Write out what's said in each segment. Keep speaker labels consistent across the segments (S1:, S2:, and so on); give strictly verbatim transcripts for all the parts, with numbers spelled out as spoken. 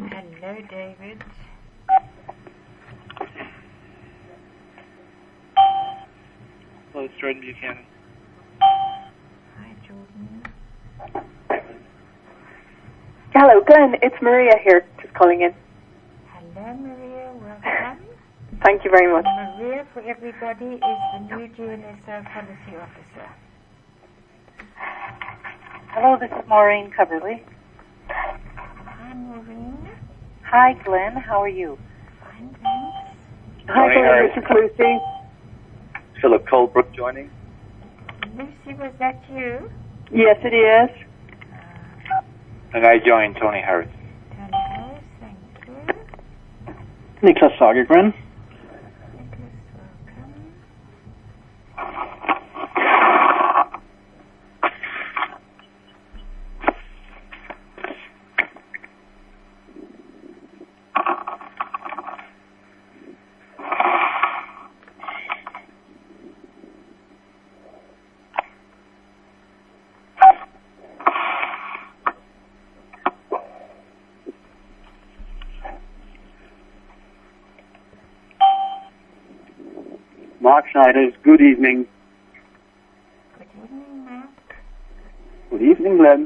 S1: Hello, David.
S2: Hello, it's Jordan Buchanan.
S1: Hi, Jordan.
S3: Hello, Glenn. It's Maria here, just calling in.
S1: Hello, Maria. Welcome.
S3: Thank you very much.
S1: Maria, for everybody, is the new G N S O policy officer.
S4: Hello, this is Maureen Coverley.
S1: Hi, Maureen.
S4: Hi, Glenn. How are you?
S1: Fine, thanks.
S3: Hi,
S2: Tony
S3: Glenn.
S2: Harris.
S3: This is Lucy.
S2: Philip Colebrook joining.
S1: Lucy, was that you?
S3: Yes, it is.
S1: Uh,
S2: And I joined Tony Harris.
S1: Tony Harris, thank you.
S5: Niklas Sagergren.
S1: Nicholas, welcome.
S5: Mark Schneider, good evening.
S1: Good evening, Mark.
S5: Good evening, Glenn.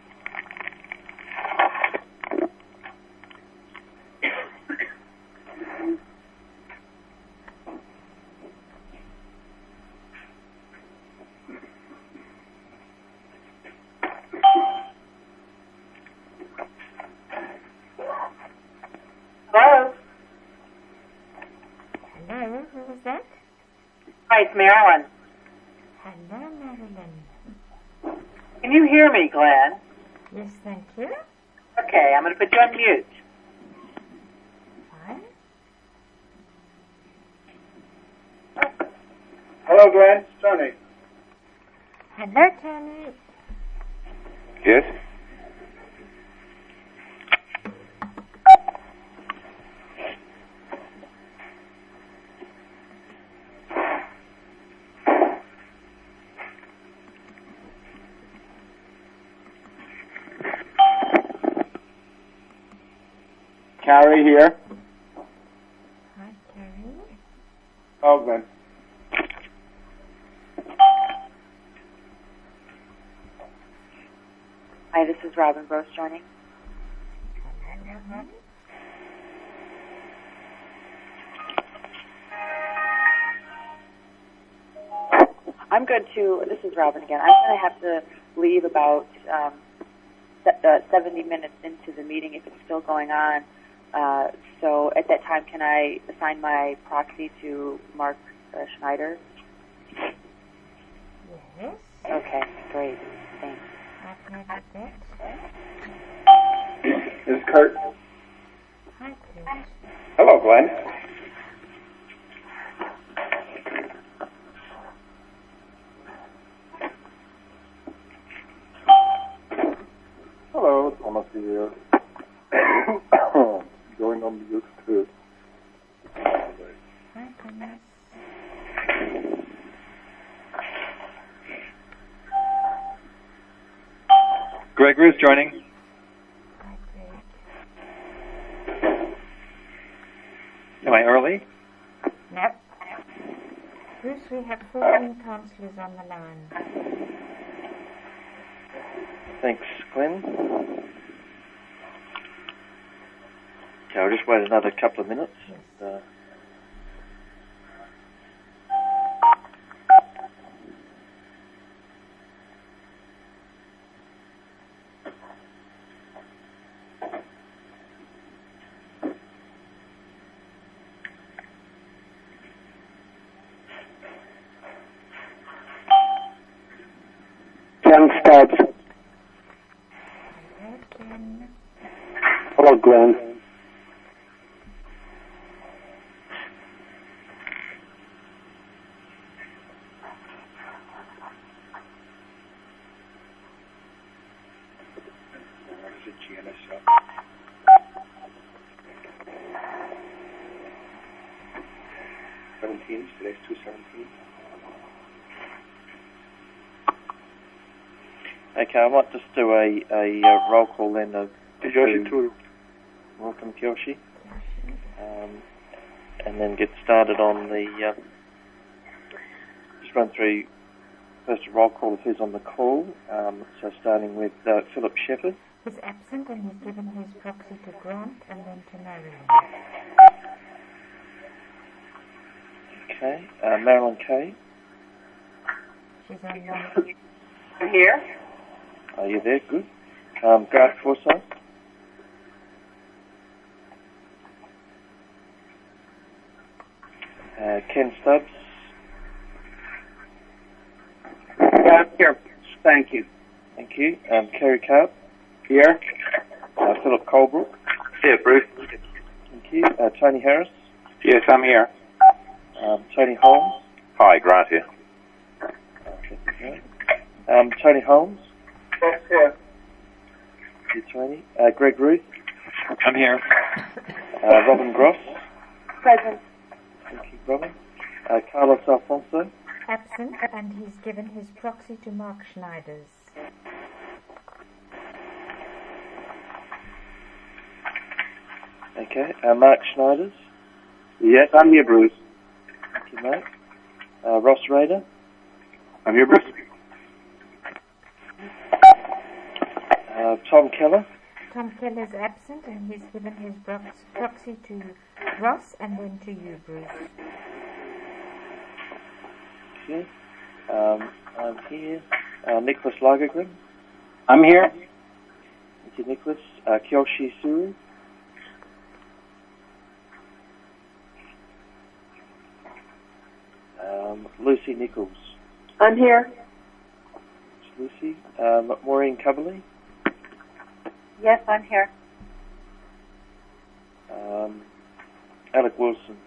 S4: Hello.
S1: Hello, who was that?
S4: Hi, it's Marilyn.
S1: Hello, Marilyn.
S4: Can you hear me, Glenn?
S1: Yes, thank you.
S4: Okay, I'm going to put you on mute.
S1: Fine.
S5: Hello, Glenn. Tony.
S1: Hello, Tony.
S2: Yes?
S5: Carrie here.
S1: Hi, Terry.
S5: Oh, Glenn.
S4: Hi, this is Robin Gross joining.
S1: Hello, Robin.
S4: I'm good too. This is Robin again. I'm going to have to leave about um, se- uh, seventy minutes into the meeting if it's still going on. Uh, so at that time, can I assign my proxy to Mark uh, Schneider?
S1: Yes,
S4: Okay, great. Thanks.
S1: I've noted that.
S5: This is Kurt.
S1: Hi, Kurt.
S5: Hello, Glenn. Hello, Thomas here. Going on mute too.
S1: Hi, Thomas.
S2: Greg Ruth joining.
S1: Hi, Greg.
S2: Am I early?
S1: No. Bruce, we have fourteen councillors on the line.
S2: Thanks, Glenn. Okay, I'll just wait another couple of minutes.
S1: Yes.
S2: Uh,
S5: Ken Stubbs.
S1: Hello, Ken.
S5: Hello, Glenn.
S2: seventeen, today's two seventeen. Okay, I might just do a, a uh, roll call then of
S5: Yoshi Turu.
S2: welcome Kyoshi. Um, and then get started on the, uh, just run through first a roll call of who's on the call. Um, so starting with uh, Philip Shepherd.
S1: He's absent and he's given his proxy to Grant and then to Marion.
S2: Okay, uh, Marilyn Kay.
S1: She's on one.
S3: I'm here.
S2: Are you there? Good. Um, Grant Forsyth. Uh, Ken Stubbs.
S5: Yeah, I'm here. Thank you.
S2: Thank you. Um, Kerry Carp.
S5: Here?
S2: Uh, Philip Colebrook.
S5: Here, Bruce.
S2: Thank you. Uh, Tony Harris.
S5: Yes, I'm here.
S2: Um, Tony Holmes.
S5: Hi, Grant here.
S2: Okay. Um, Tony Holmes.
S5: Yes, here.
S2: Thank you, Tony. Uh, Greg Ruth.
S5: I'm here.
S2: Uh, Robin Gross.
S4: Present.
S2: Thank you, Robin. Uh, Carlos Alfonso.
S1: Absent and he's given his proxy to Mark Schneiders.
S2: Okay. Uh, Mark Schneiders.
S5: Yes, I'm here, Bruce.
S2: Thank you, Mark. Uh, Ross Rader.
S5: I'm here, Bruce.
S2: Uh, Tom Keller.
S1: Tom Keller's absent and he's given his prox- proxy to Ross and then to you, Bruce.
S2: Okay. Um, I'm here. Uh, Nicholas Lagergren.
S5: I'm here.
S2: Thank you, Nicholas. Uh, Kyoshi Suru. Um, Lucy Nichols.
S3: I'm here.
S2: Lucy. Um, Maureen Coverley.
S4: Yes, I'm here.
S2: Um, Alec Wilson.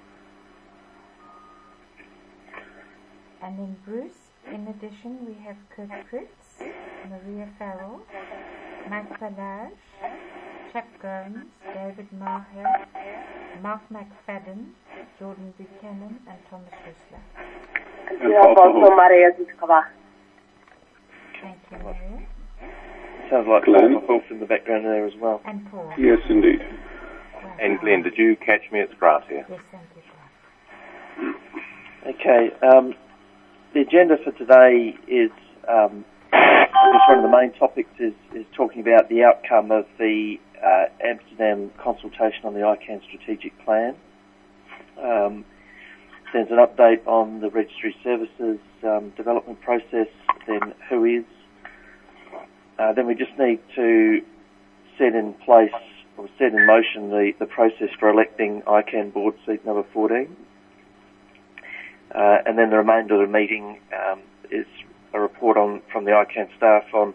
S1: And then Bruce. In addition, we have Kurt Fritz, Maria Farrell, Mike Palage, Chuck Gomes, David Maher, Mark McFadden, Jordan Buchanan, and Thomas Whistler.
S3: And we have also Maria Zuzkova.
S1: Thank you, Maria.
S2: Sounds like
S5: Glenn.
S2: Paul Wolf in the background there as well.
S1: And Paul.
S5: Yes, indeed.
S1: Wow.
S5: And Glenn, did you catch me? It's Grant here.
S1: Yes, thank you, Grant.
S2: Okay. Um, the agenda for today is, um, I guess one of the main topics is, is talking about the outcome of the uh, Amsterdam consultation on the I CANN strategic plan. Um, there's an update on the registry services um, development process, then who is. Uh, then we just need to set in place or set in motion the, the process for electing I CANN board seat number fourteen. Uh, and then the remainder of the meeting um, is a report on from the I CANN staff on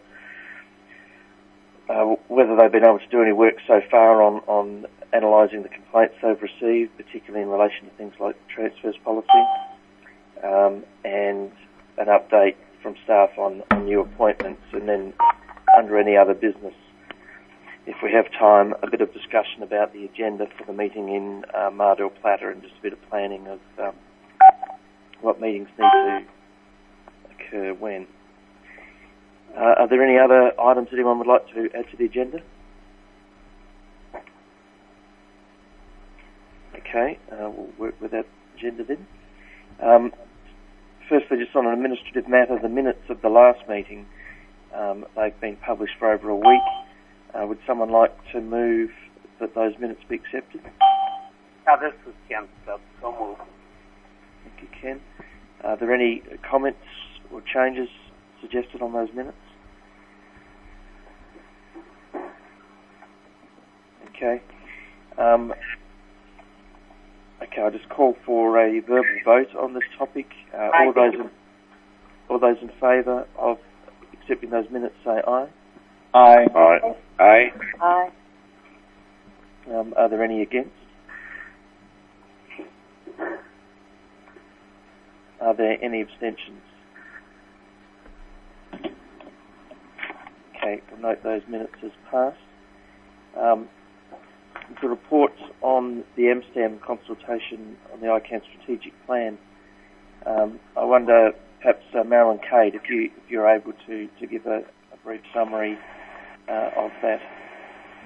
S2: uh, whether they've been able to do any work so far on, on analysing the complaints they've received, particularly in relation to things like transfers policy, um, and an update from staff on, on new appointments, and then under any other business, if we have time, a bit of discussion about the agenda for the meeting in uh, Mar del Plata and just a bit of planning of um, what meetings need to occur when. Uh, are there any other items that anyone would like to add to the agenda? Okay, uh, we'll work with that agenda then. Um, firstly, just on an administrative matter, the minutes of the last meeting, um, they've been published for over a week. Uh, would someone like to move that those minutes be accepted?
S5: Now, this is Ken Stubbs. So moved.
S2: Thank you, Ken. Are there any comments or changes suggested on those minutes? Okay. Um, okay, I'll just call for a verbal vote on this topic. Uh, all those in, all those in favour of accepting those minutes say aye.
S5: Aye. Aye. Aye.
S4: Aye.
S2: Um, are there any against? Are there any abstentions? Okay, we'll note those minutes as passed. Um, the report on the Amsterdam consultation on the I CANN strategic plan. Um, I wonder, perhaps uh, Marilyn Cade, if you if you're able to to give a, a brief summary uh, of that.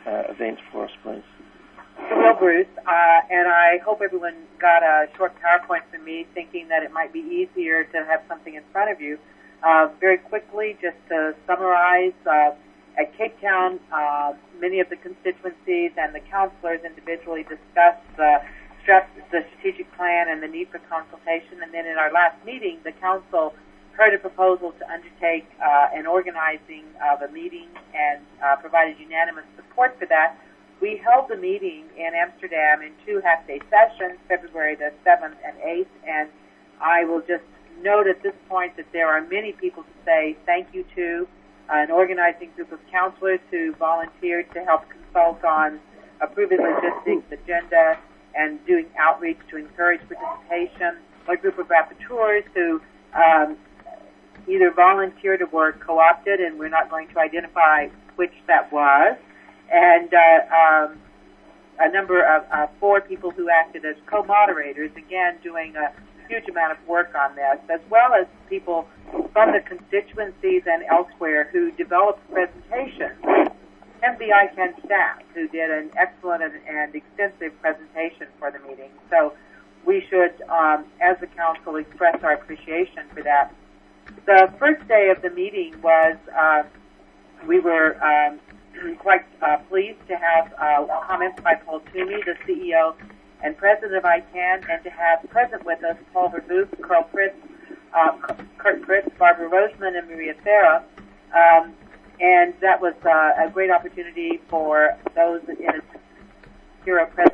S2: uh, event for us, please.
S6: Well, Bruce, uh, and I hope everyone got a short PowerPoint from me thinking that it might be easier to have something in front of you. Uh, very quickly, just to summarize, uh, at Cape Town, uh, many of the constituencies and the councilors individually discussed the, the strategic plan and the need for consultation. And then in our last meeting, the council heard a proposal to undertake uh, an organizing of a meeting and uh, provided unanimous support for that. We held the meeting in Amsterdam in two half-day sessions, February the seventh and eighth, and I will just note at this point that there are many people to say thank you to, uh, an organizing group of counselors who volunteered to help consult on approving logistics, agenda, and doing outreach to encourage participation, a group of rapporteurs who um, either volunteered or were co-opted, and we're not going to identify which that was, and uh, um, a number of uh, four people who acted as co-moderators, again doing a huge amount of work on this, as well as people from the constituencies and elsewhere who developed presentations, and the I CANN staff, who did an excellent and, and extensive presentation for the meeting. So we should, um, as a council, express our appreciation for that. The first day of the meeting was, uh, we were um, quite uh, pleased to have uh, comments by Paul Toomey, the C E O and president of I CANN, and to have present with us Paul Verboot, Carl Pritz, uh, Kurt Pritz, Barbara Roseman, and Maria Farah. Um, and that was uh, a great opportunity for those in a Hero Press.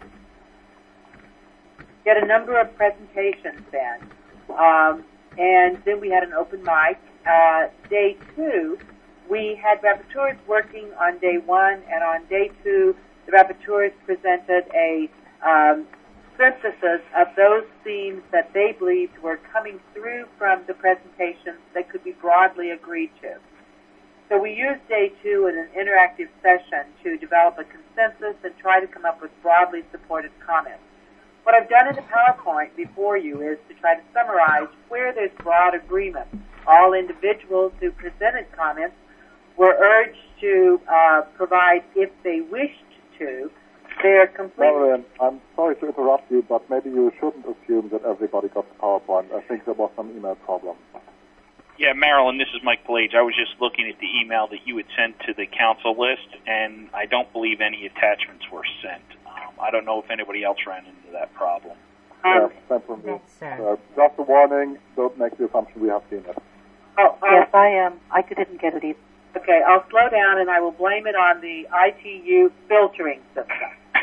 S6: We had a number of presentations then. Um, and then we had an open mic. Uh, day two, we had rapporteurs working on day one, and on day two, the rapporteurs presented a um, synthesis of those themes that they believed were coming through from the presentations that could be broadly agreed to. So we used day two in an interactive session to develop a consensus and try to come up with broadly supported comments. What I've done in the PowerPoint before you is to try to summarize where there's broad agreement. All individuals who presented comments were urged to uh, provide, if they wished to, their complete...
S7: Marian, I'm sorry to interrupt you, but maybe you shouldn't assume that everybody got the PowerPoint. I think there was some email problem.
S8: Yeah, Marilyn, this is Mike Pallage. I was just looking at the email that you had sent to the council list, and I don't believe any attachments were sent. Um, I don't know if anybody else ran into that problem.
S7: Um, yeah, sent from me. Uh, just a warning, don't make the assumption we have seen it.
S6: Oh, uh,
S3: yes, I am. Um, I didn't get it either.
S6: Okay, I'll slow down, and I will blame it on the I T U filtering system.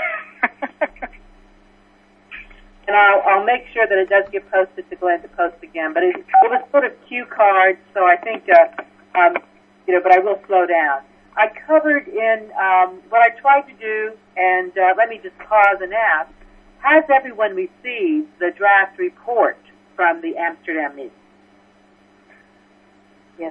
S6: And I'll, I'll make sure that it does get posted to Glenn to post again. But it, it was sort of cue cards, so I think, uh, um, you know, but I will slow down. I covered in um, what I tried to do, and uh, let me just pause and ask, has everyone received the draft report from the Amsterdam meeting?
S3: Yes.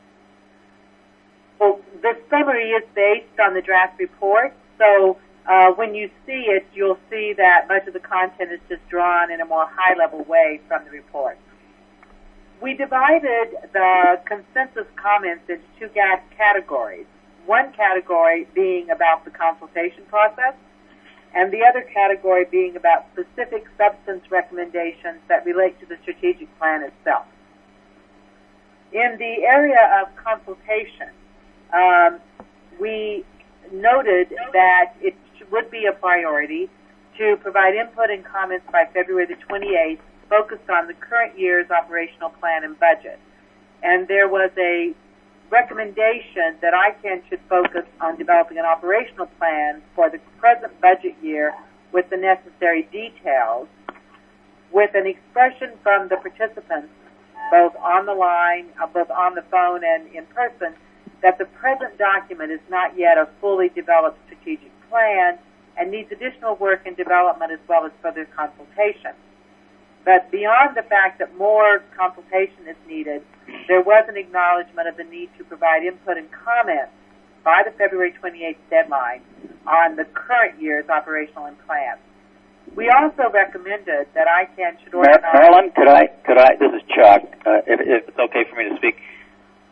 S6: Well, the summary is based on the draft report, so uh, when you see it, you'll see that much of the content is just drawn in a more high-level way from the report. We divided the consensus comments into two categories, one category being about the consultation process, and the other category being about specific substance recommendations that relate to the strategic plan itself. In the area of consultation, um, we noted that it would be a priority to provide input and comments by February the twenty-eighth, focused on the current year's operational plan and budget. And there was a recommendation that I CANN should focus on developing an operational plan for the present budget year with the necessary details, with an expression from the participants, both on the line, uh, both on the phone and in person, that the present document is not yet a fully developed strategic plan and needs additional work and development as well as further consultation. But beyond the fact that more consultation is needed, there was an acknowledgement of the need to provide input and comments by the February twenty-eighth deadline on the current year's operational and plan. We also recommended that I CANN should organize...
S5: Marilyn, could I, could I, this is Chuck, uh, if, if it's okay for me to speak.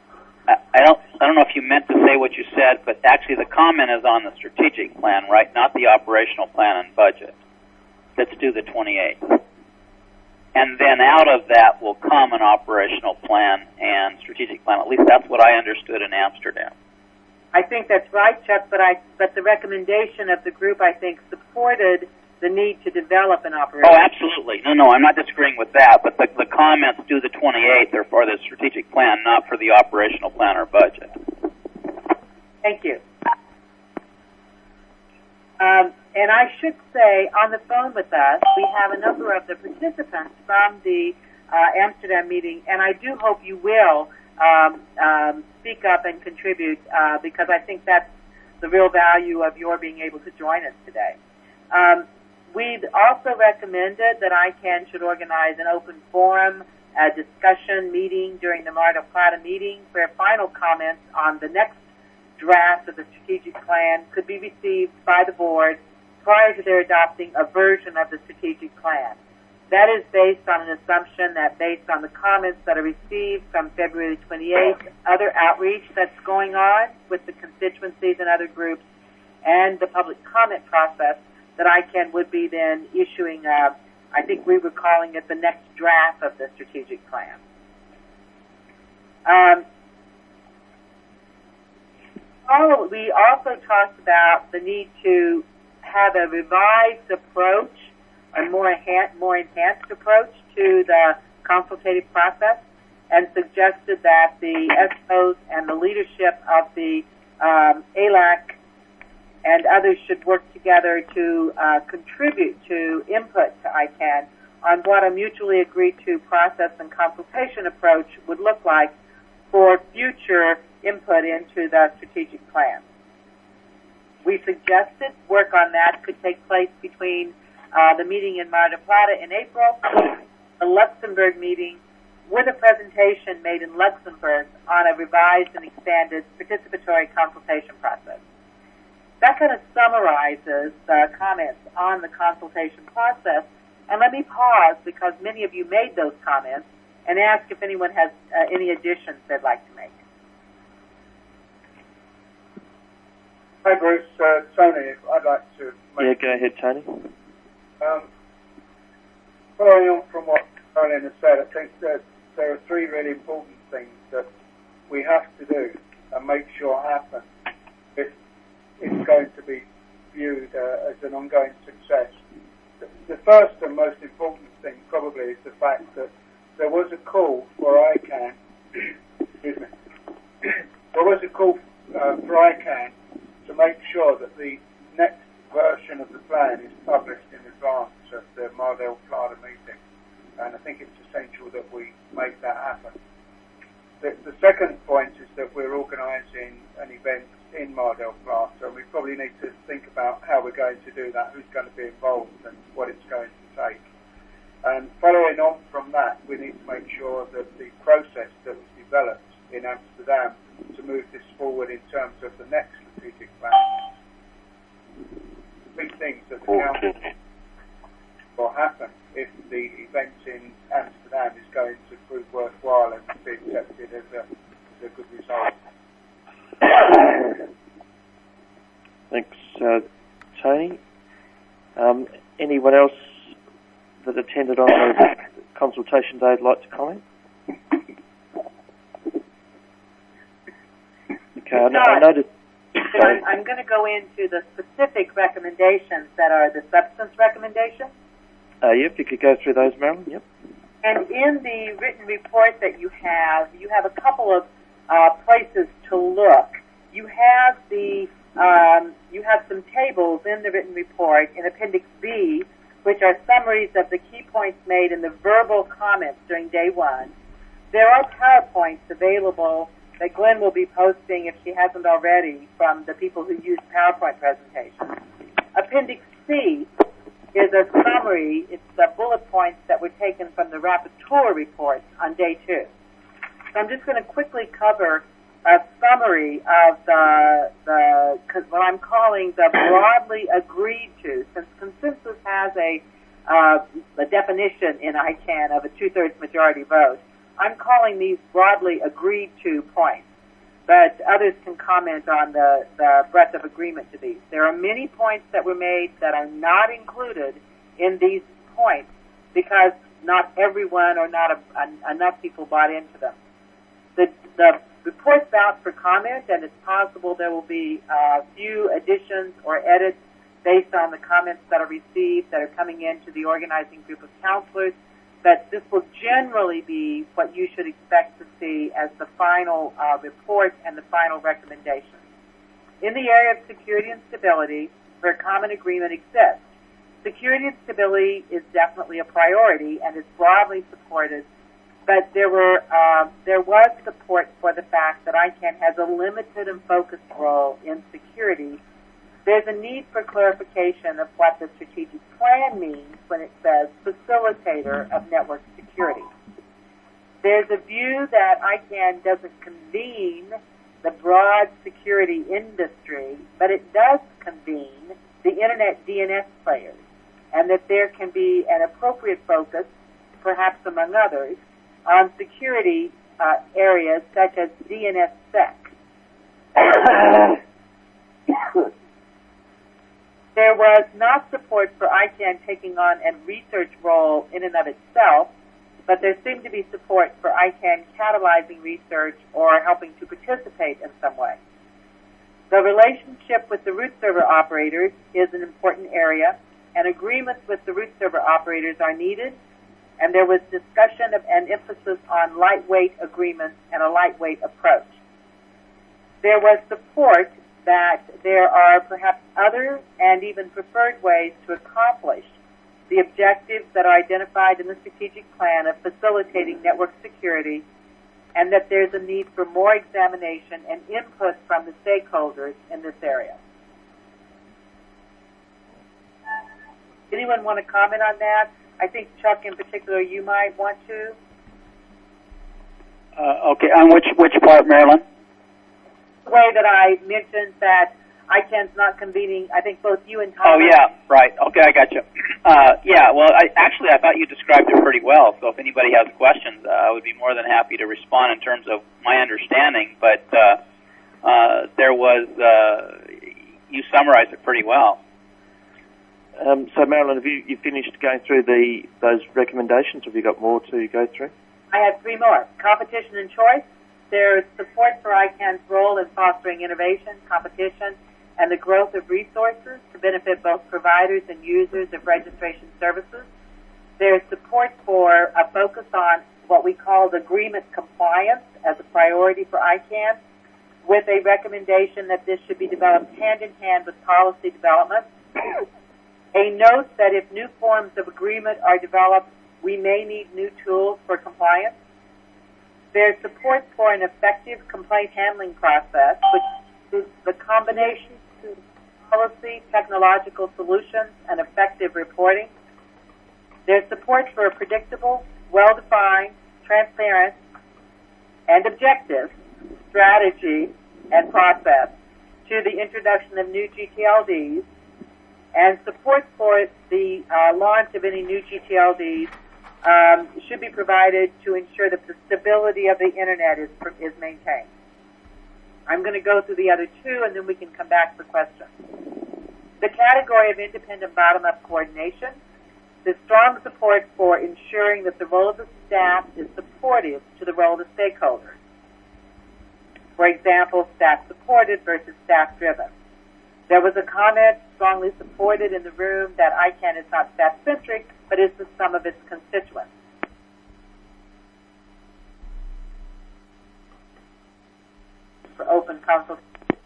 S9: I, I don't I don't know if you meant to say what you said, but actually the comment is on the strategic plan, right? Not the operational plan and budget. Let's do the twenty-eighth. And then out of that will come an operational plan and strategic plan. At least that's what I understood in Amsterdam.
S6: I think that's right, Chuck, but I but the recommendation of the group, I think, supported the need to develop an operation.
S9: Oh, absolutely. No, no, I'm not disagreeing with that, but the, the comments do the twenty-eighth are for the strategic plan, not for the operational plan or budget.
S6: Thank you. Um, and I should say, on the phone with us, we have a number of the participants from the uh, Amsterdam meeting, and I do hope you will um, um, speak up and contribute, uh, because I think that's the real value of your being able to join us today. Um, we'd also recommended that I C A N should organize an open forum, a discussion meeting during the Mar del Plata meeting where final comments on the next draft of the strategic plan could be received by the board prior to their adopting a version of the strategic plan. That is based on an assumption that based on the comments that are received from February twenty-eighth, other outreach that's going on with the constituencies and other groups, and the public comment process, that I C A N would be then issuing, a, I think we were calling it the next draft of the strategic plan. Um, oh, we also talked about the need to have a revised approach, a more enhanced, more enhanced approach to the consultative process, and suggested that the S Os and the leadership of the um, A L A C and others should work together to uh, contribute to input to I C A N on what a mutually agreed to process and consultation approach would look like for future input into the strategic plan. We suggested work on that could take place between uh, the meeting in Mar del Plata in April, the Luxembourg meeting, with a presentation made in Luxembourg on a revised and expanded participatory consultation process. That kind of summarizes the comments on the consultation process. And let me pause, because many of you made those comments, and ask if anyone has uh, any additions they'd like to make.
S10: Hi, Bruce. Uh, Tony, I'd like to make...
S2: Yeah, go ahead, Tony.
S10: Um, following on from what Caroline has said, I think that there are three really important things that we have to do and make sure happen if it's going to be viewed uh, as an ongoing success. The, the first and most important thing probably is the fact that there was a call for I C A N, excuse me, there was a call uh, for I C A N to make sure that the next version of the plan is published in advance of the Mar del Plata meeting. And I think it's essential that we make that happen. The, the second point is that we're organising an event in Mar del Plata, and we probably need to think about how we're going to do that, who's going to be involved, and what it's going to take. And following on from that, we need to make sure that the process that was developed in Amsterdam to move this forward in terms of the next strategic plan, big things that the council will happen if the event in Amsterdam is going to prove worthwhile and be accepted as a, as a good result.
S2: Thanks, uh, Tony. Um, anyone else that attended on the consultation day would like to comment? Okay, I, I noticed.
S6: I'm, I'm going to go into the specific recommendations that are the substance recommendations.
S2: Uh, yep, you could go through those, Marilyn. Yep.
S6: And in the written report that you have, you have a couple of uh, places to look. You have the um, you have some tables in the written report in Appendix B, which are summaries of the key points made in the verbal comments during day one. There are PowerPoints available that Glenn will be posting, if she hasn't already, from the people who use PowerPoint presentations. Appendix C is a summary. It's the bullet points that were taken from the rapporteur reports on day two. So I'm just going to quickly cover a summary of the, the cause what I'm calling the broadly agreed to, since consensus has a, uh, a definition in I C A N of a two-thirds majority vote. I'm calling these broadly agreed to points. but others can comment on the, the breadth of agreement to these. There are many points that were made that are not included in these points because not everyone or not a, a, enough people bought into them. The, the report's out for comment, and it's possible there will be a few additions or edits based on the comments that are received that are coming into the organizing group of counselors, but this will generally be what you should expect to see as the final uh, report and the final recommendations. In the area of security and stability, where common agreement exists, security and stability is definitely a priority and is broadly supported, but there were uh, there was support for the fact that ICANN has a limited and focused role in security. There's a need for clarification of what the strategic plan means when it says facilitator of network security. There's a view that ICANN doesn't convene the broad security industry, but it does convene the Internet D N S players, and that there can be an appropriate focus, perhaps among others, on security uh, areas such as D N S sec. There was not support for ICANN taking on a research role in and of itself, but there seemed to be support for ICANN catalyzing research or helping to participate in some way. The relationship with the root server operators is an important area, and agreements with the root server operators are needed, and there was discussion of an emphasis on lightweight agreements and a lightweight approach. There was support that there are perhaps other and even preferred ways to accomplish the objectives that are identified in the strategic plan of facilitating network security, and that there's a need for more examination and input from the stakeholders in this area. Anyone want to comment on that? I think, Chuck, in particular, you might want to.
S9: Uh, okay, on which, which part, Marilyn?
S6: The way that I mentioned that ICANN's not convening, I think both you and Tom.
S9: Oh, yeah, right. Okay, I got you. Uh, yeah, well, I, actually, I thought you described it pretty well, so if anybody has questions, uh, I would be more than happy to respond in terms of my understanding, but uh, uh, there was, uh, you summarized it pretty well.
S2: Um, so, Marilyn, have you, you finished going through the those recommendations? Have you got more to go through?
S6: I have three more. Competition and choice. There's support for ICANN's role in fostering innovation, competition, and the growth of resources to benefit both providers and users of registration services. There's support for a focus on what we call agreement compliance as a priority for ICANN, with a recommendation that this should be developed hand-in-hand with policy development. A note that if new forms of agreement are developed, we may need new tools for compliance. There's support for an effective complaint handling process, which is the combination of policy, technological solutions, and effective reporting. There's support for a predictable, well-defined, transparent, and objective strategy and process to the introduction of new G T L Ds, and support for the uh, launch of any new G T L Ds um, should be provided to ensure that the stability of the Internet is, is maintained. I'm going to go through the other two, and then we can come back for questions. The category of independent bottom-up coordination, the strong support for ensuring that the role of the staff is supportive to the role of the stakeholders. For example, staff-supported versus staff-driven. There was a comment strongly supported in the room that ICANN is not staff-centric, but is the sum of its constituents. For open consultation.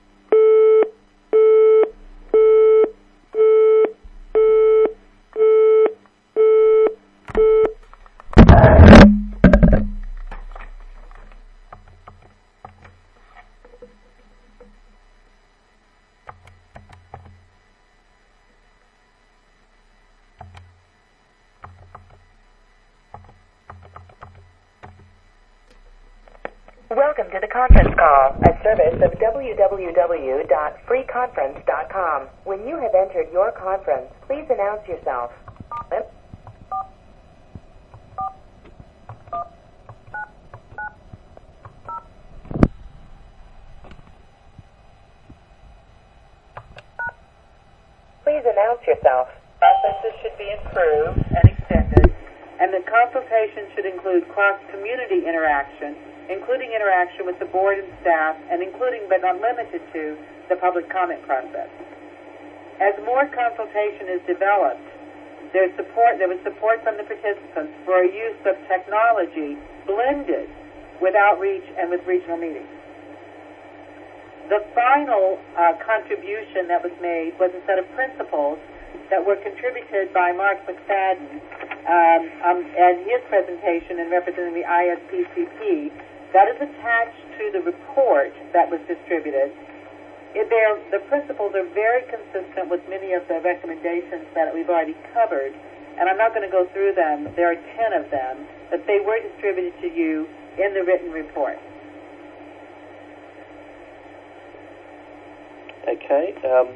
S11: Welcome to the conference call, a service of w w w dot free conference dot com. When you have entered your conference, please announce yourself. announce yourself.
S6: Processes should be improved and extended, and the consultation should include cross-community interaction, including interaction with the board and staff, and including but not limited to the public comment process. As more consultation is developed, there's support, there was support from the participants for a use of technology blended with outreach and with regional meetings. The final uh, contribution that was made was a set of principles that were contributed by Mark McFadden um, um, and his presentation in representing the I S P C P. That is attached to the report that was distributed. It, the principles are very consistent with many of the recommendations that we've already covered, and I'm not going to go through them. There are ten of them, but they were distributed to you in the written report.
S2: Okay. Um,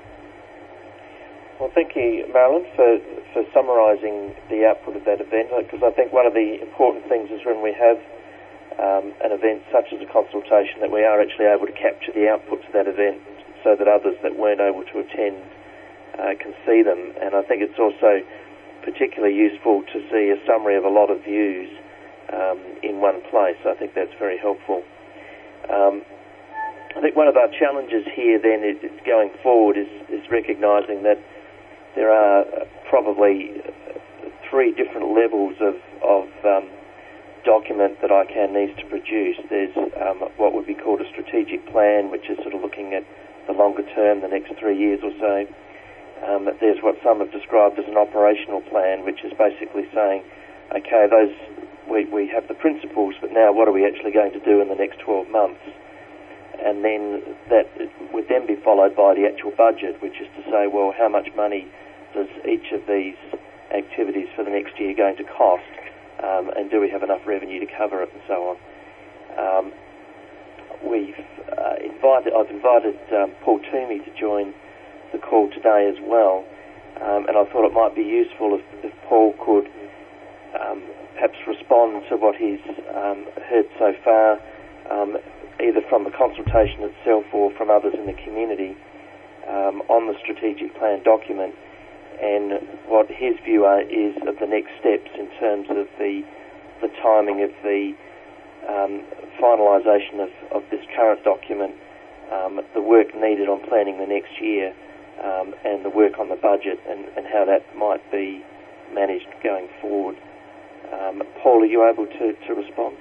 S2: well, thank you, Marilyn, for, for summarising the output of that event, because I think one of the important things is when we have um, an event such as a consultation that we are actually able to capture the outputs of that event so that others that weren't able to attend uh, can see them. And I think it's also particularly useful to see a summary of a lot of views um, in one place. I think that's very helpful. Um, I think one of our challenges here then is, is going forward is, is recognising that there are probably three different levels of, of um, document that I CAN needs to produce. There's um, what would be called a strategic plan, which is sort of looking at the longer term, the next three years or so. Um, there's what some have described as an operational plan, which is basically saying, okay, those we, we have the principles, but now what are we actually going to do in the next twelve months? And then that would then be followed by the actual budget, which is to say, well, how much money does each of these activities for the next year going to cost, um, and do we have enough revenue to cover it, and so on. Um, we've uh, invited, I've invited um, Paul Toomey to join the call today as well, um, and I thought it might be useful if, if Paul could um, perhaps respond to what he's um, heard so far, um, either from the consultation itself or from others in the community um, on the strategic plan document, and what his view are, is of the next steps in terms of the the timing of the um, finalisation of, of this current document, um, the work needed on planning the next year, um, and the work on the budget, and, and how that might be managed going forward. Um, Paul, are you able to, to respond?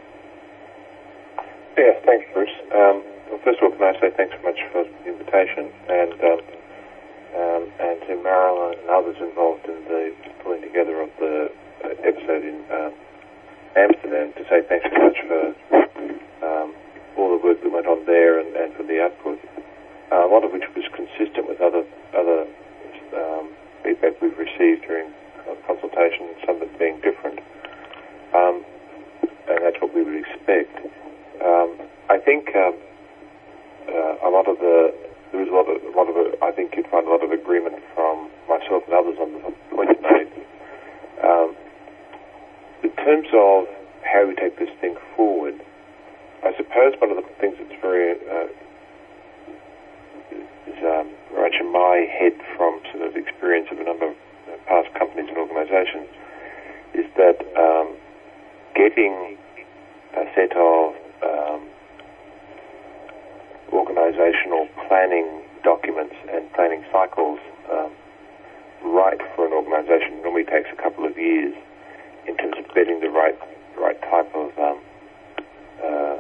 S12: Yes, thanks, Bruce. Um, well, first of all, can I say thanks so much for the invitation, and um, um, and to Marilyn and others involved in the pulling together of the uh, episode in um, Amsterdam, to say thanks so much for um, all the work that went on there, and, and for the output, uh, a lot of which was consistent with other other um, feedback we've received during consultation, some of it being different, um, and that's what we would expect. Um, I think um, uh, a lot of the there was a lot of a lot of a, I think you'd find a lot of agreement from myself and others on the point you made. Um, in terms of how we take this thing forward, I suppose one of the things that's very uh, is um, very much in my head from sort of experience of a number of past companies and organisations is that um, getting a set of Um, organisational planning documents and planning cycles um, right for an organisation normally takes a couple of years in terms of getting the right right type of um, uh,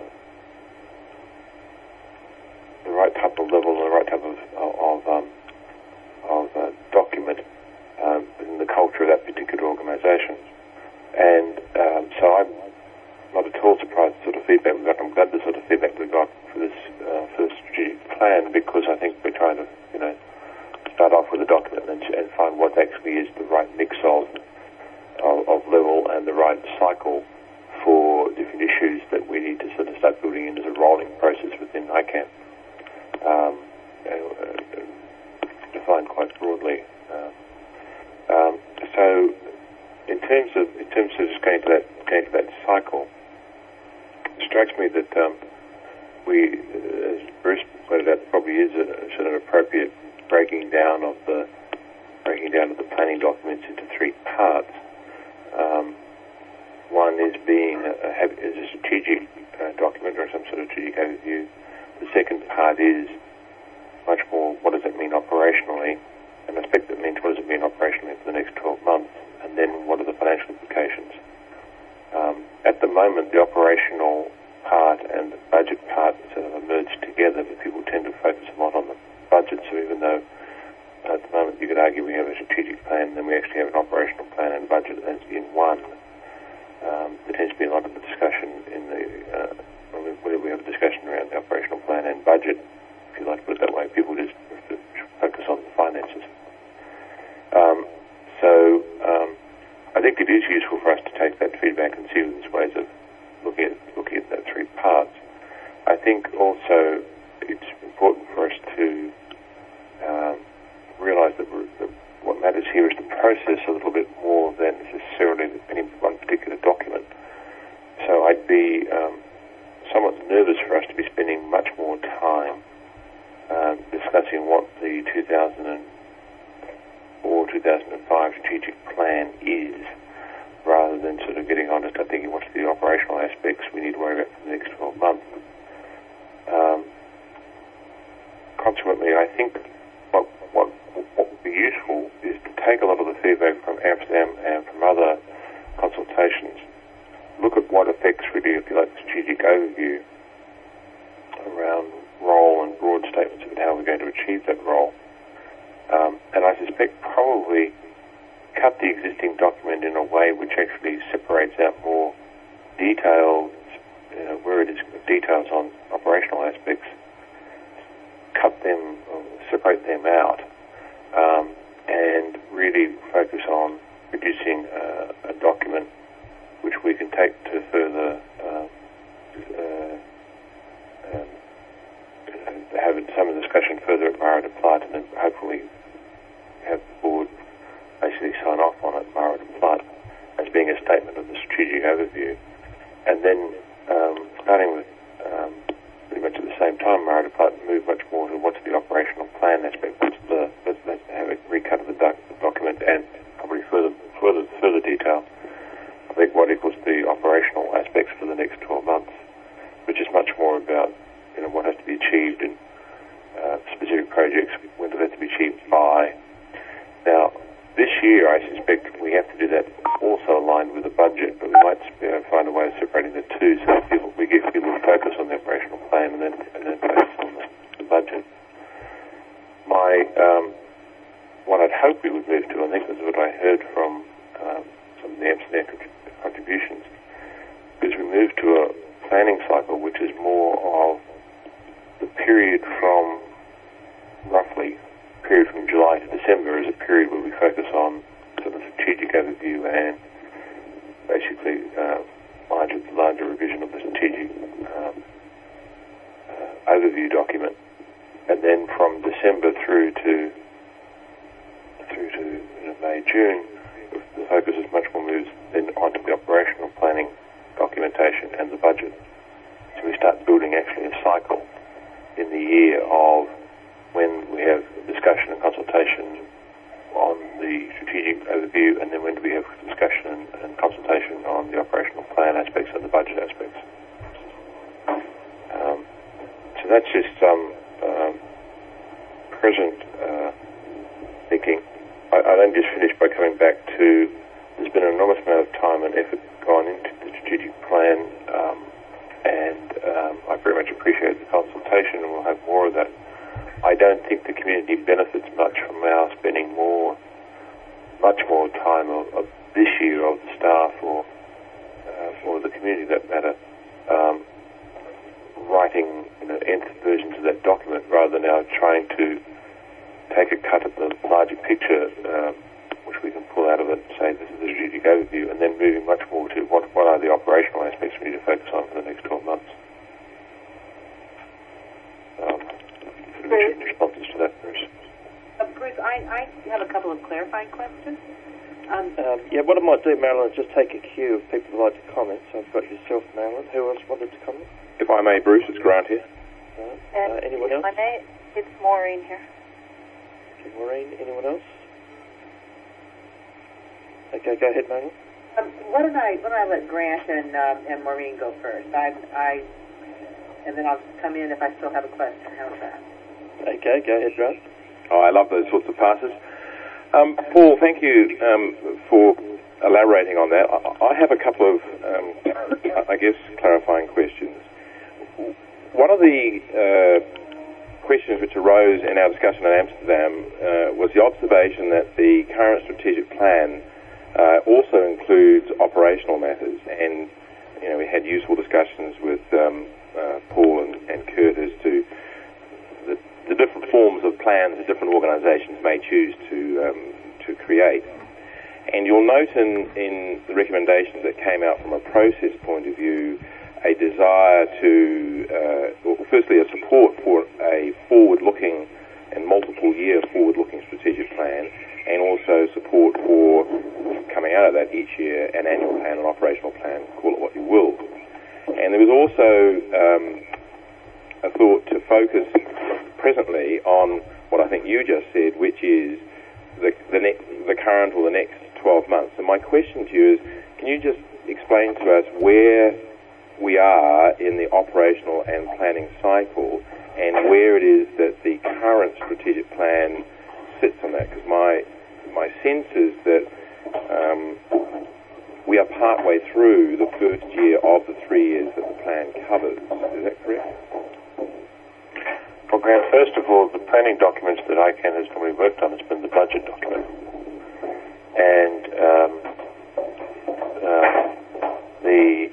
S12: the right type of level, the right type of of, um, of uh, document um, in the culture of that particular organisation, and um, so I'm not at all surprised the sort of feedback we got. I'm glad the sort of feedback we got for this uh, for the strategic plan, because I think we're trying to, you know, start off with a document and, and find what actually is the right mix of, of of level and the right cycle for different issues that we need to sort of start building in as a rolling process within I CAN, um, and, uh, defined quite broadly. Um, um, so, in terms of in terms of just going to that going to that cycle. It strikes me that um, we, as Bruce pointed out, probably is a sort of appropriate breaking down of the strategic uh, document or some sort of strategic overview. The second part is much more, what does it mean operationally? An aspect that means, what does it mean operationally for the next twelve months? And then what are the financial implications? Um, at the moment, the operational part and the budget part sort of merged together, but people tend to focus a lot on the budget. So even though uh, at the moment you could argue we have a strategic plan, then we actually have an operational plan and budget as in one. Um, there tends to be a lot of the discussion in the, uh, whether we have a discussion around the operational plan and budget, if you like to put it that way. People just focus on the finances. Um, so um, I think it is useful for us to take that feedback and see if there's ways of looking at looking at that three parts. I think also it's important for us to um, realise that, that what matters here is the process a little bit more than necessarily any one particular document. So I'd be um, somewhat nervous for us to be spending much more time um, discussing what the two thousand four two thousand five strategic plan is, rather than sort of getting on to start thinking what's the operational aspects we need to worry about for the next twelve months. Um, consequently, I think what, what, what would be useful is to take a lot of the feedback from Amsterdam and from other consultations, look at what affects really, if you like, the strategic overview around role and broad statements about how we're going to achieve that role. Um, and I suspect probably cut the existing document in a way which actually separates out more details, you know, where it is details on operational aspects, cut them, separate them out, um, and really focus on producing uh, a document which we can take to further uh, uh, um, have some of the discussion further at Mara de Plata, and then hopefully have the board basically sign off on it, Mara de Plata, as being a statement of the strategic overview. And then, um, starting with um, pretty much at the same time, Mara de Plata move much more to what's the operational plan aspect, what's the, let's, let's have a recut of the, doc, the document, and probably further, further, further detail. I think what equals the operational aspects for the next twelve months, which is much more about, you know, what has to be achieved in uh, specific projects, when does it have to be achieved by. Now, this year, I suspect we have to do that also aligned with the budget, but we might uh, find a way of separating the two, so that people, we give people focus on the operational plan and then, and then focus on the, the budget. My, um, what I'd hope we would move to, I think was what I heard from um, some of the Amsterdam contributions, is we move to a planning cycle which is more of the period from roughly period from July to December is a period where we focus on sort of strategic overview and basically uh, larger, larger revision of the strategic um, uh, overview document, and then from December through to through to you know, May, June, the focus is much more moves then onto the operational planning documentation and the budget. So we start building actually a cycle in the year of when we have discussion and consultation on the strategic overview, and then when do we have discussion and, and consultation on the operational plan aspects and the budget aspects. Um, so that's just some um, present uh, thinking. I, I then just finish by coming back to there's been an enormous amount of time and effort gone into the strategic plan, um, and um, I very much appreciate the consultation, and we'll have more of that. I don't think the community benefits much from our spending more, much more time of, of this year of the staff or uh, or the community that matter, um, writing you know, nth versions of that document rather than now trying to take a cut at the larger picture, um, which we can pull out of it and say this is the strategic overview, and then moving much more to what, what are the operational aspects we need to focus on for the next twelve months. Um,
S6: Bruce,
S12: responses to that, Bruce.
S6: uh, Bruce I, I have a couple of clarifying questions. Um,
S2: Um, yeah, what I might do, Marilyn, is just take a queue of people who'd like to comment. So I've got yourself, Marilyn. Who else wanted to comment?
S5: If I may, Bruce, it's Grant here.
S2: Right.
S13: And
S2: Uh, anyone else?
S13: if I may, it's Maureen here.
S2: Okay, Maureen, anyone else? Okay, go ahead, Marilyn.
S6: Um, why don't I why don't I let Grant and um, and Maureen go first? I I and then I'll come in if I still have a question. How's that?
S2: Okay, go ahead, Grant.
S12: Oh, I love those sorts of passes. Um, Paul, thank you um, for elaborating on that. I, I have a couple of, um, I guess, clarifying questions. One of the uh, questions which arose in our discussion in Amsterdam uh, was the observation that the current strategic plan uh, also includes operational matters, and you know we had useful discussions with um, uh, Paul and, and Kurt as to the, the different forms of plans that different organisations may choose to um, to create. And you'll note in, in the recommendations that came out from a process point of view a desire to, uh, well, firstly, a support for a forward-looking and multiple-year forward-looking strategic plan, and also support for, coming out of that each year, an annual plan, an operational plan, call it what you will. And there was also um, a thought to focus presently on what I think you just said, which is the, the, ne- the current or the next twelve months. And my question to you is, can you just explain to us where we are in the operational and planning cycle, and where it is that the current strategic plan sits on that? Because my my sense is that um, we are partway through the first year of the three years that the plan covers. Is that correct? Well, Grant, first of all, the planning documents that I C A N has normally worked on has been the budget document. And um, uh, the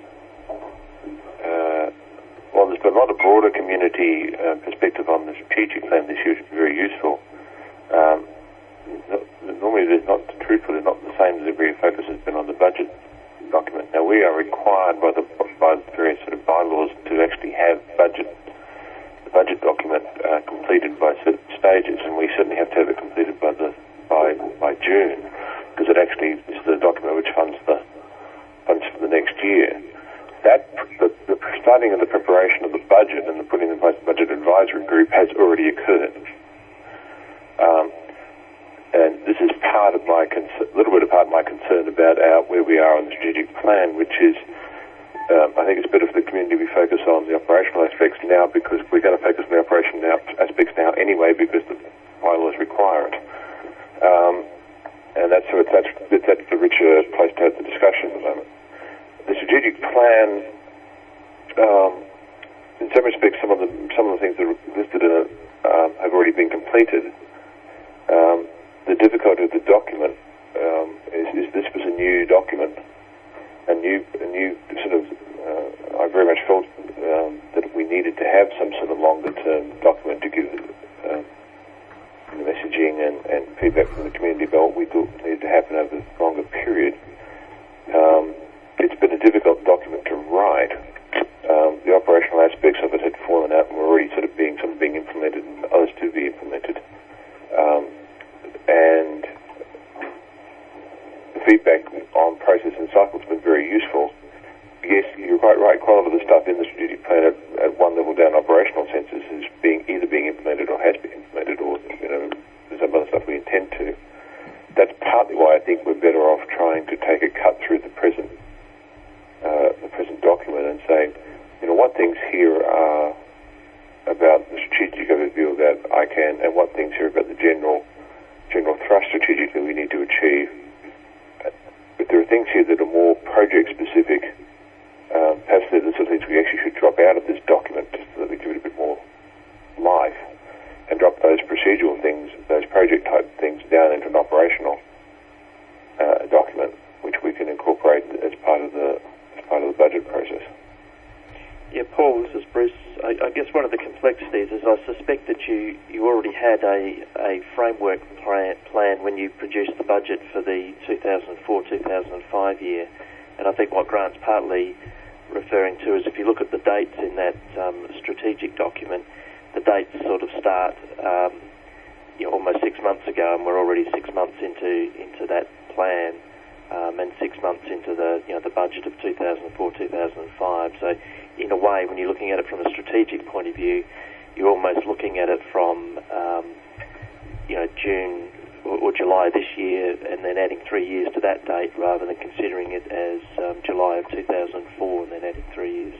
S12: uh, well, there's been a lot of broader community uh, perspective on the strategic plan this year, which is very useful. Um, normally, there's not, truthfully, not the same degree of focus has been on the budget document. Now, we are required by the by the various sort of bylaws to actually have budget the budget document uh, completed by certain stages, and we certainly have to have it completed by the by by June, because it actually is the document which funds the funds for the next year. That the, the starting of the preparation of the budget and the putting in place the budget advisory group has already occurred. Um, and this is part of my concern, a little bit of part of my concern about our, where we are on the strategic plan, which is um, I think it's better for the community we focus on the operational aspects now, because we're going to focus on the operational now, aspects now anyway, because the bylaws require it. Um, and that's, so it's, that's, that's the richer place to have the discussion at the moment. The strategic plan, um, in some respects, some of the some of the things that are listed in it um, have already been completed. Um, the difficulty of the document um, is, is this was a new document, a new, a new sort of. Uh, I very much felt um, that we needed to have some sort of longer-term document to give uh, the messaging and, and feedback from the community about what we thought needed to happen over a longer period. Um, it's been a difficult document to write. Um, the operational aspects of it had fallen out and were already sort of being some being implemented and others to be implemented. Um, and the feedback on process and cycle has been very useful. Yes, you're quite right. Quite a lot of the stuff in the strategic plan at, at one level down operational senses is being either being implemented or has been implemented, or you know, there's some other stuff we intend to. That's partly why I think we're better off trying to take a cut through the present uh, the present document and saying, you know, what things here are about the strategic overview about I C A N, and what things here about the general general thrust strategically we need to achieve. But there are things here that are more project specific. Um, perhaps there's the sort of things we actually should drop out of this document just so that we give it a bit more life, and drop those procedural things, those project type things down into an operational uh, document, which we can incorporate as part of the as part of the budget process.
S2: Yeah, Paul, this is Bruce. I, I guess one of the complexities is I suspect that you, you already had a, a framework plan, plan when you produced the budget for the two thousand four two thousand five year, and I think what Grant's partly referring to is if you look at the dates in that um, strategic document, the dates sort of start um, you know, almost six months ago, and we're already six months into into that plan, um, and six months into the you know the budget of two thousand four two thousand five. So, in a way, when you're looking at it from a strategic point of view, you're almost looking at it from um, you know June
S14: or, or July this year, and then adding three years to that date, rather than considering it as um, July of two thousand four and then adding three years.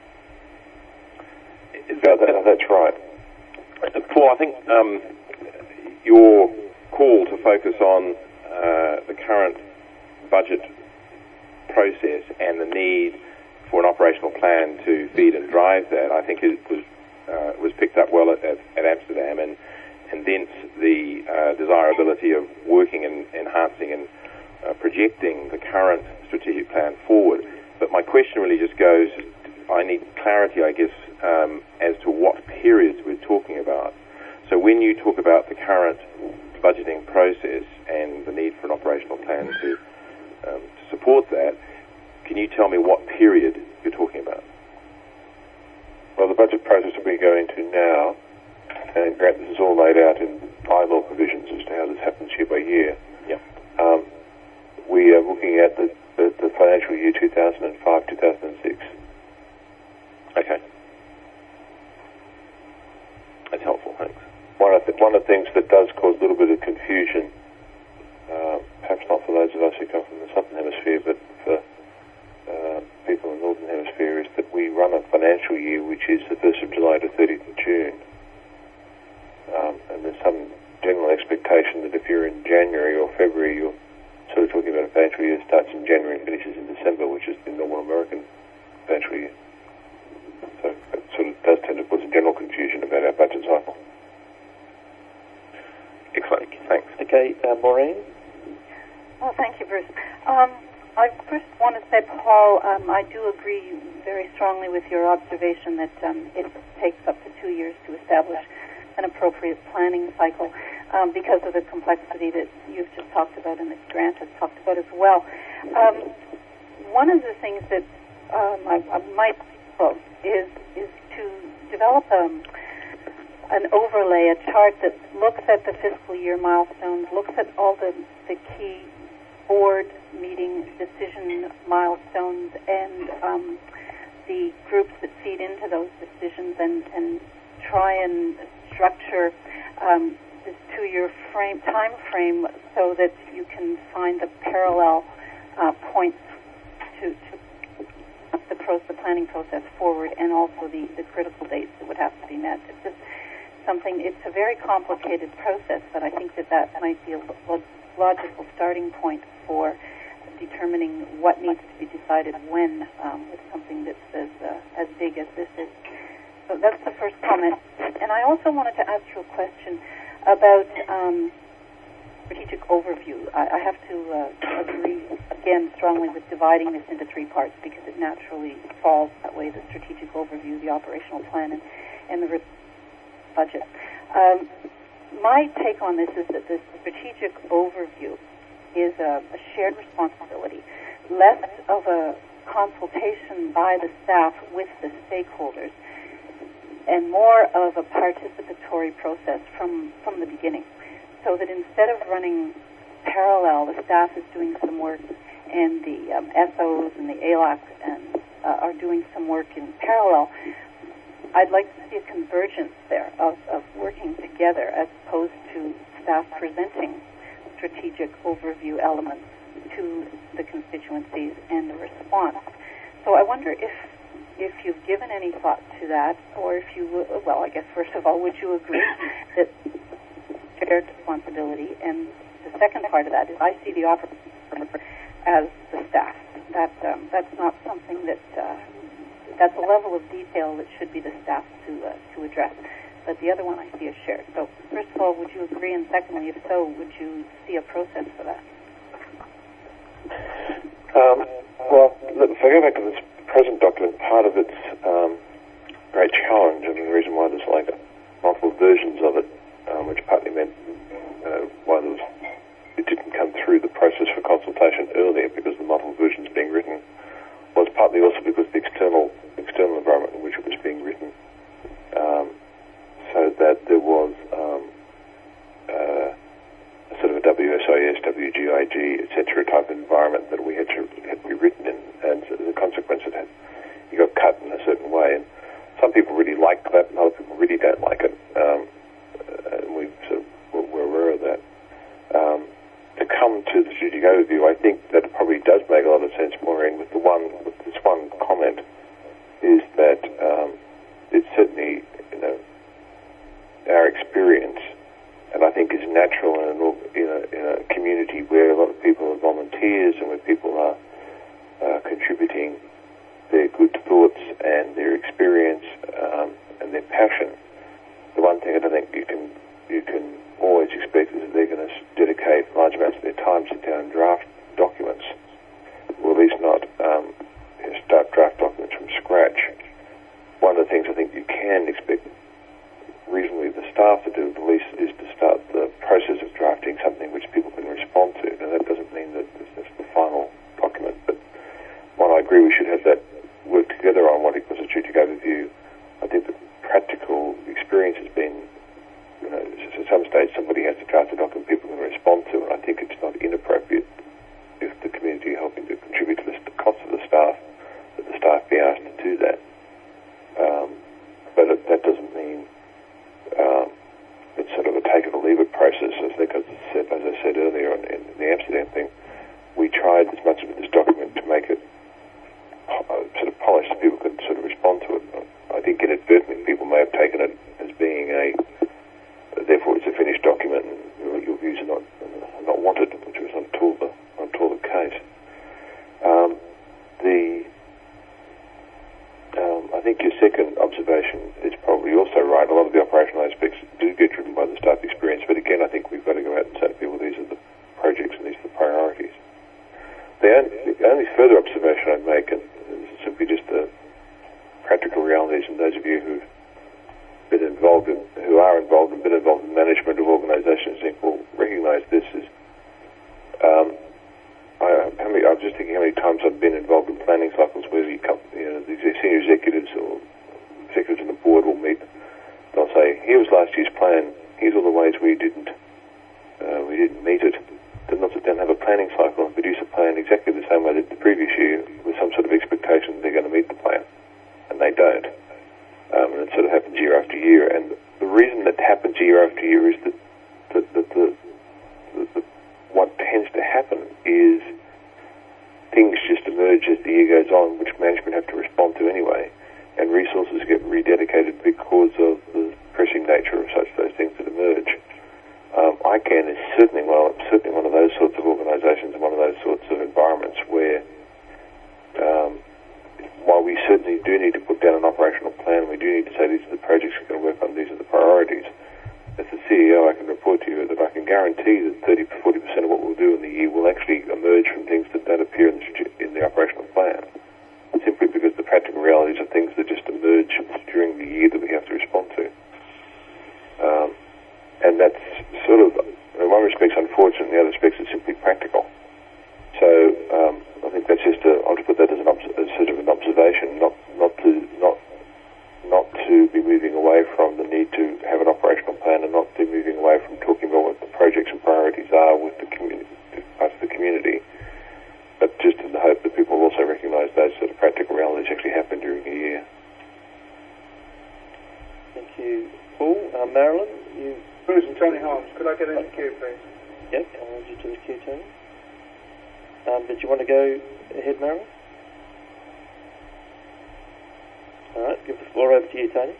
S12: No, that, that's right. Paul, I think um, your call to focus on uh, the current budget process and the need for an operational plan to feed and drive that, I think it was uh, was picked up well at, at, at Amsterdam, and and thence the uh, desirability of working and enhancing and uh, projecting the current strategic plan forward. But my question really just goes, I need clarity, I guess, um, as to what periods we're talking about. So when you talk about the current budgeting process and the need for an operational plan to, um, to support that, can you tell me what period you're talking about?
S5: Well, the budget process that we go into now, and Grant, this is all laid out in bylaw provisions as to how this happens year by year.
S12: Yeah.
S5: Um, we are looking at the, the, the financial year two thousand five, two thousand six.
S12: Okay. That's helpful, thanks.
S5: One of the, one of the things that does cause a little bit of confusion, uh, perhaps not for those of us who come from the Southern Hemisphere, but for uh, people in the Northern Hemisphere, is that we run a financial year which is the first of July to thirtieth of June. Um, and there's some general expectation that if you're in January or February, you're sort of talking about a financial year that starts in January and finishes in December, which is the normal American financial year. So it sort of does tend to cause a general confusion about our budget cycle.
S12: Excellent, thanks.
S14: Okay, uh, Maureen?
S13: Well, thank you, Bruce. Um, I first want to say, Paul, um, I do agree very strongly with your observation that um, it takes up to two years to establish an appropriate planning cycle um, because of the complexity that you've just talked about and that Grant has talked about as well. Um, one of the things that um, I, I might well, is is to develop um, an overlay, a chart that looks at the fiscal year milestones, looks at all the, the key board meeting decision milestones and um, the groups that feed into those decisions, and, and try and structure um, this two-year frame time frame so that you can find the parallel uh, points to, to the, pro- the planning process forward, and also the, the critical dates that would have to be met. It's just something. It's a very complicated process, but I think that that might be a lo- logical starting point for determining what needs to be decided when um, with something that's as uh, as big as this is. So that's the first comment. And I also wanted to ask you a question about um, strategic overview. I, I have to uh, agree, again, strongly with dividing this into three parts, because it naturally falls that way: the strategic overview, the operational plan, and, and the re- budget. Um, my take on this is that the strategic overview is a, a shared responsibility, less of a consultation by the staff with the stakeholders, and more of a participatory process from, from the beginning. So that instead of running parallel, the staff is doing some work, and the um, S Os and the A L A C and, uh, are doing some work in parallel. I'd like to see a convergence there of, of working together, as opposed to staff presenting strategic overview elements to the constituencies and the response. So I wonder if if you've given any thought to that, or if you would, well, I guess first of all, would you agree that shared responsibility? And the second part of that is, I see the operator as the staff. That um, that's not something that uh, that's a level of detail that should be the staff to uh, to address. But the other one I see as shared. So first of all, would you agree? And secondly, if so, would you see a process for that?
S5: Um, well, look, if I go back to this present document, part of its um, great challenge, I mean, the reason why there's like multiple versions of it, um, which partly meant uh, why there was, it didn't come through the process for consultation earlier, because the multiple versions being written, was partly also because the external external environment in which it was being written. Um, so that there was um, uh, a sort of a W S I S, W G I G, et cetera type environment that we had to, had to be written in, and so as a consequence it had, you got cut in a certain way. And some people really like that, and other people really don't like it. Um, and we sort of, we're aware of that.
S12: come to the strategic overview, I think that it probably does make a lot of sense, Maureen, with the one, with this one comment, is that um, it's certainly, you know, our experience, and I think is natural in, an, in, a, in a community where a lot of people are volunteers and where people are uh, contributing their good thoughts and their experience um, and their passion. The one thing I don't think you can you can always expect is that they're going to dedicate large amounts of their time, sit down and draft documents, or at least not um, you know, start draft documents from scratch. One of the things I think you can expect reasonably the staff to do, at least, is to start the process of drafting something which people can respond to. Now, that doesn't mean that this is the final document, but while I agree we should have that work together on what equals a strategic overview, I think the practical experience has been, you know, at some stage somebody has to draft a document people can respond to, and I think it's not inappropriate if the community are helping to contribute to the cost of the staff, that the staff be asked to do that. Um, but it, that doesn't mean um, it's sort of a take it or leave it process. I think, as I said, as I said earlier on in the Amsterdam thing, we tried as much with this document to make it uh, sort of polished so people could sort of respond to it. I think inadvertently people may have taken it as being a, therefore it's a finished document and your views are not uh, not wanted, which was not at all the, not at all the case. Um, the Um, I think your second observation is probably also right. A lot of the operational aspects do get driven by the staff experience, but again, I think we've got to go out and say to people, these are the projects and these are the priorities. The only, the only further observation I'd make, and this is simply just the practical realities, and those of you who've been involved in, who are involved and been involved in management of organisations, I think will recognise this is, um, I, how many, I'm just thinking how many times I've been involved in planning cycles where the, you know, the senior executives or executives on the board will meet. They'll say, "Here was last year's plan. Here's all the ways we didn't uh, we didn't meet it." Then they'll sit down and have a planning cycle and produce a plan exactly the same way they did the previous year, with some sort of expectation that they're going to meet the plan, and they don't. Um, and it sort of happens year after year. And the reason that happens year after year is that, that, that the, the, the what tends to happen is things just emerge as the year goes on, which management have to respond to anyway, and resources get rededicated because of the pressing nature of such those things that emerge. Um, I C A N is certainly well, certainly one of those sorts of organisations and one of those sorts of environments where, um, while we certainly do need to put down an operational plan, we do need to say these are the projects we're going to work on, these are the priorities. As the C E O, I can report to you that I can guarantee that thirty to forty percent of what we'll do in the year will actually emerge from things that don't appear in the, in the operational plan, simply because the practical realities are things that just emerge during the year that we have to respond to. Um, and that's sort of, in one respect, unfortunate, in the other respect, it's simply practical. So um, I think that's just a, I'll just put that as, an obs- as sort of an observation, not not to not not to be moving away from the need to have an operational plan, and not to be moving away from talking about what the projects and priorities are with the community, parts of the community, but just in the hope that people also recognise those sort of practical realities actually happen during the year.
S15: Thank you, Paul. Uh, Marilyn, you...
S10: Bruce and Tony Holmes, could I get in the queue, please?
S15: Yep, I'll hold you to the queue, Tony. Um, did you want to go ahead, Marilyn? All right, give the floor over to you, Tony.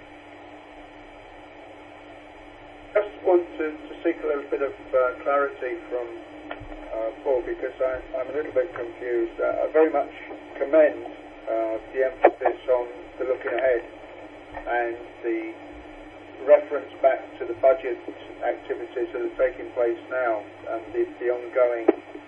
S10: I just want to, to seek a little bit of uh, clarity from uh, Paul, because I, I'm a little bit confused. Uh, I very much commend uh, the emphasis on the looking ahead and the reference back to the budget activities that are taking place now and the, the ongoing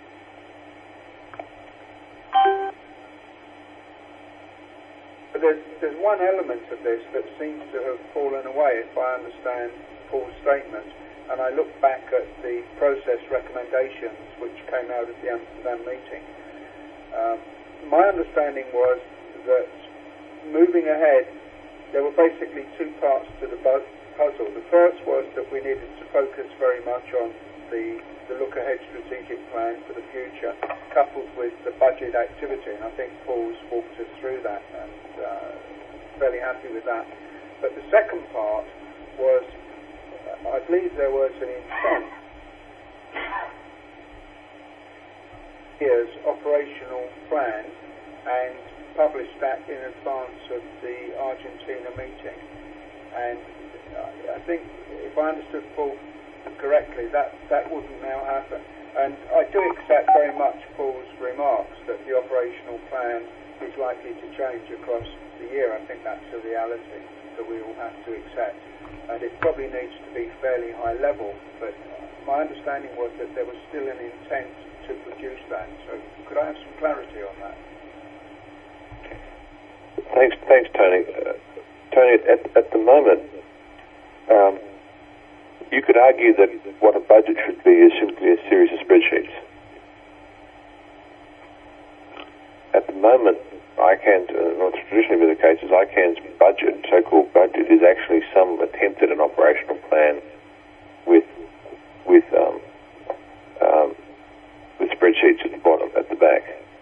S10: But there's, there's one element of this that seems to have fallen away, if I understand Paul's statement, and I look back at the process recommendations which came out of the Amsterdam meeting. Um, my understanding was that moving ahead, there were basically two parts to the bu- puzzle. The first was that we needed to focus very much on the, the look-ahead strategic plan for the future, coupled with the budget activity, and I think Paul's walked us through that, and uh, fairly happy with that. But the second part was, uh, I believe there was an intent year's operational plan and publish that in advance of the Argentina meeting. And I think, if I understood Paul correctly, that, that wouldn't now happen. And I do accept very much Paul's remarks that the operational plan is likely to change across the year. I think that's a reality that we all have to accept. And it probably needs to be fairly high level, but my understanding was that there was still an intent to produce that. So could I have some clarity on that?
S5: Thanks, thanks, Tony. Uh, Tony, at, at the moment, um, you could argue that what a budget should be is simply a series of spreadsheets. At the moment, I CAN's, uh, what's traditionally been the case is I CAN's budget, so-called budget, is actually some attempt at an operational plan with with um, um, with spreadsheets at the bottom, at the back.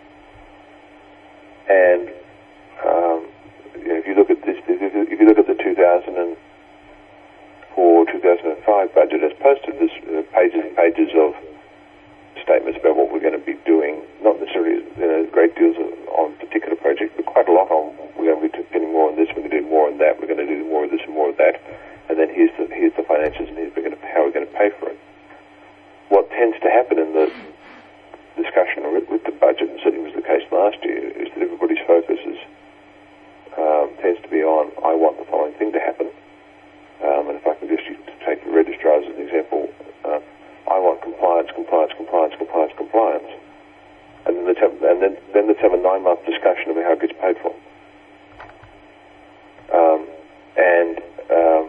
S5: And um, you know, if you look at this, if you, if you look at the two thousand four, two thousand five budget, as posted, there's uh, pages and pages of statements about what we're going to be doing, not necessarily you know, great deals of, on particular projects, but quite a lot on, we're going to be spending more on this, we're going to do more on that, we're going to do more of this and more of that, and then here's the, here's the finances and here's we're going to, how we're going to pay for it. What tends to happen in the discussion with, with the budget, and certainly was the case last year, is that everybody's focus is, um, tends to be on, I want the following thing to happen. Um, and if I can just use, to take the registrars as an example, uh, I want compliance, compliance, compliance, compliance, compliance. And then let's have, and then, then let's have a nine-month discussion about how it gets paid for. Um, and um,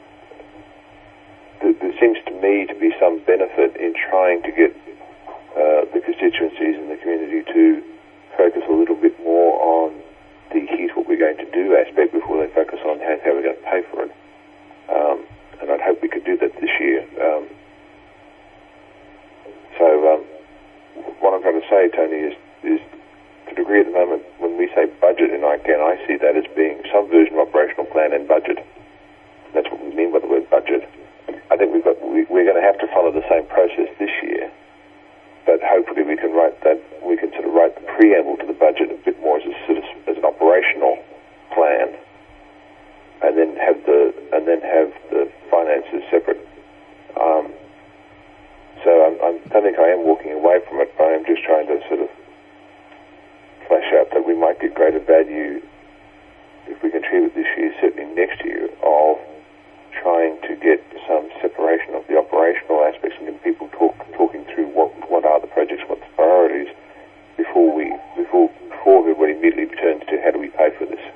S5: th- there seems to me to be some benefit in trying to get uh, the constituencies in the community to focus a little bit more on the here's what we're going to do aspect before they focus on how, how we're going to pay for it. Um, and I'd hope we could do that this year. Um, so um, what I'm trying to say, Tony, is, is to a degree at the moment, when we say budget in I CAN, I see that as being some version of operational plan and budget. That's what we mean by the word budget. I think we've got, we, we're going to have to follow the same process this year, but hopefully we can write that, we can sort of write the preamble to the budget a bit more as a sort of, as an operational plan, and then have the and then have the finances separate. Um, so I'm, I'm, I don't think I am walking away from it, but I am just trying to sort of flesh out that we might get greater value if we can achieve it this year, certainly next year, of trying to get some separation of the operational aspects and get people talk, talking through what what are the projects, what's the priorities, before we before before everybody immediately turns to how do we pay for this.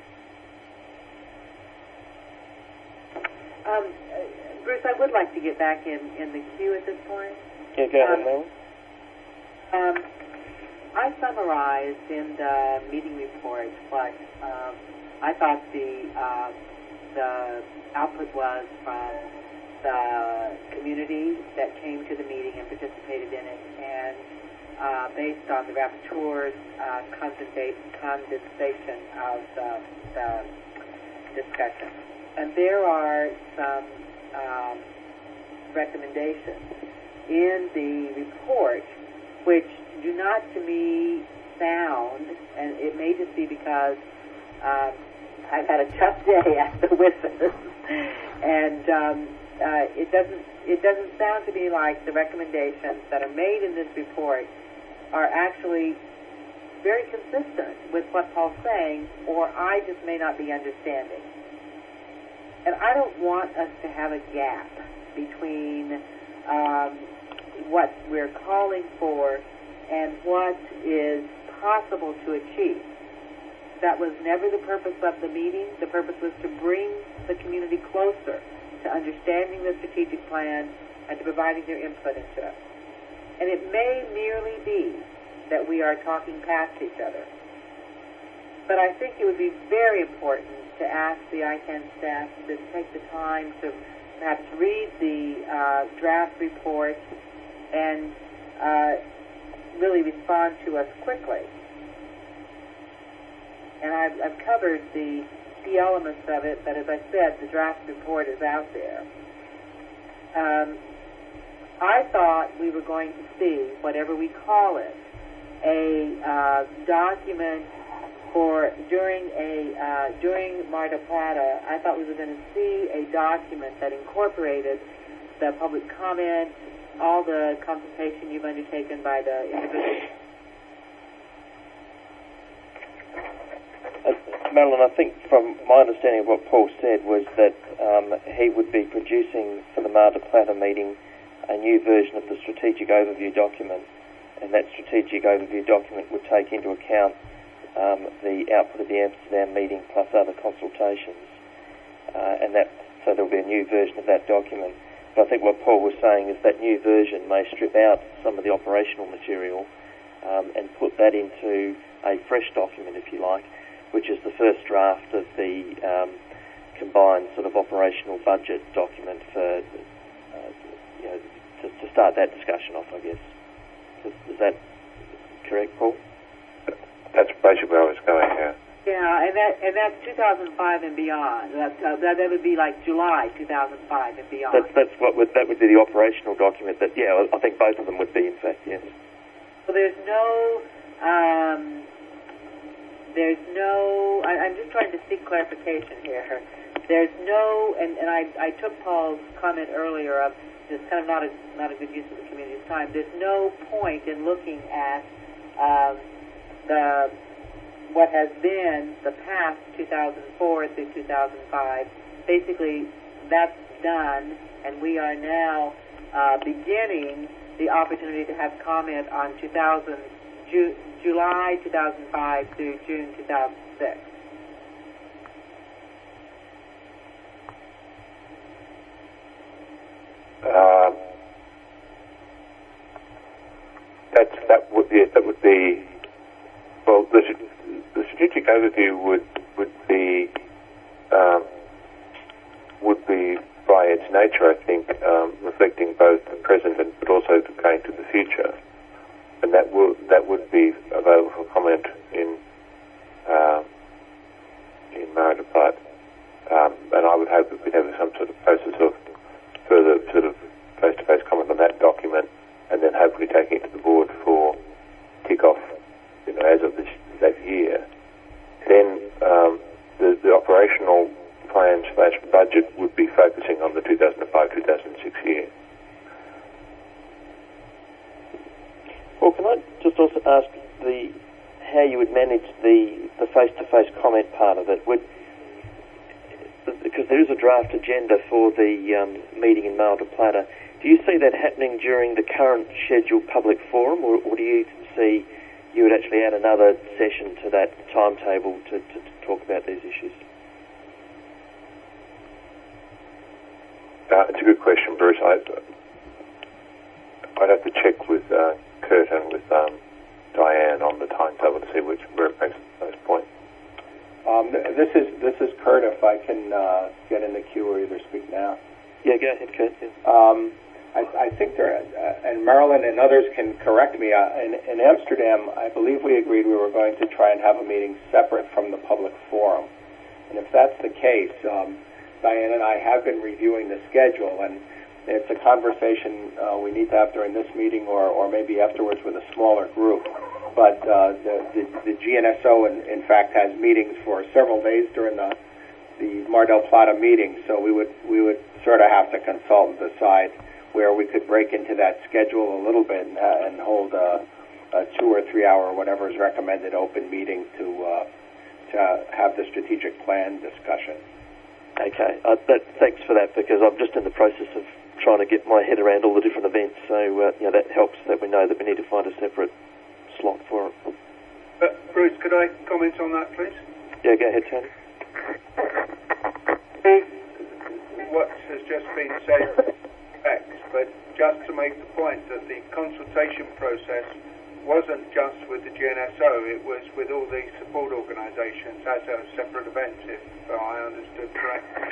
S6: Um, uh, Bruce, I would like to get back in, in the queue at this point.
S15: Yeah, go ahead,
S6: um,
S15: Mel.
S6: Um, I summarized in the meeting report what um, I thought the uh, the output was from the community that came to the meeting and participated in it, and uh, based on the rapporteur's uh, condensation of the, the discussion. And there are some um, recommendations in the report which do not to me sound, and it may just be because um, I've had a tough day as a witness, and um, uh, it doesn't it doesn't sound to me like the recommendations that are made in this report are actually very consistent with what Paul's saying, or I just may not be understanding. And I don't want us to have a gap between um, what we're calling for and what is possible to achieve. That was never the purpose of the meeting. The purpose was to bring the community closer to understanding the strategic plan and to providing their input into it. And it may merely be that we are talking past each other. But I think it would be very important to ask the I CAN staff to take the time to perhaps read the uh, draft report and uh, really respond to us quickly. And I've, I've covered the key elements of it, but as I said, the draft report is out there. Um, I thought we were going to see, whatever we call it, a uh, document for during a uh, during Mar del Plata. I thought we were going to see a document that incorporated the public comment, all the consultation you've undertaken by the individual.
S14: Uh, Marilyn, I think from my understanding of what Paul said was that um, he would be producing for the Mar del Plata meeting a new version of the strategic overview document, and that strategic overview document would take into account um, the output of the Amsterdam meeting plus other consultations, uh, and that so there will be a new version of that document. But I think what Paul was saying is that new version may strip out some of the operational material um, and put that into a fresh document, if you like, which is the first draft of the um, combined sort of operational budget document for, uh, you know, to, to start that discussion off, I guess. Is, is that correct, Paul?
S5: That's basically where I was going, yeah.
S6: Yeah, and that and that's two thousand five and beyond. That, uh, that that would be like July two thousand five and beyond.
S14: That's that's what would that would be the operational document. That yeah, I think both of them would be, in fact, yes.
S6: So there's no. Um, There's no, I, I'm just trying to seek clarification here. There's no, and, and I, I took Paul's comment earlier of just kind of not a, not a good use of the community's time. There's no point in looking at um, the what has been the past two thousand four through two thousand five. Basically, that's done, and we are now uh, beginning the opportunity to have comment on two thousand, Ju- July two thousand five through June two thousand six.
S5: Uh, that's, that would be, that would be, well, the, the strategic overview would, would be, um, would be by its nature, I think, um, reflecting both the present and, but also going to the future. And that will, that would be available for comment in, uh, in Mar del Plata. Um, and I would hope that we'd have some sort of process of further sort of face-to-face comment on that document, and then hopefully taking it to the board for kick-off, you know, as of this that year. Then um, the, the operational plan slash budget would be focusing on the two thousand five to two thousand six year.
S14: Well, can I just also ask the how you would manage the the face-to-face comment part of it? Would because there is a draft agenda for the um, meeting in Mar del Plata. Do you see that happening during the current scheduled public forum, or, or do you see you would actually add another session to that timetable to, to, to talk about these issues?
S5: Uh, it's a good question, Bruce. I, I'd have to check with uh, Kurt and with um, Diane on the timetable to see which where it makes the most point.
S16: Um, this is this is Kurt. If I can uh, get in the queue or either speak now.
S14: Yeah, go ahead, Kurt. Yeah.
S16: Um, I, I think there, uh, and Marilyn and others can correct me. Uh, in, in Amsterdam, I believe we agreed we were going to try and have a meeting separate from the public forum. And if that's the case, um, Diane and I have been reviewing the schedule, and it's a conversation uh, we need to have during this meeting or, or maybe afterwards with a smaller group. But uh, the, the, the G N S O, in, in fact, has meetings for several days during the, the Mar del Plata meeting, so we would we would sort of have to consult and decide where we could break into that schedule a little bit and, uh, and hold a, a two or three hour, whatever is recommended, open meeting to uh, to have the strategic plan discussion.
S14: Okay, uh, that, thanks for that, because I'm just in the process of trying to get my head around all the different events, so uh, you know, that helps that we know that we need to find a separate slot for it.
S10: Uh, Bruce, could I comment on that, please?
S14: Yeah, go ahead, Tony.
S10: What has just been said, but just to make the point that the consultation process wasn't just with the G N S O, it was with all the support organisations as a separate event, if I understood correctly.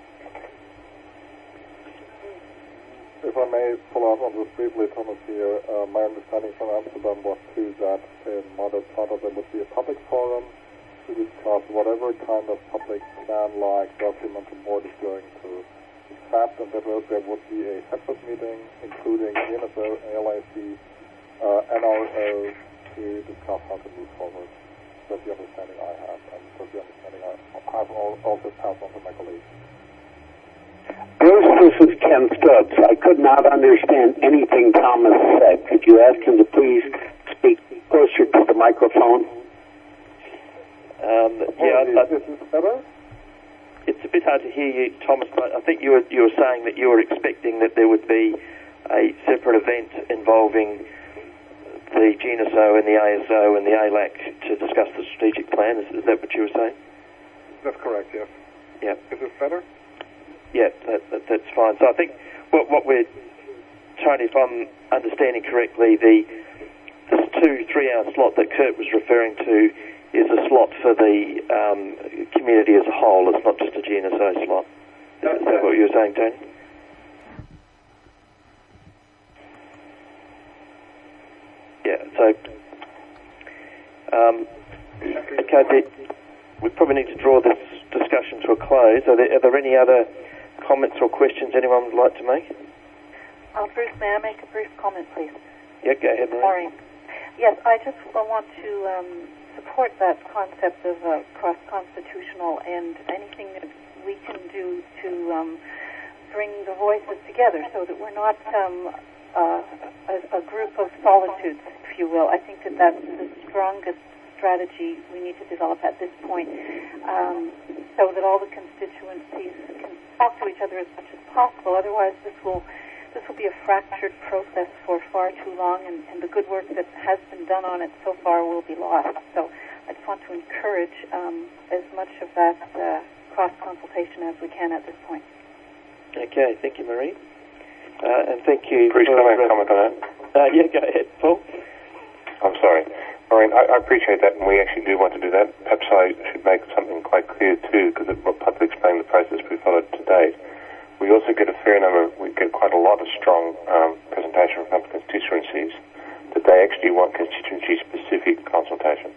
S7: If I may follow up on this briefly, Thomas here, uh, my understanding from Amsterdam was too that in Mar del Plata there would be a public forum to discuss whatever kind of public plan-like document the board is going to accept, and that there would be a separate meeting including G N S O, A L I C, uh, N R O, to discuss how to move forward. That's the understanding I have, and that's the understanding I have also passed on to my colleagues.
S17: Bruce, this is Ken Stubbs. I could not understand anything Thomas said. Could you ask him to please speak closer to the microphone?
S15: Um, yeah, I, I,
S7: is this better?
S15: It's a bit hard to hear you, Thomas. But I think you were you were saying that you were expecting that there would be a separate event involving the G N S O and the A S O and the A L A C to discuss the strategic plan. Is, is that what you were saying?
S7: That's correct, yes.
S15: Yeah.
S7: Is this better?
S15: Yeah, that, that, that's fine. So I think what, what we're, Tony, if I'm understanding correctly, the this two, three-hour slot that Kurt was referring to is a slot for the um, community as a whole. It's not just a G N S O slot. Is, is that what you were saying, Tony? Yeah, so, um, okay, the, we probably need to draw this discussion to a close. Are there, are there any other comments or questions anyone would like to make?
S13: Uh, Bruce, may I make a brief comment, please?
S15: Yeah, go ahead, Marie.
S13: Sorry. Yes, I just want to um, support that concept of uh, cross-constitutional and anything that we can do to um, bring the voices together so that we're not um, uh, a, a group of solitudes, if you will. I think that that's the strongest strategy we need to develop at this point, um, so that all the constituencies can talk to each other as much as possible. Otherwise, this will this will be a fractured process for far too long, and, and the good work that has been done on it so far will be lost. So I just want to encourage um, as much of that uh, cross-consultation as we can at this point.
S15: Okay, thank you, Marie. Uh, and thank you...
S5: Bruce, can I make a comment on that?
S15: Uh, yeah, go ahead, Paul.
S5: I'm sorry. Maureen, I, I appreciate that, and we actually do want to do that. Perhaps I should make something quite clear, too, because it will probably explain the process we followed to date. We also get a fair number, we get quite a lot of strong um, presentation from constituencies that they actually want constituency-specific consultation.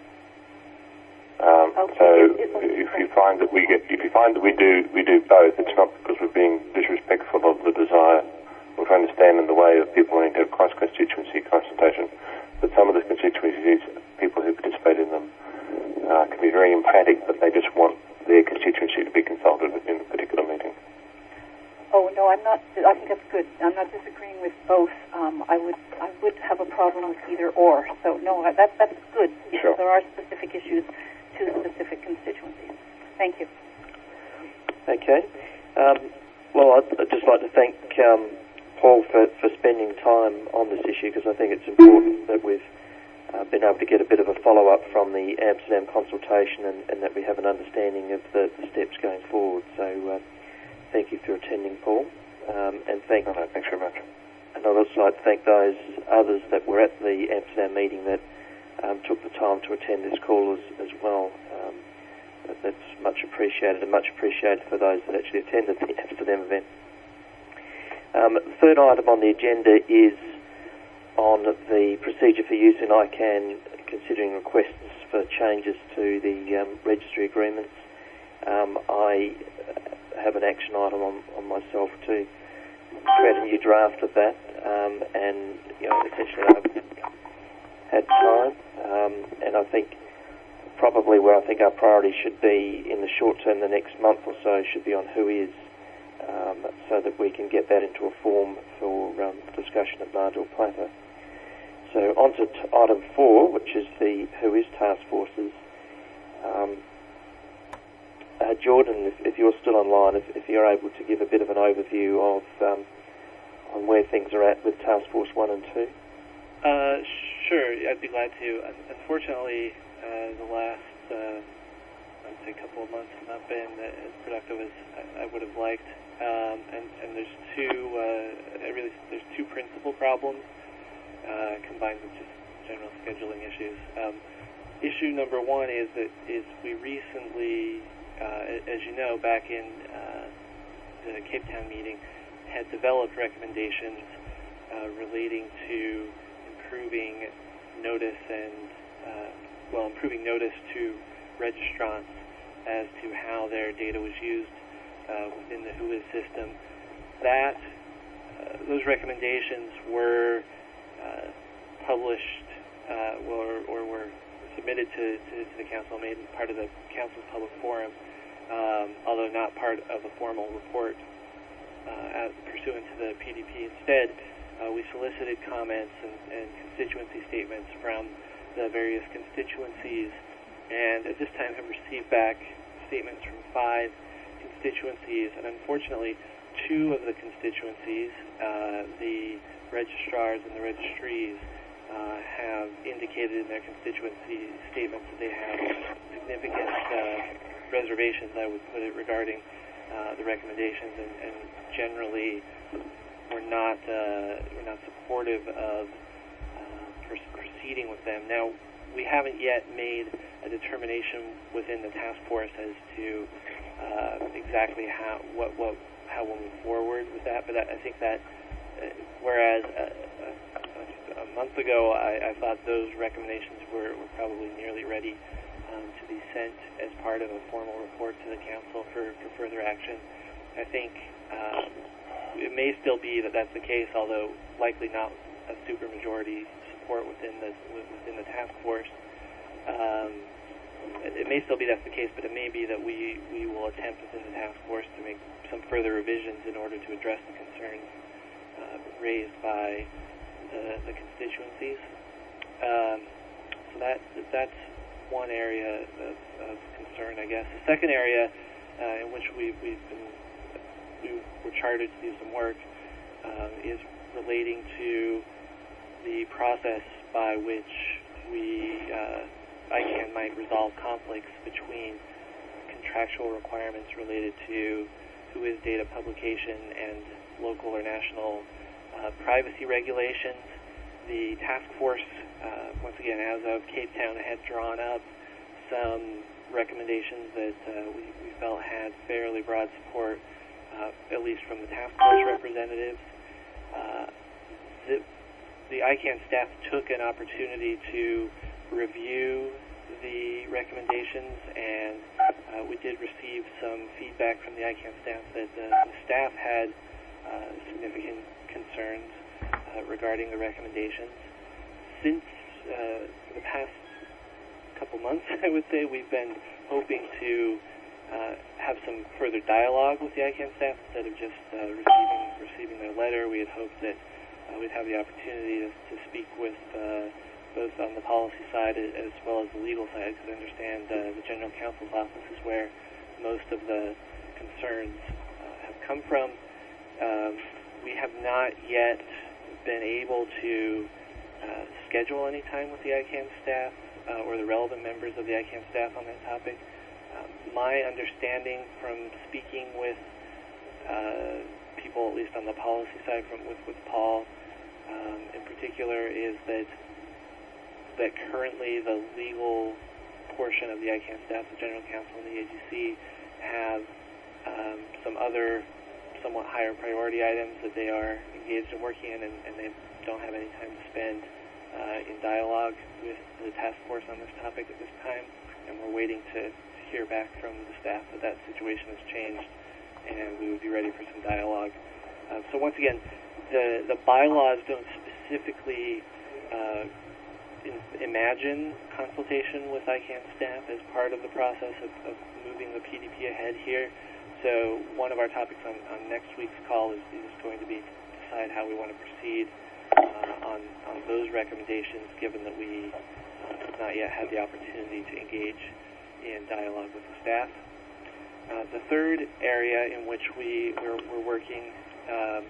S5: Um,
S13: okay.
S5: So if you find that we get, if you find that we do, we do both, it's not because we're being disrespectful of the desire or to understand in the way of people wanting to have cross-constituency consultation, but some of the constituencies, people who participate in them, uh, can be very emphatic that they just want their constituency to be consulted in a particular meeting.
S13: Oh no, I'm not. I think that's good. I'm not disagreeing with both. Um, I would, I would have a problem with either or. So no, that that's good because
S5: sure.
S13: there are specific issues to specific constituencies. Thank you.
S15: Okay. Um, well, I'd, I'd just like to thank um, Paul for, for spending time on this issue because I think it's important that we've uh, been able to get a bit of a follow-up from the Amsterdam consultation and, and that we have an understanding of the, the steps going forward. So. Uh, Thank you for attending, Paul, um, and thank.
S5: No, no, thanks very much.
S15: And I'd also like to thank those others that were at the Amsterdam meeting that um, took the time to attend this call as, as well. Um, that, that's much appreciated, and much appreciated for those that actually attended the Amsterdam event. Um, the third item on the agenda is on the procedure for use in I CAN, considering requests for changes to the um, registry agreements. Um, I have an action item on, on myself to create a new draft of that, um, and you know, essentially I've had time, um, and I think probably where I think our priority should be in the short term, the next month or so, should be on who is, um, so that we can get that into a form for um, discussion at Margil Plateau. So on to t- item four, which is the who is task forces. Um, Uh, Jordan, if, if you're still online, if, if you're able to give a bit of an overview of um, on where things are at with Task Force one and two.
S18: Uh, sure, I'd be glad to. Unfortunately, uh, the last, uh, I'd say, couple of months have not been as productive as I, I would have liked. Um, and, and there's two, uh, I really, there's two principal problems uh, combined with just general scheduling issues. Um, issue number one is that is we recently. Uh, as you know, back in uh, the Cape Town meeting, had developed recommendations uh, relating to improving notice and, uh, well, improving notice to registrants as to how their data was used uh, within the Whois system. That, uh, those recommendations were uh, published uh, or, or submitted to, to, to the council, made part of the council's public forum, um, although not part of a formal report uh, as pursuant to the P D P. Instead, uh, we solicited comments and, and constituency statements from the various constituencies, and at this time have received back statements from five constituencies, and unfortunately, two of the constituencies, uh, the registrars and the registries, uh, have indicated in their constituency statements that they have significant uh, reservations, I would put it, regarding uh, the recommendations, and, and generally were not uh, were not supportive of uh, proceeding with them. Now, we haven't yet made a determination within the task force as to uh, exactly how what what how we'll move forward with that, but I, I think that uh, whereas uh, a, a month ago I, I thought those recommendations were, were probably nearly ready um, to be sent as part of a formal report to the council for, for further action, I think um, it may still be that that's the case, although likely not a supermajority support within the within the task force. Um, it may still be that's the case, but it may be that we, we will attempt within the task force to make some further revisions in order to address the concerns uh, raised by the, the constituencies. Um, so that that's one area of, of concern, I guess. The second area uh, in which we, we've been we were chartered to do some work um, is relating to the process by which we uh, I C A N might resolve conflicts between contractual requirements related to who is data publication and local or national uh, privacy regulations. The task force, uh, once again, as of Cape Town, had drawn up some recommendations that uh, we, we felt had fairly broad support, uh, at least from the task force representatives. Uh, the, the I C A N staff took an opportunity to review the recommendations, and uh, we did receive some feedback from the I C A N staff that uh, the staff had uh, significant concerns uh, regarding the recommendations. Since uh, the past couple months, I would say, we've been hoping to uh, have some further dialogue with the I C A N staff instead of just uh, receiving receiving their letter. We had hoped that uh, we'd have the opportunity to, to speak with uh, both on the policy side as well as the legal side, because I understand uh, the General Counsel's office is where most of the concerns uh, have come from. Um, we have not yet been able to uh, schedule any time with the I C A N staff uh, or the relevant members of the I C A N staff on that topic. Um, my understanding from speaking with uh, people, at least on the policy side, from with, with Paul um, in particular, is that that currently the legal portion of the I C A N staff, the General Counsel and the A G C, have um, some other somewhat higher priority items that they are engaged in working in, and, and they don't have any time to spend uh, in dialogue with the task force on this topic at this time, and we're waiting to hear back from the staff that that situation has changed, and we would be ready for some dialogue. Uh, so once again, the, the bylaws don't specifically uh, In, imagine consultation with I C A N staff as part of the process of, of moving the P D P ahead here. So one of our topics on, on next week's call is, is going to be to decide how we want to proceed uh, on, on those recommendations, given that we uh, have not yet had the opportunity to engage in dialogue with the staff. Uh, the third area in which we, we're, we're working, um,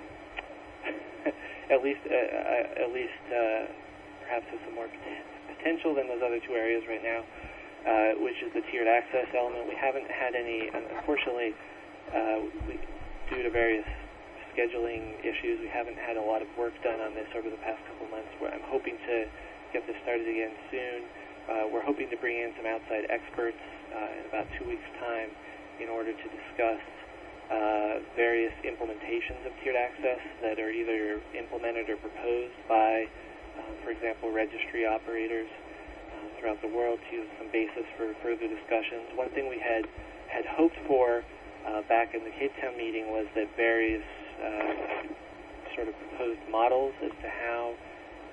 S18: at least, uh, at least uh, perhaps has some more potential than those other two areas right now, uh, which is the tiered access element. We haven't had any, unfortunately, uh, we, due to various scheduling issues, we haven't had a lot of work done on this over the past couple months. Where I'm hoping to get this started again soon. Uh, we're hoping to bring in some outside experts uh, in about two weeks' time in order to discuss uh, various implementations of tiered access that are either implemented or proposed by Uh, for example, registry operators uh, throughout the world, to use some basis for further discussions. One thing we had had hoped for uh, back in the Cape Town meeting was that various uh, sort of proposed models as to how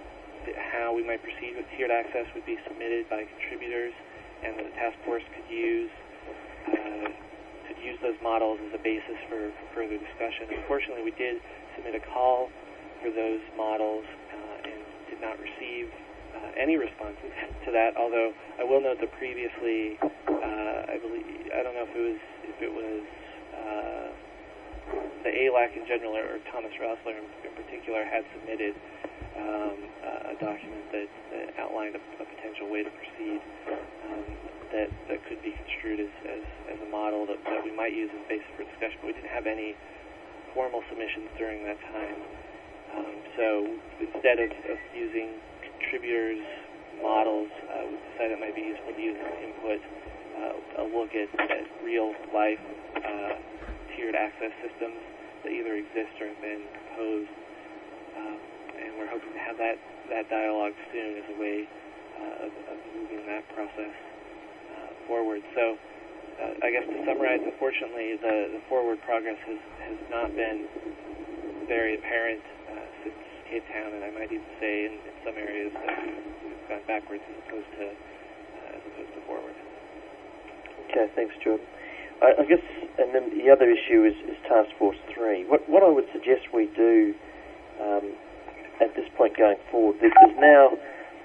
S18: how we might proceed with tiered access would be submitted by contributors, and the task force could use uh, could use those models as a basis for, for further discussion. Unfortunately, we did submit a call for those models uh, and did not receive uh, any responses to that. Although I will note that previously, uh, I believe I don't know if it was if it was uh, the A L A C in general or, or Thomas Rossler in, in particular had submitted um, uh, a document that, that outlined a, a potential way to proceed um, that that could be construed as, as, as a model that, that we might use as a basis for discussion. But we didn't have any formal submissions during that time. Um, so instead of, of using contributors' models, uh, we decided it might be useful to use as input uh, a look at, at real-life uh, tiered access systems that either exist or have been proposed. Um, and we're hoping to have that, that dialogue soon as a way uh, of, of moving that process uh, forward. So uh, I guess to summarize, unfortunately, the, the forward progress has, has not been very apparent uh, since Cape Town, and I might even say in, in some areas that we've gone backwards as opposed to uh, as opposed to forward.
S15: Okay, thanks, Jordan. I, I guess, and then the other issue is, is Task Force three. What, what I would suggest we do um, at this point going forward, there's now,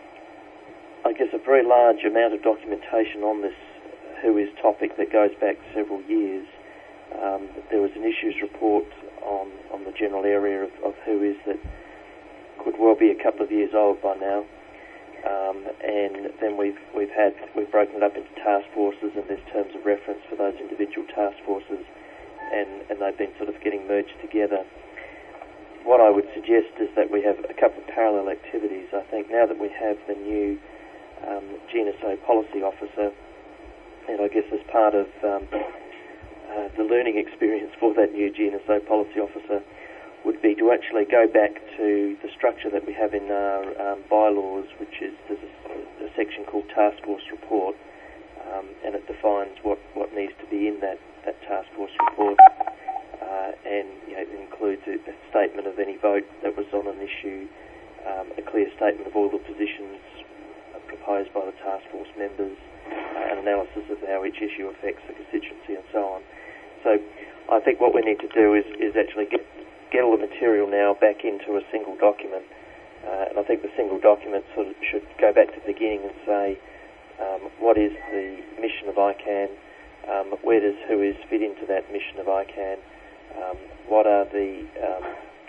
S15: I guess, a very large amount of documentation on this Who Is topic that goes back several years. Um, there was an issues report on, on the general area of, of Who Is that could well be a couple of years old by now. Um, and then we've we've had we've broken it up into task forces, and there's terms of reference for those individual task forces, and, and they've been sort of getting merged together. What I would suggest is that we have a couple of parallel activities. I think now that we have the new um, G N S O policy officer, and I guess as part of um, uh, the learning experience for that new G N S O policy officer would be to actually go back to the structure that we have in our um, bylaws, which is there's a, a section called Task Force Report, um, and it defines what, what needs to be in that, that Task Force Report, uh, and you know, it includes a, a statement of any vote that was on an issue, um, a clear statement of all the positions uh, proposed by the Task Force members, uh, an analysis of how each issue affects the constituency and so on. So I think what we need to do is, is actually get get all the material now back into a single document. Uh, and I think the single document sort of should go back to the beginning and say, um, what is the mission of I CAN? Um, where does Who Is fit into that mission of I CAN? Um, what are the, um,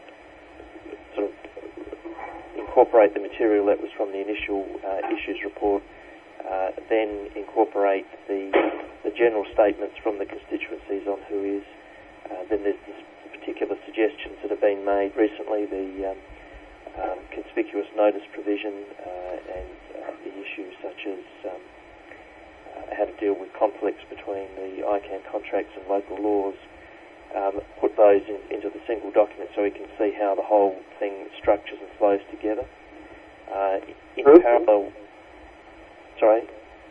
S15: sort of incorporate the material that was from the initial uh, issues report, uh, then incorporate the, the general statements from the constituencies on Who Is. Uh, then there's this particular suggestions that have been made recently, the um, um, conspicuous notice provision uh, and uh, the issues such as um, uh, how to deal with conflicts between the I CAN contracts and local laws, um, put those in, into the single document so we can see how the whole thing structures and flows together. Uh, in
S17: Bruce?
S15: parallel, sorry?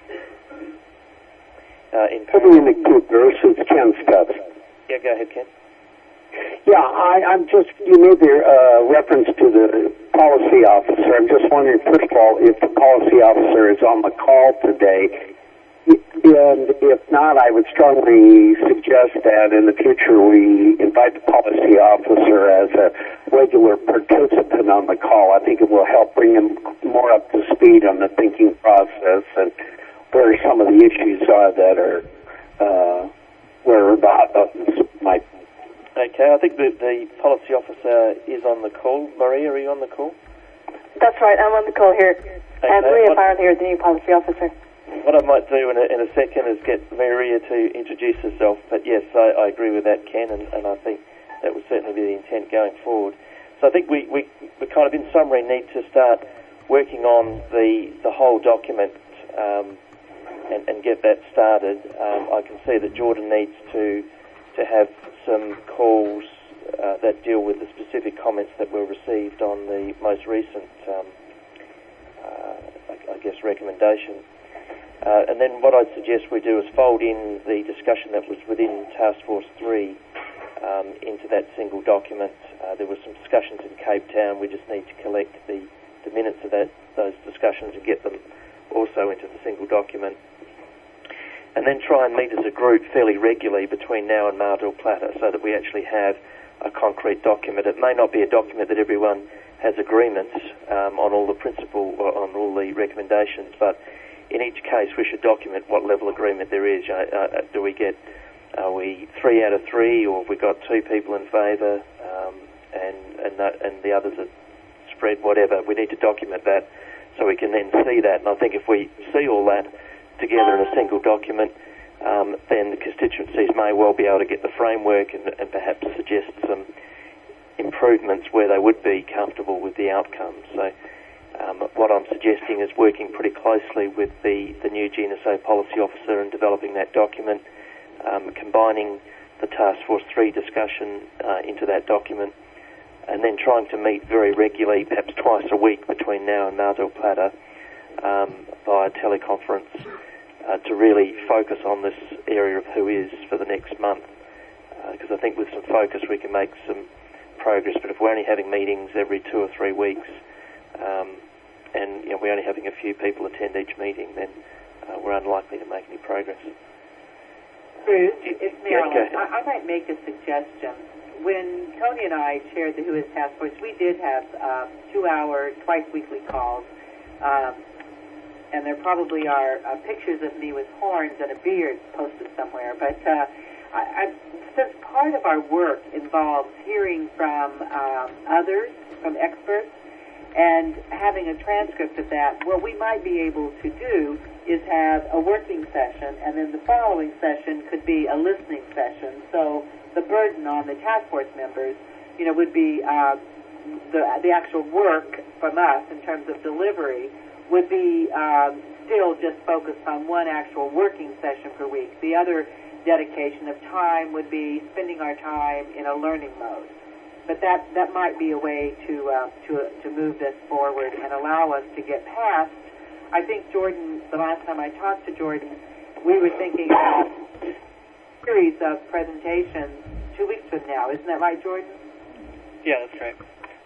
S15: Uh, in
S17: Put me in the queue, Bruce. It's Ken Stubbs.
S15: Yeah, go ahead, Ken.
S17: Yeah, I, I'm just, you made the uh, reference to the policy officer. I'm just wondering, first of all, if the policy officer is on the call today. And if not, I would strongly suggest that in the future we invite the policy officer as a regular participant on the call. I think it will help bring him more up to speed on the thinking process and where some of the issues are that are, uh, where the hot buttons might be.
S15: Okay, I think the, the policy officer is on the call. Maria, are you on the call?
S19: That's right, I'm on the call here.
S15: Okay,
S19: I'm Maria
S15: what,
S19: Byron here, the new policy officer.
S15: What I might do in a, in a second is get Maria to introduce herself, but yes, I, I agree with that, Ken, and, and I think that would certainly be the intent going forward. So I think we, we, we kind of, in summary, need to start working on the, the whole document um, and, and get that started. Um, I can see that Jordan needs to to have some calls uh, that deal with the specific comments that were received on the most recent, um, uh, I, I guess, recommendation. Uh, and then what I'd suggest we do is fold in the discussion that was within Task Force three um, into that single document. Uh, there was some discussions in Cape Town. We just need to collect the the minutes of that those discussions and get them also into the single document. And then try and meet as a group fairly regularly between now and Mar del Plata so that we actually have a concrete document. It may not be a document that everyone has agreement um, on all the principle, on all the recommendations, but in each case we should document what level of agreement there is. Uh, uh, do we get, are we three out of three, or have we got two people in favour, um, and, and, that, and the others are spread, whatever. We need to document that so we can then see that. And I think if we see all that together in a single document, um, then the constituencies may well be able to get the framework and, and perhaps suggest some improvements where they would be comfortable with the outcome. So um, what I'm suggesting is working pretty closely with the, the new G N S O policy officer and developing that document, um, combining the Task Force three discussion uh, into that document, and then trying to meet very regularly, perhaps twice a week between now and Mar del Plata um, via teleconference uh, to really focus on this area of who is for the next month. Because uh, I think with some focus we can make some progress, but if we're only having meetings every two or three weeks um, and you know, we're only having a few people attend each meeting, then uh, we're unlikely to make any progress.
S6: Bruce, it's Marilyn.
S15: Yeah,
S6: I, I might make a suggestion. When Tony and I chaired the Who Is Task Force, we did have uh, two-hour, twice-weekly calls, um, and there probably are uh, pictures of me with horns and a beard posted somewhere, but uh, I, I, since part of our work involves hearing from um, others, from experts, and having a transcript of that, what we might be able to do is have a working session, and then the following session could be a listening session. So the burden on the task force members, you know, would be uh, the the actual work from us in terms of delivery would be um, still just focused on one actual working session per week. The other dedication of time would be spending our time in a learning mode. But that, that might be a way to, uh, to, to move this forward and allow us to get past. I think Jordan, the last time I talked to Jordan, we were thinking about a series of presentations two weeks from now. Isn't that right, Jordan?
S18: Yeah, that's right.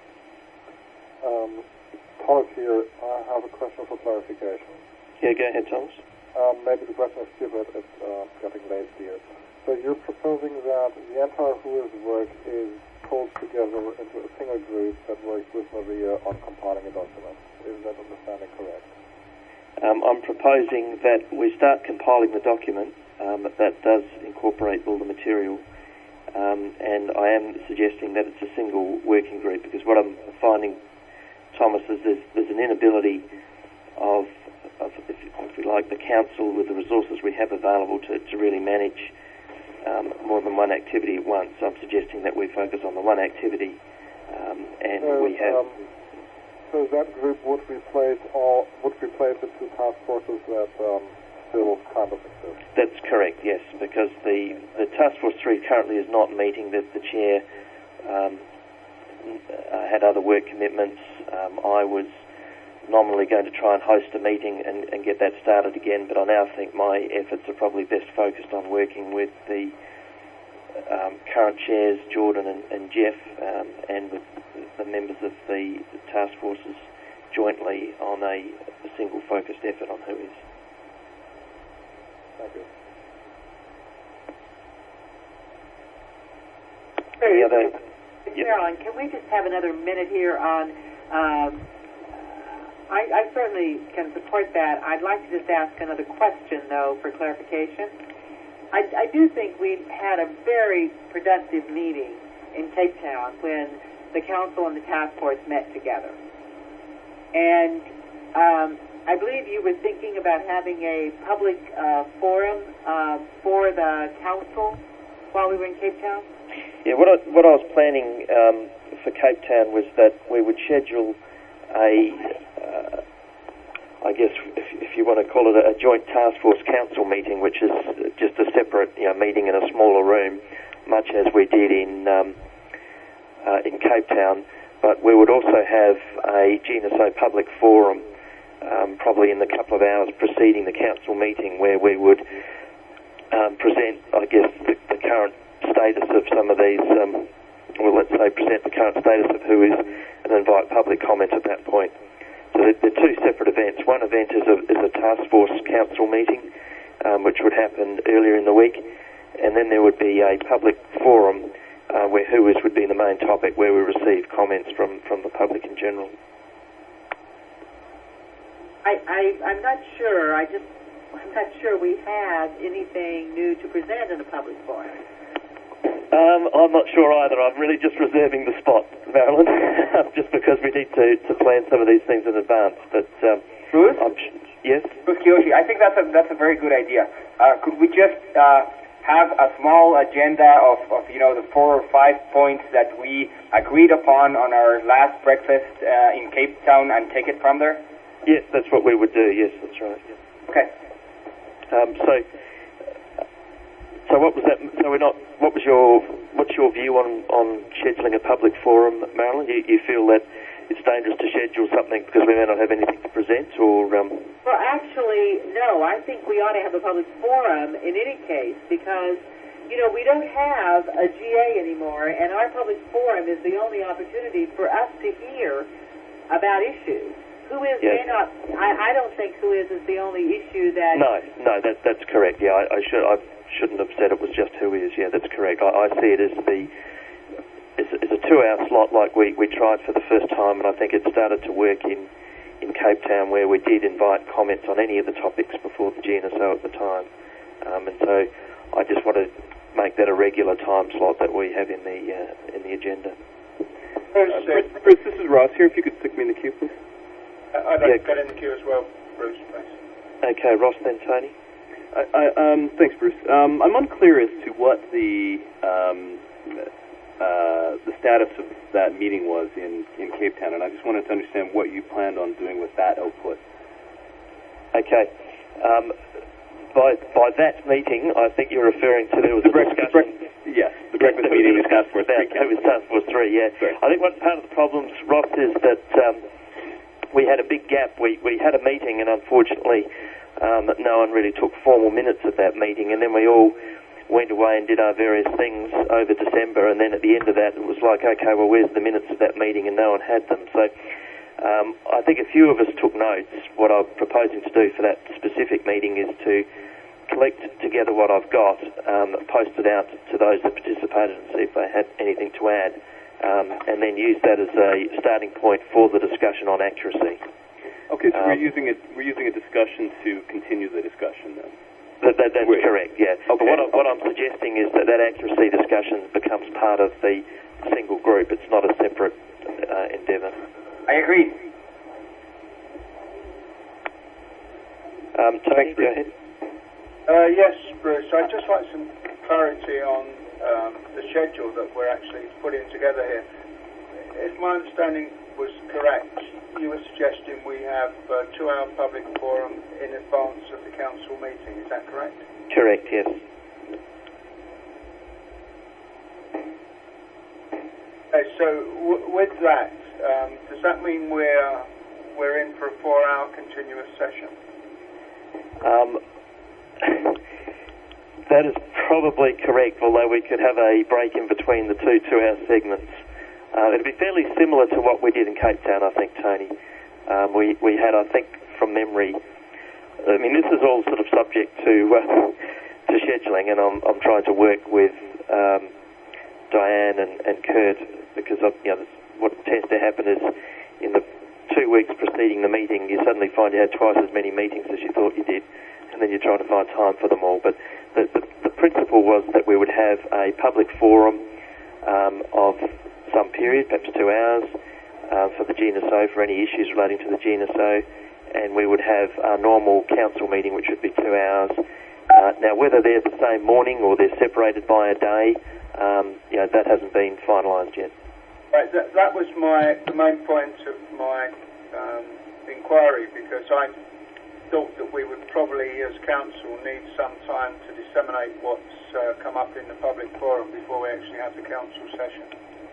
S7: Um, Thomas here. I have a question for clarification.
S15: Yeah, go ahead, Thomas.
S7: Um, maybe the question is stupid. It's uh, getting late here. So you're proposing that the entire Who Is work is pulled together into a single group that works with Maria on compiling a document. Is that understanding correct?
S15: Um, I'm proposing that we start compiling the document um, that does incorporate all the material, um, and I am suggesting that it's a single working group, because what I'm finding, Thomas, is there's, there's an inability of, of if, if we like, the council with the resources we have available to, to really manage um, more than one activity at once. So I'm suggesting that we focus on the one activity, um, and
S7: so,
S15: we have...
S7: Um, so that group would replace all, would replace the two task forces that um, still kind of exist?
S15: That's correct, yes, because the, the Task Force three currently is not meeting. The, the chair um, uh, had other work commitments. Um, I was nominally going to try and host a meeting and, and get that started again, but I now think my efforts are probably best focused on working with the um, current chairs, Jordan and, and Jeff, um, and with the members of the, the task forces jointly on a, a single focused effort on Who Is.
S7: Thank you.
S15: Any other?
S6: Marilyn, can we just have another minute here on... Um, I, I certainly can support that. I'd like to just ask another question, though, for clarification. I, I do think we had a very productive meeting in Cape Town when the council and the task force met together. And um, I believe you were thinking about having a public uh, forum uh, for the council while we were in Cape Town?
S15: Yeah, what I, what I was planning um, for Cape Town was that we would schedule a, uh, I guess, if, if you want to call it a, a joint task force council meeting, which is just a separate, you know, meeting in a smaller room, much as we did in um, uh, in Cape Town. But we would also have a G N S O public forum, um, probably in the couple of hours preceding the council meeting, where we would um, present, I guess, the, the current status of some of these, um, well, let's say present the current status of Who Is, and invite public comment at that point. So they're, they're two separate events. One event is a, is a task force council meeting, um, which would happen earlier in the week, and then there would be a public forum uh, where Who Is would be the main topic, where we receive comments from, from the public in general.
S6: I, I, I'm not sure. I just, I'm not sure we have anything new to present in the public forum.
S15: Um, I'm not sure either. I'm really just reserving the spot, Marilyn, just because we need to, to plan some of these things in advance. But um,
S20: Bruce?
S15: I'm, yes?
S20: Bruce Kiyoshi, I think that's a, that's a very good idea. Uh, could we just uh, have a small agenda of, of, you know, the four or five points that we agreed upon on our last breakfast uh, in Cape Town and take it from there?
S15: Yes, that's what we would do. Yes, that's right. Yes.
S20: Okay.
S15: Um, so, so what was that? So we're not. What was your? What's your view on, on scheduling a public forum, Marilyn? You, you feel that it's dangerous to schedule something because we may not have anything to present, or? Um...
S6: Well, actually, no. I think we ought to have a public forum in any case because, you know, we don't have a G A anymore, and our public forum is the only opportunity for us to hear about issues. Who is
S15: yes.
S6: may not. I, I don't think Who Is is the only issue that.
S15: No, no, that that's correct. Yeah, I, I should I shouldn't have said it was just Who Is. Yeah, that's correct. I, I see it as the as, as a two-hour slot like we, we tried for the first time, and I think it started to work in in Cape Town where we did invite comments on any of the topics before the G N S O at the time, um, and so I just want to make that a regular time slot that we have in the uh, in the agenda.
S21: Uh, Bruce, Bruce, this is Ross here. If you could stick me in the queue, please.
S10: I'd like
S15: yeah.
S10: to get in the queue as well, Bruce, please.
S15: Okay, Ross, then Tony.
S21: I, I, um, thanks, Bruce. Um, I'm unclear as to what the um, uh, the status of that meeting was in, in Cape Town, and I just wanted to understand what you planned on doing with that output.
S15: Okay. Um, by by that meeting, I think you're referring to there was
S21: the
S15: a
S21: breakfast,
S15: discussion.
S21: Break, yes, the breakfast meeting with Task Force three.
S15: It was Task Force three, yeah.
S21: Sorry.
S15: I think one part of the problems, Ross, is that um, we had a big gap. We we had a meeting, and unfortunately, um, no one really took formal minutes of that meeting, and then we all went away and did our various things over December, and then at the end of that, it was like, okay, well, where's the minutes of that meeting, and no one had them. So um, I think a few of us took notes. What I'm proposing to do for that specific meeting is to collect together what I've got, um, post it out to those that participated and see if they had anything to add, um, and then use that as a starting point for the discussion on accuracy.
S21: Okay, so
S15: um,
S21: we're using it. We're using a discussion to continue the discussion then.
S15: That, that, that's
S21: Wait.
S15: correct. Yeah.
S21: Okay.
S15: But what, I, what I'm suggesting is that that accuracy discussion becomes part of the single group. It's not a separate uh, endeavour.
S20: I agree.
S15: Um, Tony, go ahead.
S10: Uh, yes, Bruce. I'd just like some clarity on um, the schedule that we're actually putting together here. If my understanding was correct, you were suggesting we have a two-hour public forum in advance of the council meeting. Is that correct?
S15: Correct, yes.
S10: Okay, so w- with that, um, does that mean we're we're in for a four-hour continuous session?
S15: Um, that is probably correct, although we could have a break in between the two two-hour segments. Uh, it'd be fairly similar to what we did in Cape Town, I think, Tony. Um, we, we had, I think, from memory, I mean, this is all sort of subject to uh, to scheduling, and I'm, I'm trying to work with um, Diane and, and Kurt, because of, you know, this, what tends to happen is in the two weeks preceding the meeting, you suddenly find you had twice as many meetings as you thought you did, and then you're trying to find time for them all. But the, the, the principle was that we would have a public forum um, of some period, perhaps two hours, uh, for the G N S O, for any issues relating to the G N S O, and we would have our normal council meeting, which would be two hours. Uh, now, whether they're the same morning or they're separated by a day, um, you know, that hasn't been finalised yet.
S10: Right, that, that was my the main point of my um, inquiry, because I thought that we would probably, as council, need some time to disseminate what's uh, come up in the public forum before we actually have the council session.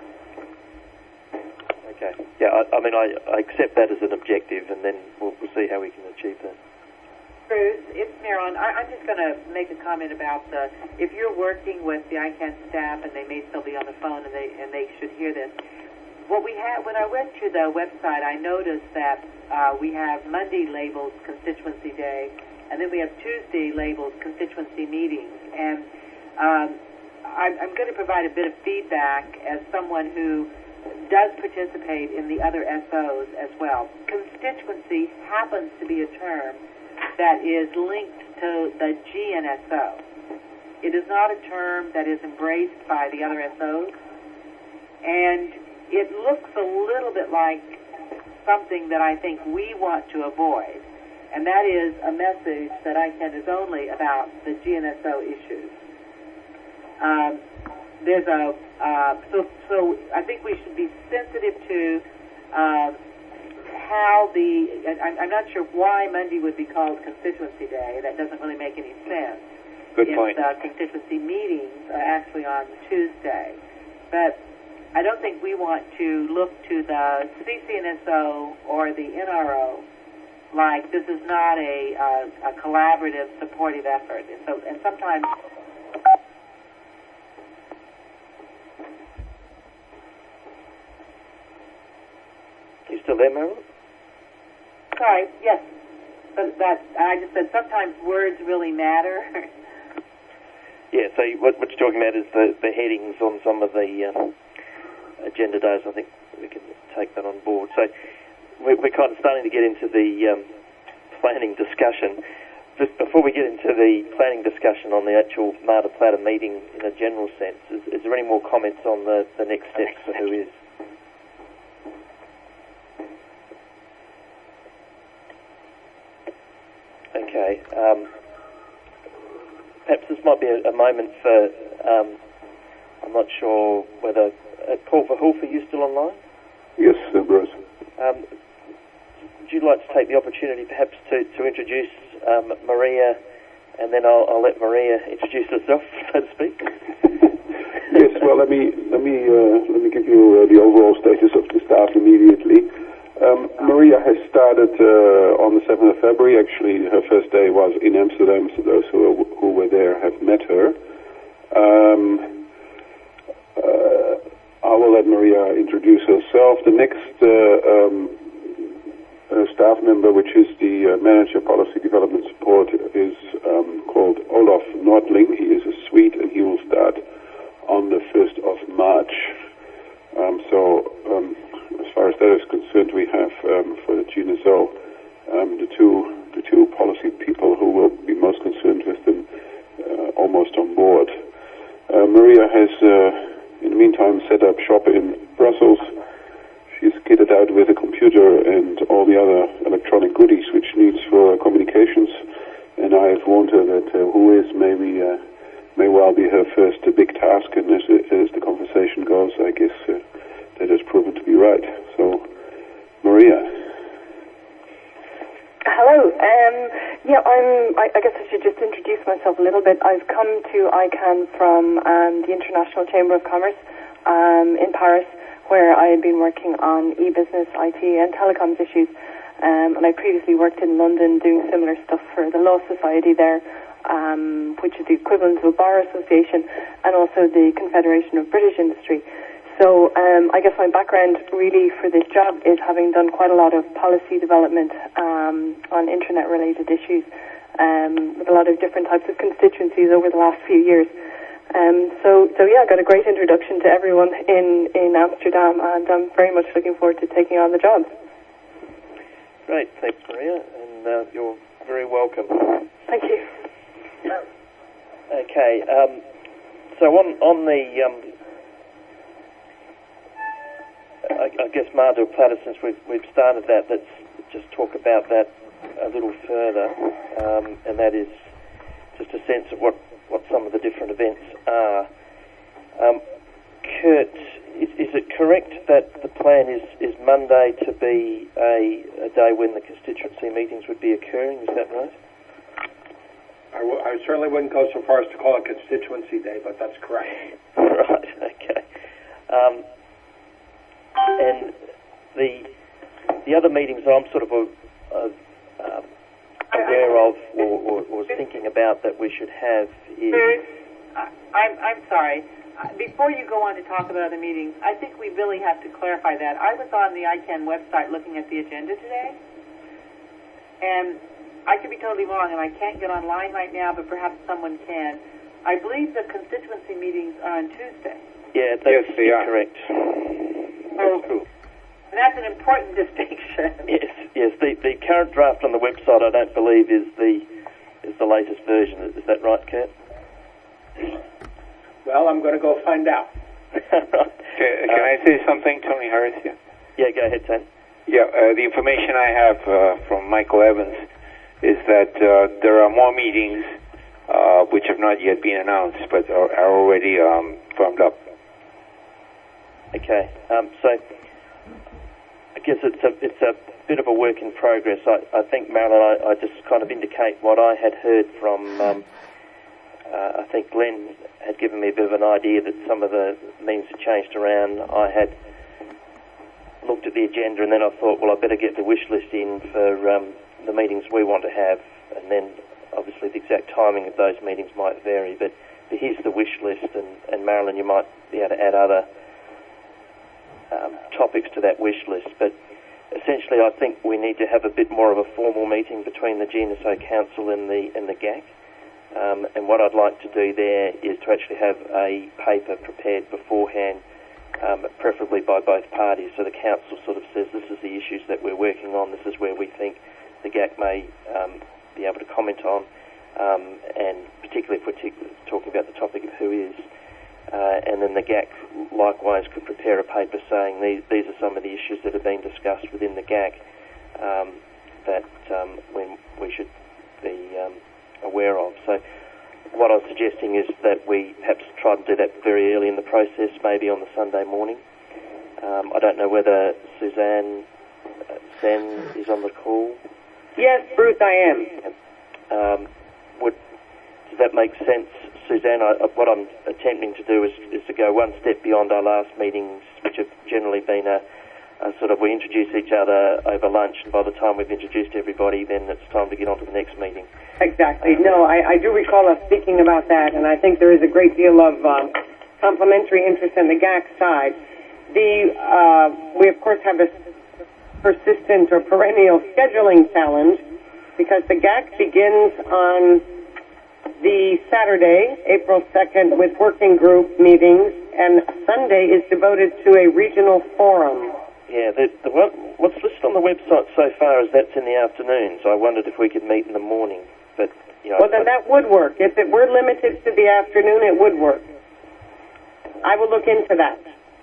S15: Okay. Yeah, I, I mean, I, I accept that as an objective, and then we'll, we'll see how we can achieve that.
S6: Bruce, it's Marilyn. I, I'm just going to make a comment about the, if you're working with the I CANN staff and they may still be on the phone and they and they should hear this, what we had when I went to the website, I noticed that uh, we have Monday labeled Constituency Day, and then we have Tuesday labeled Constituency Meetings. And um, I'm, I'm going to provide a bit of feedback as someone who does participate in the other S Os as well. Constituency happens to be a term that is linked to the G N S O. It is not a term that is embraced by the other S Os, and it looks a little bit like something that I think we want to avoid, and that is a message that I send is only about the G N S O issues. Um, there's a uh, so so I think we should be sensitive to um, how the I'm, I'm not sure why Monday would be called Constituency Day. That doesn't really make any sense.
S15: Good
S6: if
S15: point.
S6: the constituency meetings are actually on Tuesday, but I don't think we want to look to the C C N S O or the N R O like this is not a, uh, a collaborative, supportive effort. And so, and sometimes.
S15: You still there, Marilyn?
S6: Sorry. Yes. But that I just said sometimes words really matter.
S15: Yeah. So what, what you're talking about is the, the headings on some of the. Um, agenda days. I think we can take that on board. So we're, we're kind of starting to get into the um, planning discussion. Just before we get into the planning discussion on the actual Mar del Plata meeting in a general sense, is, is there any more comments on the, the next steps for who is? Okay. Um, perhaps this might be a, a moment for, um, I'm not sure whether Uh, Paul Verhoeven, are you still online?
S1: Yes, uh, Bruce.
S15: Um, would you like to take the opportunity perhaps to, to introduce um, Maria, and then I'll, I'll let Maria introduce herself, so to speak?
S1: Yes, well, let me let me uh, let me give you uh, the overall status of the staff immediately. Um, Maria has started uh, on the seventh of February. Actually, her first day was in Amsterdam, so those who, are, who were there have met her. Um, uh, I will let Maria introduce herself. The next uh, um, uh, staff member, which is the uh, Manager Policy Development Support, is um, called Olaf Nordling. He is a Swede, and he will start on the first of March. Um, so, um, as far as that is concerned, we have um, for the G N S O um, the two the two policy people who will be most concerned with them uh, almost on board. Uh, Maria has. Uh, In the meantime, set up shop in Brussels. She's kitted out with a computer and all the other electronic goodies which needs for communications. And I have warned her that uh, who is maybe uh, may well be her first uh, big task. And as, as the conversation goes, I guess uh, that has proven to be right. So, Maria.
S19: Hello. Um, yeah, I'm. I, I guess I should just introduce myself a little bit. I've come to I CANN from um, the International Chamber of Commerce um, in Paris, where I had been working on e-business, I T, and telecoms issues. Um, and I previously worked in London doing similar stuff for the Law Society there, um, which is the equivalent of a bar association, and also the Confederation of British Industry. So um, I guess my background really for this job is having done quite a lot of policy development um, on internet-related issues um, with a lot of different types of constituencies over the last few years. Um, so, so yeah, I got a great introduction to everyone in, in Amsterdam, and I'm very much looking forward to taking on the job.
S15: Great, thanks, Maria, and uh, you're very welcome.
S19: Thank you.
S15: Okay, um, so on on the um, I, I guess Mar del Plata, since we've, we've started that, let's just talk about that a little further, um, and that is just a sense of what, what some of the different events are. Um, Kurt, is, is it correct that the plan is, is Monday to be a, a day when the constituency meetings would be occurring? Is that right?
S16: I, w- I certainly wouldn't go so far as to call it Constituency Day, but that's correct.
S15: Right, okay. Um, and the the other meetings I'm sort of a, a, um, aware of or, or, or thinking about that we should have is...
S6: I'm, I'm sorry. uh, before you go on to talk about other meetings, I think we really have to clarify that. I was on the I CAN website looking at the agenda today, and I could be totally wrong, and I can't get online right now, but perhaps someone can. I believe the constituency meetings are on Tuesday.
S15: Yeah, that's
S12: yes, they are.
S15: correct.
S6: That's true. That's an important distinction.
S15: Yes, yes. The, the current draft on the website, I don't believe, is the is the latest version. Is that right, Kurt?
S16: Well, I'm going to go find out.
S12: Can, can uh, I say something, Tony Harris here?
S15: Yeah, go ahead, Tony.
S12: Yeah, uh, the information I have uh, from Michael Evans is that uh, there are more meetings uh, which have not yet been announced, but are, are already um, firmed up.
S15: Okay, um, so I guess it's a it's a bit of a work in progress. I, I think, Marilyn, I, I just kind of indicate what I had heard from. Um, uh, I think Glenn had given me a bit of an idea that some of the meetings had changed around. I had looked at the agenda, and then I thought, well, I better get the wish list in for um, the meetings we want to have, and then obviously the exact timing of those meetings might vary. But, but here's the wish list, and, and Marilyn, you might be able to add other um, topics to that wish list. But essentially, I think we need to have a bit more of a formal meeting between the G N S O Council and the and the G A C. Um, and what I'd like to do there is to actually have a paper prepared beforehand, um, preferably by both parties, so the council sort of says this is the issues that we're working on, this is where we think the G A C may um, be able to comment on, um, and particularly if we're t- talking about the topic of who is. Uh, and then the G A C likewise could prepare a paper saying these, these are some of the issues that have been discussed within the G A C um, that um, when we should be um, aware of. So what I was suggesting is that we perhaps try to do that very early in the process, maybe on the Sunday morning. Um, I don't know whether Suzanne uh, Sen is on the call.
S4: Yes, Bruce, I am.
S15: Um, would does that make sense, Suzanne? I, what I'm attempting to do is, is to go one step beyond our last meetings, which have generally been a, a sort of we introduce each other over lunch, and by the time we've introduced everybody, then it's time to get on to the next meeting.
S4: Exactly. No, I, I do recall us speaking about that, and I think there is a great deal of um, complementary interest in the G A C side. The uh, we, of course, have a persistent or perennial scheduling challenge because the G A C begins on the Saturday, April second, with working group meetings, and Sunday is devoted to a regional forum.
S15: Yeah, the, the one, what's listed on the website so far is that's in the afternoon, so I wondered if we could meet in the morning. But you know,
S4: well, then that would work. If it were limited to the afternoon, it would work. I will look into that.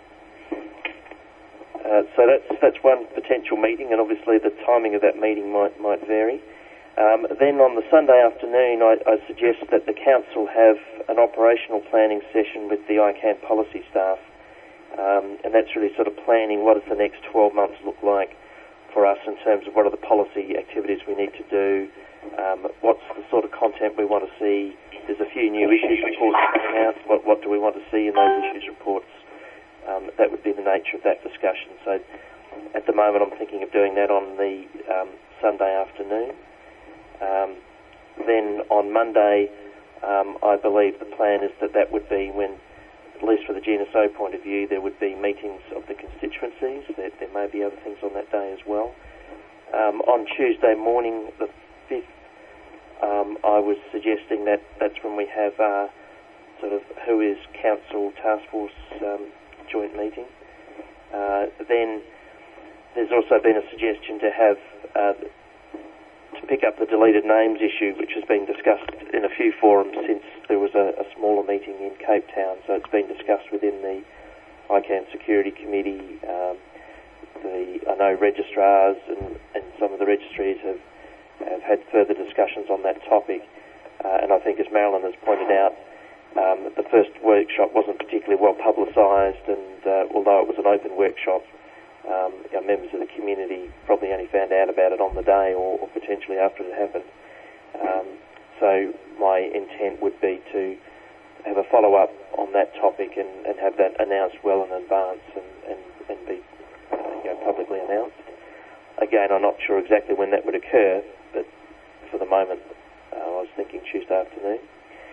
S15: Uh, so that's that's one potential meeting, and obviously the timing of that meeting might might vary. Um, then on the Sunday afternoon, I, I suggest that the council have an operational planning session with the I CAN policy staff, um, and that's really sort of planning what does the next twelve months look like for us in terms of what are the policy activities we need to do. Um, what's the sort of content we want to see? There's a few new issues reports coming out. What, what do we want to see in those issues reports? Um, that would be the nature of that discussion. So at the moment I'm thinking of doing that on the um, Sunday afternoon. Um, then on Monday, um, I believe the plan is that that would be when, at least for the G N S O point of view, there would be meetings of the constituencies. There, there may be other things on that day as well. Um, on Tuesday morning, the fifth, um, I was suggesting that that's when we have our sort of who is council task force um, joint meeting. Uh, then there's also been a suggestion to have uh, to pick up the deleted names issue, which has been discussed in a few forums since there was a, a smaller meeting in Cape Town. So it's been discussed within the I CAN Security Committee. Um, the I know registrars and, and some of the registries have have had further discussions on that topic. Uh, and I think, as Marilyn has pointed out, um, the first workshop wasn't particularly well publicised, and uh, although it was an open workshop, um, our members of the community probably only found out about it on the day or, or potentially after it happened. Um, so my intent would be to have a follow-up on that topic and, and have that announced well in advance and, and, and be uh, you know, publicly announced. Again, I'm not sure exactly when that would occur, but for the moment, uh, I was thinking Tuesday afternoon.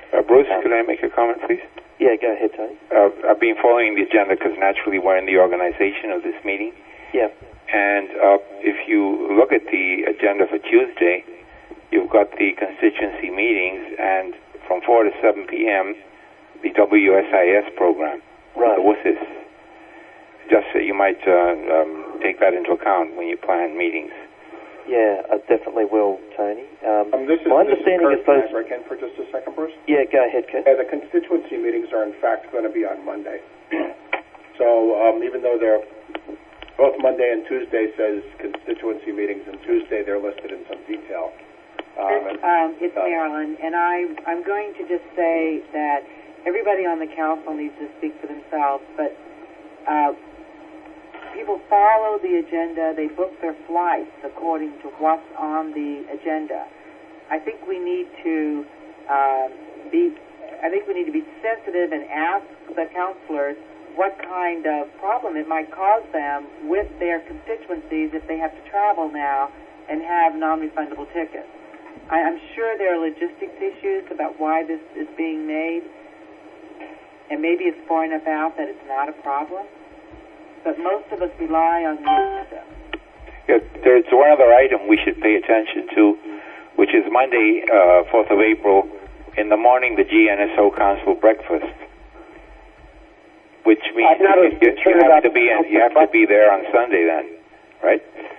S8: Uh, Bruce, um, could I make a comment, please?
S15: Yeah, go ahead, Tony.
S8: Uh, I've been following the agenda because naturally we're in the organization of this meeting.
S15: Yeah.
S8: And uh, if you look at the agenda for Tuesday, you've got the constituency meetings, and from four to seven p.m., the W S I S program,
S15: right.
S8: the W S I S. Just so you might uh, um, take that into account when you plan meetings.
S15: Yeah, I definitely will, Tony. Um,
S22: um, this is,
S15: my
S22: this
S15: understanding
S22: is
S15: is those...
S22: Can I break in for just a second, Bruce?
S15: Yeah, go ahead, Kurt.
S22: Yeah, the constituency meetings are in fact going to be on Monday. So um, even though they're both Monday and Tuesday says constituency meetings, and Tuesday they're listed in some detail. Um, and,
S6: um, it's
S22: uh,
S6: Marilyn, and I, I'm going to just say that everybody on the council needs to speak for themselves, but uh, people follow the agenda, they book their flights according to what's on the agenda. I think we need to uh, be, I think we need to be sensitive and ask the councilors what kind of problem it might cause them with their constituencies if they have to travel now and have non-refundable tickets. I, I'm sure there are logistics issues about why this is being made, and maybe it's far enough out that it's not a problem. But most of us rely on the agenda.
S8: Yeah, there's one other item we should pay attention to, which is Monday, uh, fourth of April, in the morning, the G N S O Council breakfast, which means you, you, you have to be in, you have to be there on Sunday then, right?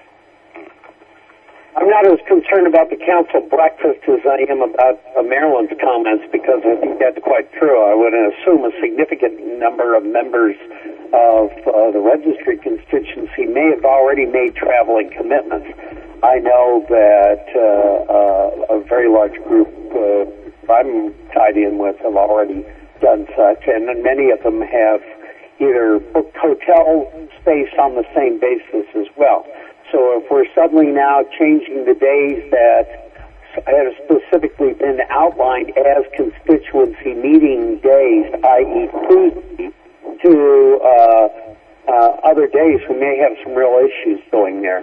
S17: I'm not as concerned about the council breakfast as I am about uh, Marilyn's comments, because I think that's quite true. I would assume a significant number of members of uh, the registry constituency may have already made traveling commitments. I know that uh, uh, a very large group uh, I'm tied in with have already done such, and many of them have either booked hotel space on the same basis as well. So if we're suddenly now changing the days that have specifically been outlined as constituency meeting days, that is. Tuesday, to uh, uh, other days, we may have some real issues going there.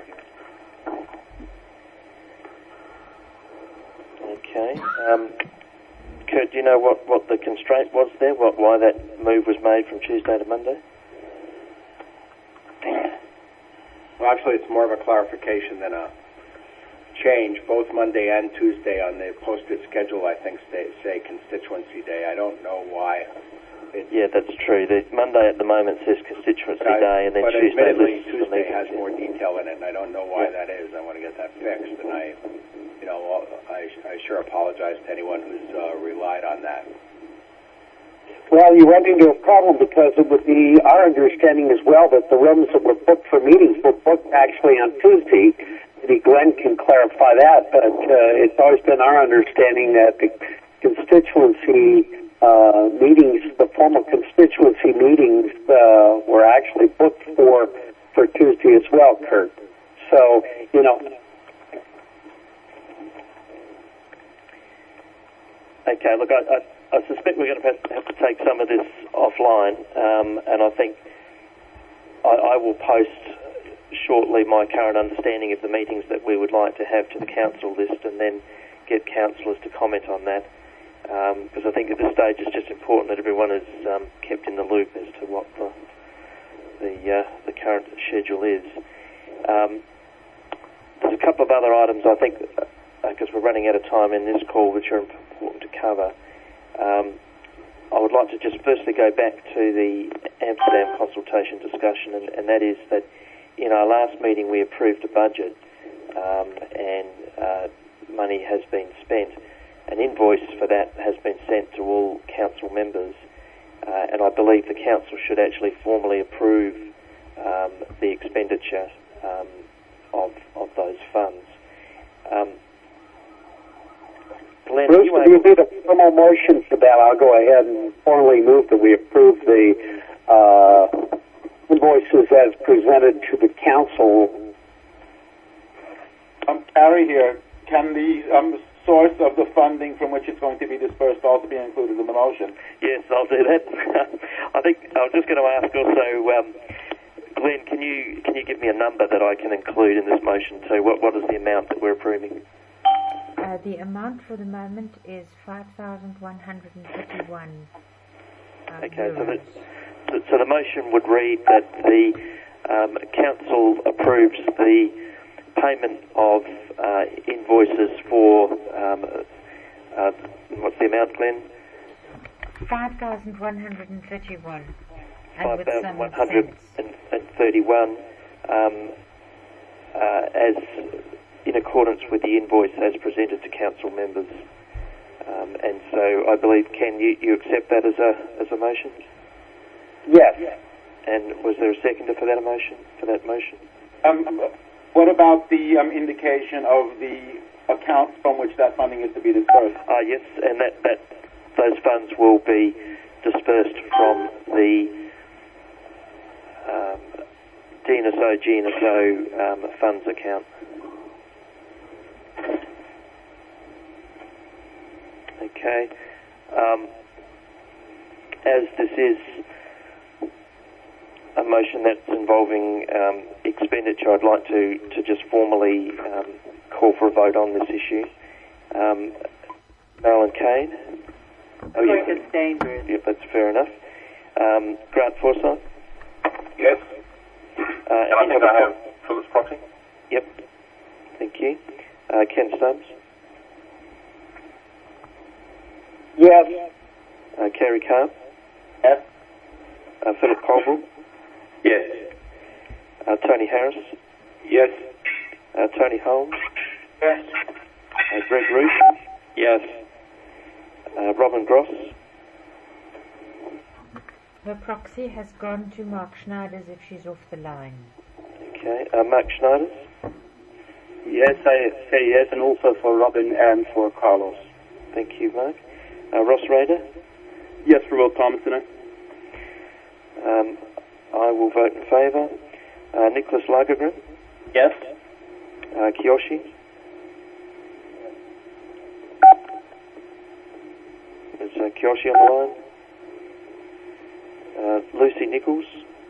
S15: Okay. Um, Kurt, do you know what, what the constraint was there, what, why that move was made from Tuesday to Monday?
S16: Well, actually, it's more of a clarification than a change. Both Monday and Tuesday on the posted schedule, I think, say, say constituency day. I don't know why. It's
S15: yeah, that's true. The Monday at the moment says constituency
S16: I,
S15: day, and then
S16: but
S15: Tuesday
S16: admittedly,
S15: lists the
S16: Tuesday
S15: meetings.
S16: has more detail in it, and I don't know why
S15: yeah.
S16: that is. I want to get that fixed, and I, you know, I, I sure apologize to anyone who's uh, relied on that.
S17: Well, you run into a problem because it would be our understanding as well that the rooms that were booked for meetings were booked actually on Tuesday. Maybe Glenn can clarify that, but uh, it's always been our understanding that the constituency uh, meetings, the formal constituency meetings, uh, were actually booked for for Tuesday as well, Kurt. So, you know.
S15: Okay, look, I, I I suspect we're going to have, have to take some of this offline, um, and I think I, I will post shortly my current understanding of the meetings that we would like to have to the council list, and then get councillors to comment on that, because um, I think at this stage it's just important that everyone is um, kept in the loop as to what the the, uh, the current schedule is. Um, there's a couple of other items I think, because uh, we're running out of time in this call, which are important to cover. Um, I would like to just firstly go back to the Amsterdam consultation discussion, and, and that is that in our last meeting we approved a budget, um, and uh, money has been spent. An invoice for that has been sent to all council members, uh, and I believe the council should actually formally approve um, the expenditure um, of of those funds. Um, Glenn,
S17: Bruce,
S15: you
S17: if you need a formal motion for that, I'll go ahead and formally move that we approve the uh, invoices as presented to the council.
S23: Um, Harry here. Can the um, source of the funding from which it's going to be dispersed also be included in the motion?
S15: Yes, I'll do that. I think I was just going to ask also, um, Glenn, can you can you give me a number that I can include in this motion too? What what is the amount that we're approving?
S3: Uh, the amount for the moment is five thousand one hundred thirty-one. Uh,
S15: Okay, so
S3: euros.
S15: the, so the motion would read that the um, council approves the payment of uh, invoices for, um, uh, what's the amount, Glenn?
S3: five thousand one hundred thirty-one.
S15: five thousand one hundred thirty-one um, uh, as in accordance with the invoice as presented to council members. Um, and so I believe, Ken, you, you accept that as a as a motion?
S17: Yes.
S15: And was there a seconder for that motion? For that motion?
S23: Um, what about the um, indication of the account from which that funding is to be dispersed?
S15: Ah, yes, and that, that those funds will be dispersed from the um, G N S O G N S O um, funds account. Okay. Um, as this is a motion that's involving um, expenditure, I'd like to, to just formally um, call for a vote on this issue. Um, Marilyn Kane?
S6: I'm going to abstain, Bruce.
S15: Yep, that's fair enough. Um, Grant Forsyth?
S12: Yes.
S15: Uh,
S12: and I think I have Phyllis Proxy.
S15: Yep. Thank you. Uh, Ken Stubbs?
S17: Yes.
S15: Uh, Kerry Carr?
S23: Yes.
S15: Uh, Philip Colville?
S8: Yes.
S15: Uh, Tony Harris?
S8: Yes.
S15: Uh, Tony Holmes?
S10: Yes.
S15: Uh, Greg Root?
S8: Yes.
S15: Uh, Robin Gross?
S3: Her proxy has gone to Mark Schneider's if she's off the line.
S15: Okay. Uh, Mark Schneider?
S9: Yes, I say yes, and also for Robin and for Carlos.
S15: Thank you, Mark. Uh, Ross Rader?
S23: Yes, for both Thomas and I.
S15: Um, I will vote in favour. Uh, Nicholas Lagergren?
S9: Yes.
S15: Uh, Kiyoshi? Is uh, Kiyoshi on the line? Uh, Lucy Nichols?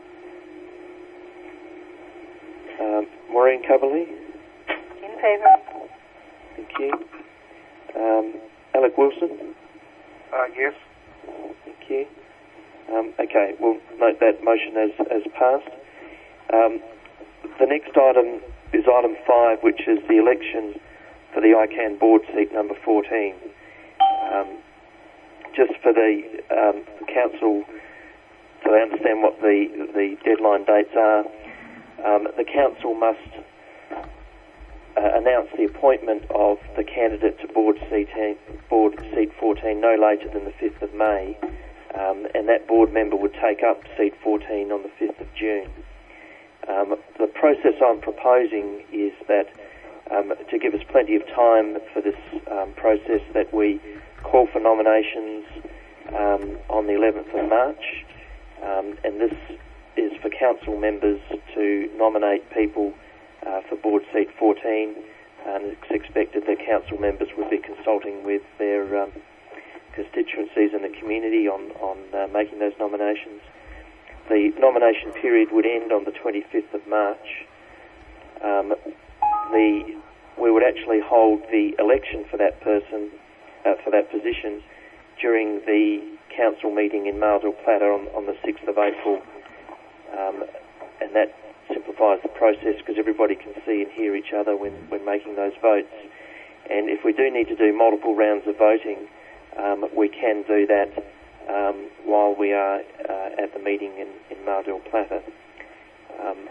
S15: Um, Maureen Coverley?
S13: In favour.
S15: Thank you. Um, Alec Wilson?
S10: Uh, yes.
S15: Thank you. Um, okay, we'll note that motion as, as passed. Um, the next item is item five, which is the election for the I CAN board seat number fourteen. Um, just for the, um, the council, so they understand what the, the deadline dates are, um, the council must uh, announce the appointment of the candidate to board seat, board seat fourteen no later than the fifth of May. Um, and that board member would take up seat fourteen on the fifth of June. Um, the process I'm proposing is that um, to give us plenty of time for this um, process, that we call for nominations um, on the eleventh of March, um, and this is for council members to nominate people uh, for board seat fourteen, and it's expected that council members would be consulting with their um, constituencies in the community on, on uh, making those nominations. The nomination period would end on the twenty-fifth of March. Um, the, we would actually hold the election for that person, uh, for that position, during the council meeting in Marldale Platter on, on the sixth of April. Um, and that simplifies the process because everybody can see and hear each other when, when making those votes. And if we do need to do multiple rounds of voting, Um, we can do that um, while we are uh, at the meeting in, in Marldale Platter. Um,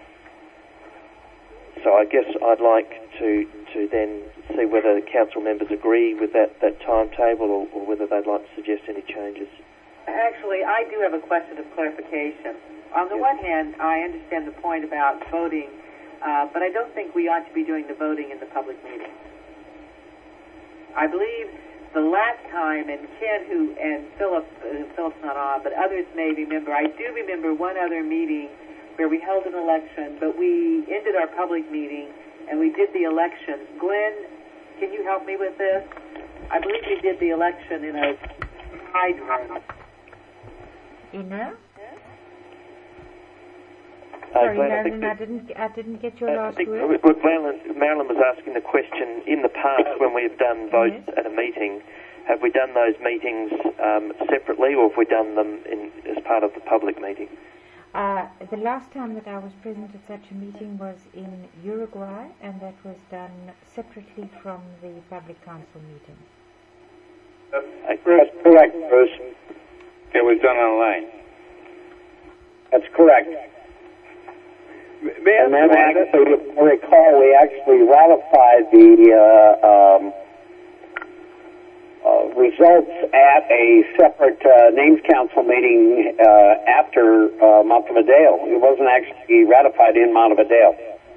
S15: so I guess I'd like to to then see whether the council members agree with that, that timetable or, or whether they'd like to suggest any changes.
S6: Actually, I do have a question of clarification. On the one hand, I understand the point about voting, uh, but I don't think we ought to be doing the voting in the public meeting. I believe the last time, and Ken, who and Philip, uh, Philip's not on, but others may remember. I do remember one other meeting where we held an election, but we ended our public meeting and we did the election. Glenn, can you help me with this? I believe we did the election in a side room.
S3: You know? Sorry,
S15: Glenn, I
S3: Marilyn,
S15: think
S3: I didn't, I didn't get your
S15: I
S3: last
S15: think
S3: word.
S15: look, Marilyn, Marilyn was asking the question, in the past when we've done votes
S3: Yes.
S15: at a meeting, have we done those meetings um, separately, or have we done them in, as part of the public meeting?
S3: Uh, the last time that I was present at such a meeting was in Uruguay, and that was done separately from the public council meeting.
S17: That's correct, Bruce.
S8: It was done online.
S17: That's correct.
S23: May
S17: and then actually, if I recall, we actually ratified the uh, um, uh, results at a separate uh, names council meeting uh, after uh, Montevideo. It wasn't actually ratified in Montevideo.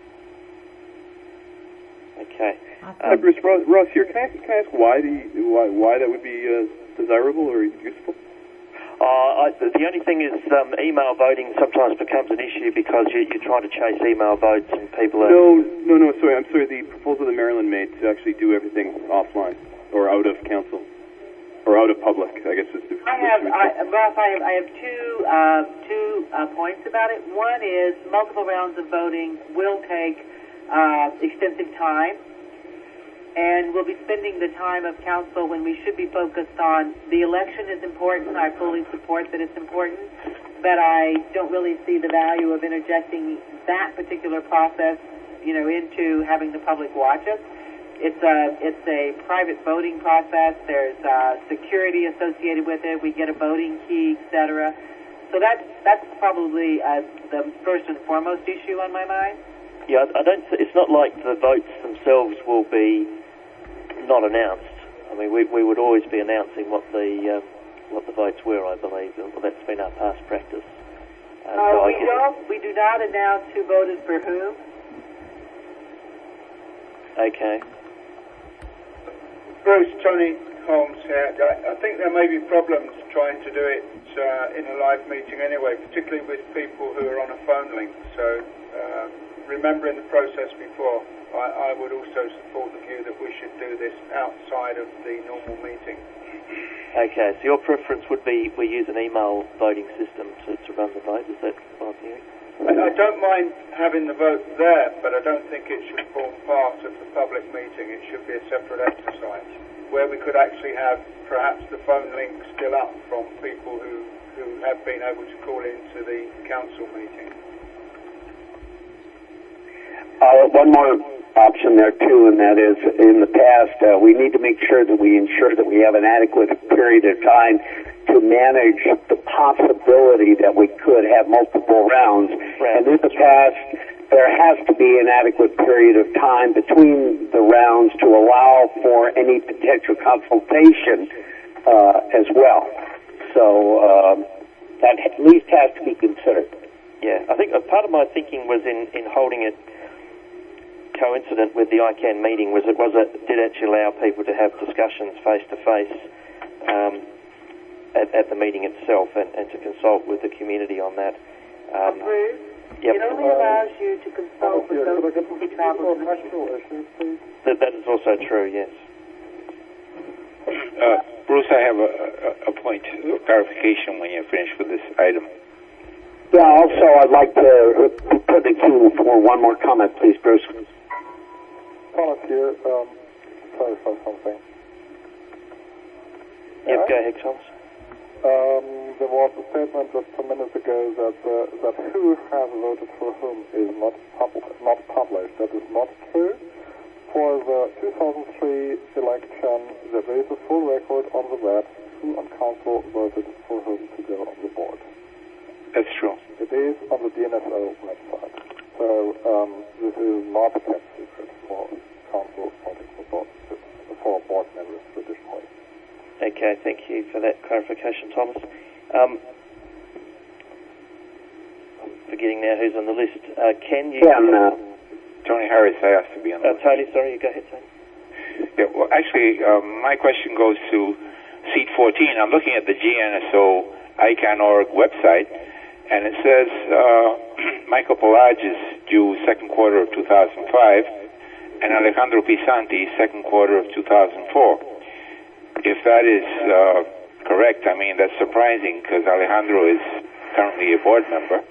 S15: Okay.
S23: Uh, Bruce, Ross, Ross here. Can I, can I ask why the why why that would be uh, desirable or useful?
S15: Uh, I, the only thing is um, email voting sometimes becomes an issue because you, you're trying to chase email votes and people are...
S23: No, no, no, sorry. I'm sorry. The proposal that Marilyn made to actually do everything offline or out of council or out of public, I guess is the...
S6: I have, I, Ross, I have, I have two, uh, two uh, points about it. One is multiple rounds of voting will take uh, extensive time. And we'll be spending the time of council when we should be focused on the election is important. I fully support that it's important, but I don't really see the value of interjecting that particular process, you know, into having the public watch us. It's a it's a private voting process. There's uh, security associated with it. We get a voting key, et cetera. So that's that's probably uh, the first and foremost issue on my mind.
S15: Yeah, I don't. It's not like the votes themselves will be not announced. I mean, we we would always be announcing what the um, what the votes were. I believe well, that's been our past practice. Uh,
S6: Uh,
S15: so
S6: we
S15: I guess
S6: don't. We do not announce who voted for whom.
S15: okay.
S10: Bruce, Tony Holmes here. I, I think there may be problems trying to do it uh, in a live meeting anyway, particularly with people who are on a phone link. So, uh, remembering the process before, I, I would also support the view that we should do this outside of the normal meeting.
S15: Okay, so your preference would be we use an email voting system to, to run the vote. Is that what I'm hearing?
S10: I, I don't mind having the vote there, but I don't think it should form part of the public meeting. It should be a separate exercise where we could actually have perhaps the phone link still up from people who, who have been able to call into the council meeting.
S17: Uh, one more option there too, and that is in the past uh, we need to make sure that we ensure that we have an adequate period of time to manage the possibility that we could have multiple rounds. Right. And in the past, there has to be an adequate period of time between the rounds to allow for any potential consultation uh, as well. So um, that at least has to be considered.
S15: Yeah, I think a part of my thinking was in, in holding it coincident with the I CAN meeting was it was it did actually allow people to have discussions face to face at at the meeting itself and, and to consult with the community on that. Um,
S6: Bruce,
S15: yep.
S6: it only allows you to consult with those who travel to the
S15: that, that is also true, yes.
S8: Uh, Bruce, I have a, a, a point of clarification when you're finished with this item.
S17: Yeah, also I'd like to put the queue for one more comment, please, Bruce.
S7: Thomas here, um, clarify something.
S15: Yep, go ahead, Thomas.
S7: Um, there was a statement just a minute ago that uh, that who has voted for whom is not pub- not published. That is not true. For the two thousand three election, there is a full record on the web who on council voted for whom to go on the board.
S8: That's true.
S7: It is on the D N S O website. So um, this is not a kept secret for council voting for board, for board members traditionally.
S15: Okay, thank you for that clarification, Thomas. Um, I'm forgetting now who's on the list. Uh, can you...
S17: Ken, uh,
S8: Tony Harris, I asked to be on the
S15: uh,
S8: list.
S15: Tony, sorry, you go ahead, Tony.
S8: Yeah, well, actually, um, my question goes to seat fourteen. I'm looking at the G N S O I CAN dot org website, and it says uh, Michael Pelage is due second quarter of two thousand five, and Alejandro Pisanti second quarter of two thousand four. If that is uh, correct, I mean, that's surprising because Alejandro is currently a board member,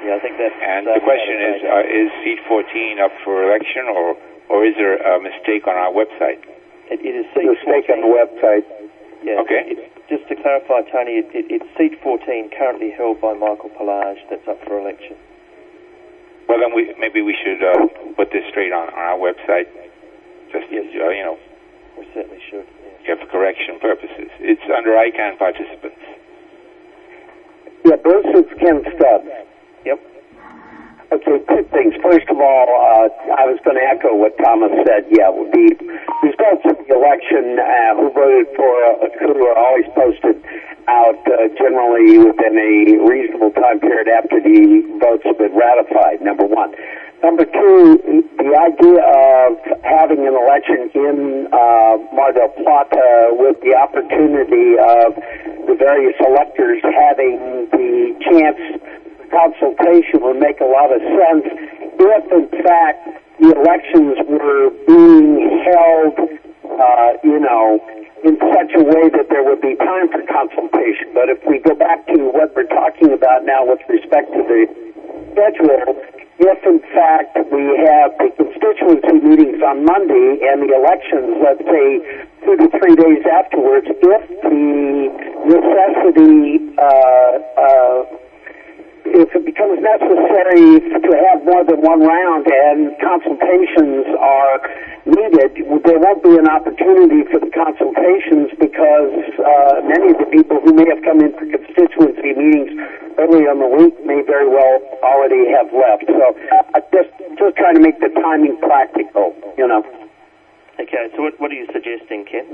S15: Yeah, I think that's...
S8: And the question is, uh, is seat fourteen up for election, or, or is there a mistake on our website?
S15: It, it is seat
S17: Mistake on the website.
S15: Yeah.
S8: Okay.
S15: It, just to clarify, Tony, it, it, it's seat fourteen currently held by Michael Pelage that's up for election.
S8: Well, then we maybe we should uh, put this straight on, on our website, just
S15: yes.
S8: uh, you know.
S15: We certainly should. Yeah.
S8: Yeah, for correction purposes. It's under I CANN participants.
S17: Yeah, Bruce, it's Ken Stubbs.
S15: Yep.
S17: Okay, two things. First of all, uh, I was going to echo what Thomas said. Yeah, the results of the election, uh, who voted for uh, who are always posted out uh, generally within a reasonable time period after the votes have been ratified, number one. Number two, the idea of having an election in uh, Mar del Plata with the opportunity of the various electors having the chance consultation would make a lot of sense if, in fact, the elections were being held, uh, you know, in such a way that there would be time for consultation. But if we go back to what we're talking about now with respect to the schedule, if, in fact, we have the constituency meetings on Monday and the elections, let's say, two to three days afterwards, if the necessity uh, uh, if it becomes necessary to have more than one round and consultations are needed, there won't be an opportunity for the consultations because uh, many of the people who may have come in for constituency meetings early in the week may very well already have left. So I just just trying to make the timing practical, you know.
S15: Okay, so what, what are you suggesting, Ken?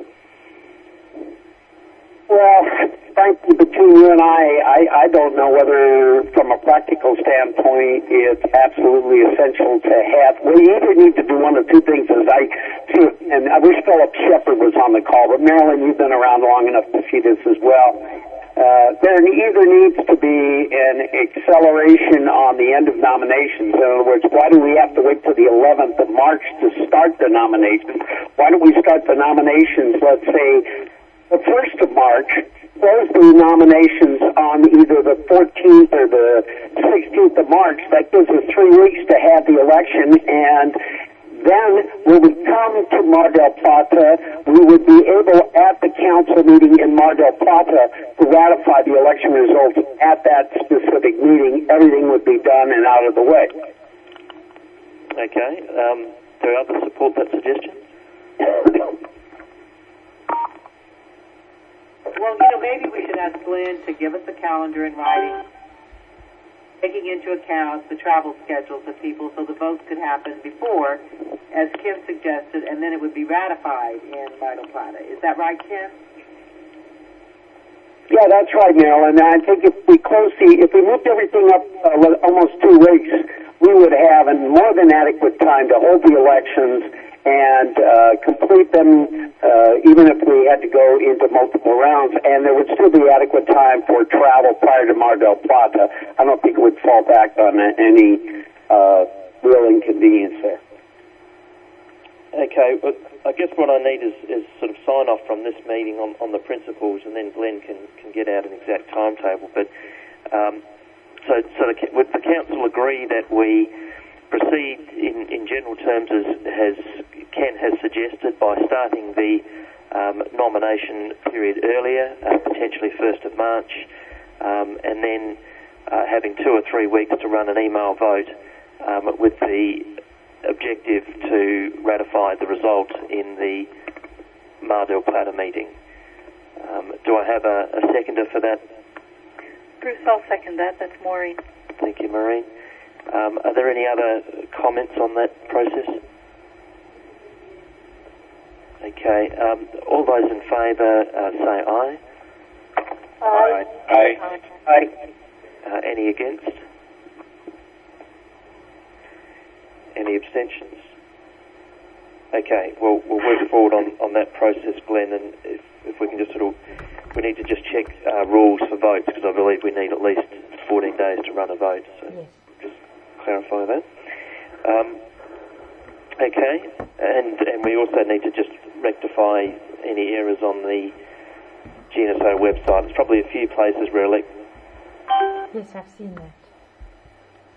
S17: Well, frankly, between you and I, I, I don't know whether, from a practical standpoint, it's absolutely essential to have. We either need to do one of two things, as I see it, and I wish Philip Shepard was on the call, but Marilyn, you've been around long enough to see this as well. Uh, there either needs to be an acceleration on the end of nominations. In other words, why do we have to wait till the eleventh of March to start the nominations? Why don't we start the nominations, let's say, the first of March, close the nominations on either the fourteenth or the sixteenth of March. That gives us three weeks to have the election, and then when we come to Mar del Plata, we would be able, at the council meeting in Mar del Plata, to ratify the election results at that specific meeting. Everything would be done and out of the way.
S15: Okay. Um, do others support that suggestion?
S6: Well, you know, maybe we should ask Glenn to give us a calendar in writing, taking into account the travel schedules of people so the votes could happen before, as Kim suggested, and then it would be ratified in Mar del Plata. Is that right, Kim?
S17: Yeah, that's right, Marilyn. I think if we close the, if we moved everything up uh, almost two weeks, we would have an more than adequate time to hold the elections and uh, complete them, uh, even if we had to go into multiple rounds, and there would still be adequate time for travel prior to Mar del Plata. I don't think it would fall back on any uh, real inconvenience there.
S15: Okay, well, I guess what I need is, is sort of sign off from this meeting on, on the principles, and then Glenn can, can get out an exact timetable. But um, so, so the, would the council agree that we proceed in, in general terms as has Ken has suggested by starting the um, nomination period earlier, uh, potentially first of March, um, and then uh, having two or three weeks to run an email vote um, with the objective to ratify the result in the Mar del Plata meeting. Um, do I have a, a seconder for that?
S13: Bruce, I'll second that. That's Maureen.
S15: Thank you, Maureen. Um, are there any other comments on that process? Okay. Um, all those in favour uh, say aye.
S13: Aye.
S8: Aye.
S17: Aye.
S15: Uh, any against? Any abstentions? Okay. Well, we'll work forward on, on that process, Glenn, and if, if we can just sort of, we need to just check uh, rules for votes, because I believe we need at least fourteen days to run a vote. So
S3: yes.
S15: Just clarify that. Um, okay, and and we also need to just rectify any errors on the G N S O website. There's probably a few places where elect.
S3: Yes, I've seen that.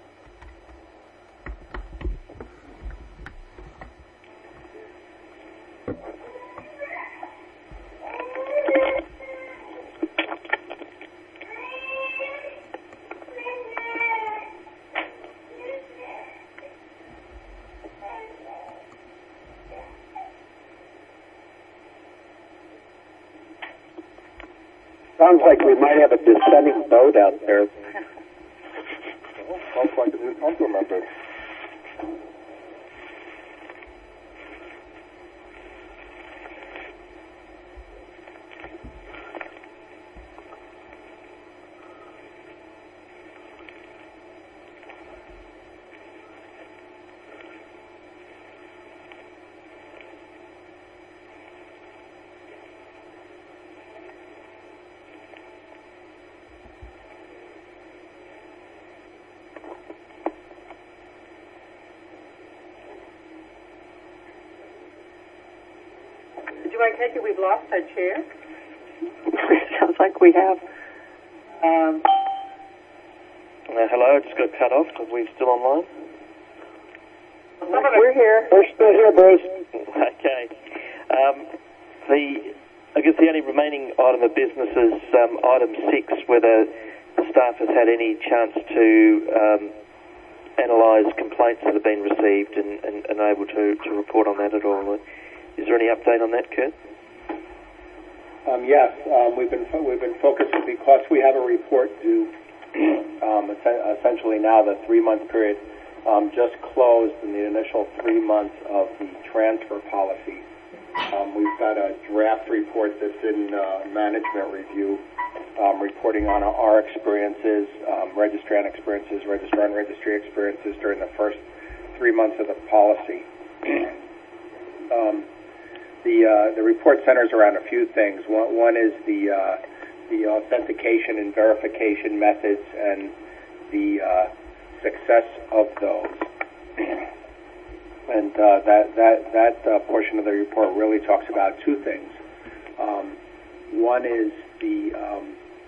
S17: Sounds like we might have a dissenting vote out there.
S22: Sounds like a new council member.
S6: Do I take it we've lost our chair?
S13: Sounds like we have.
S6: Um,
S15: Uh, hello, I just got cut off. Are we still online?
S13: We're here.
S17: We're still here, Bruce.
S15: Okay. Um, the I guess the only remaining item of business is um, item six, whether the staff has had any chance to um, analyse complaints that have been received and, and, and able to, to report on that at all. Is there any update on that, Kurt?
S16: Um, yes, um, we've been fo- we've been focusing because we have a report due. um, es- essentially, now the three-month period um, just closed in the initial three months of the transfer policy. Um, we've got a draft report that's in uh, management review, um, reporting on our experiences, um, registrant experiences, registrant registry experiences during the first three months of the policy. um, The uh, the report centers around a few things. One, one is the uh, the authentication and verification methods and the uh, success of those. And uh, that that that uh, portion of the report really talks about two things. Um, one is the um,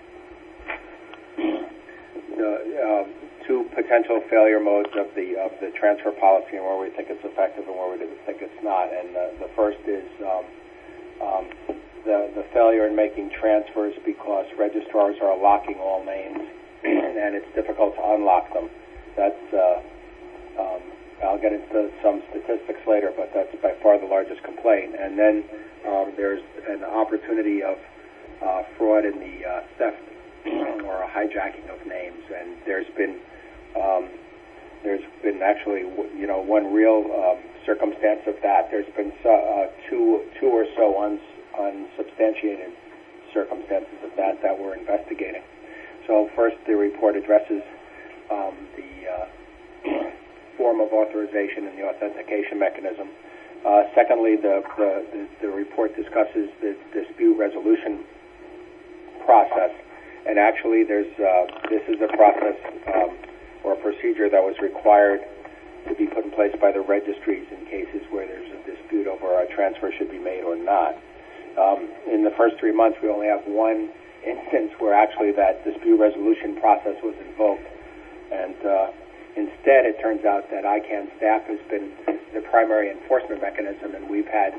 S16: the uh, two potential failure modes of the of the transfer policy, and where we think it's effective and where we think it's not. And the, the first is um, um, the the failure in making transfers because registrars are locking all names, and it's difficult to unlock them. That's uh, um, I'll get into some statistics later, but that's by far the largest complaint. And then um, there's an opportunity of uh, fraud in the uh, theft or a hijacking of names, and there's been Um, there's been actually, you know, one real um, circumstance of that. There's been so, uh, two, two or so uns, unsubstantiated circumstances of that that we're investigating. So first, the report addresses um, the uh, form of authorization and the authentication mechanism. Uh, secondly, the, the, the, the report discusses the dispute resolution process, and actually, there's uh, this is a process. Um, or a procedure that was required to be put in place by the registries in cases where there's a dispute over a transfer should be made or not. Um, in the first three months, we only have one instance where actually that dispute resolution process was invoked. And uh, instead, it turns out that I CANN staff has been the primary enforcement mechanism, and we've had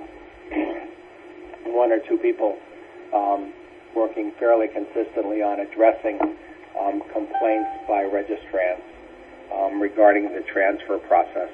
S16: one or two people um, working fairly consistently on addressing um, complaints by registrants Um, regarding the transfer process.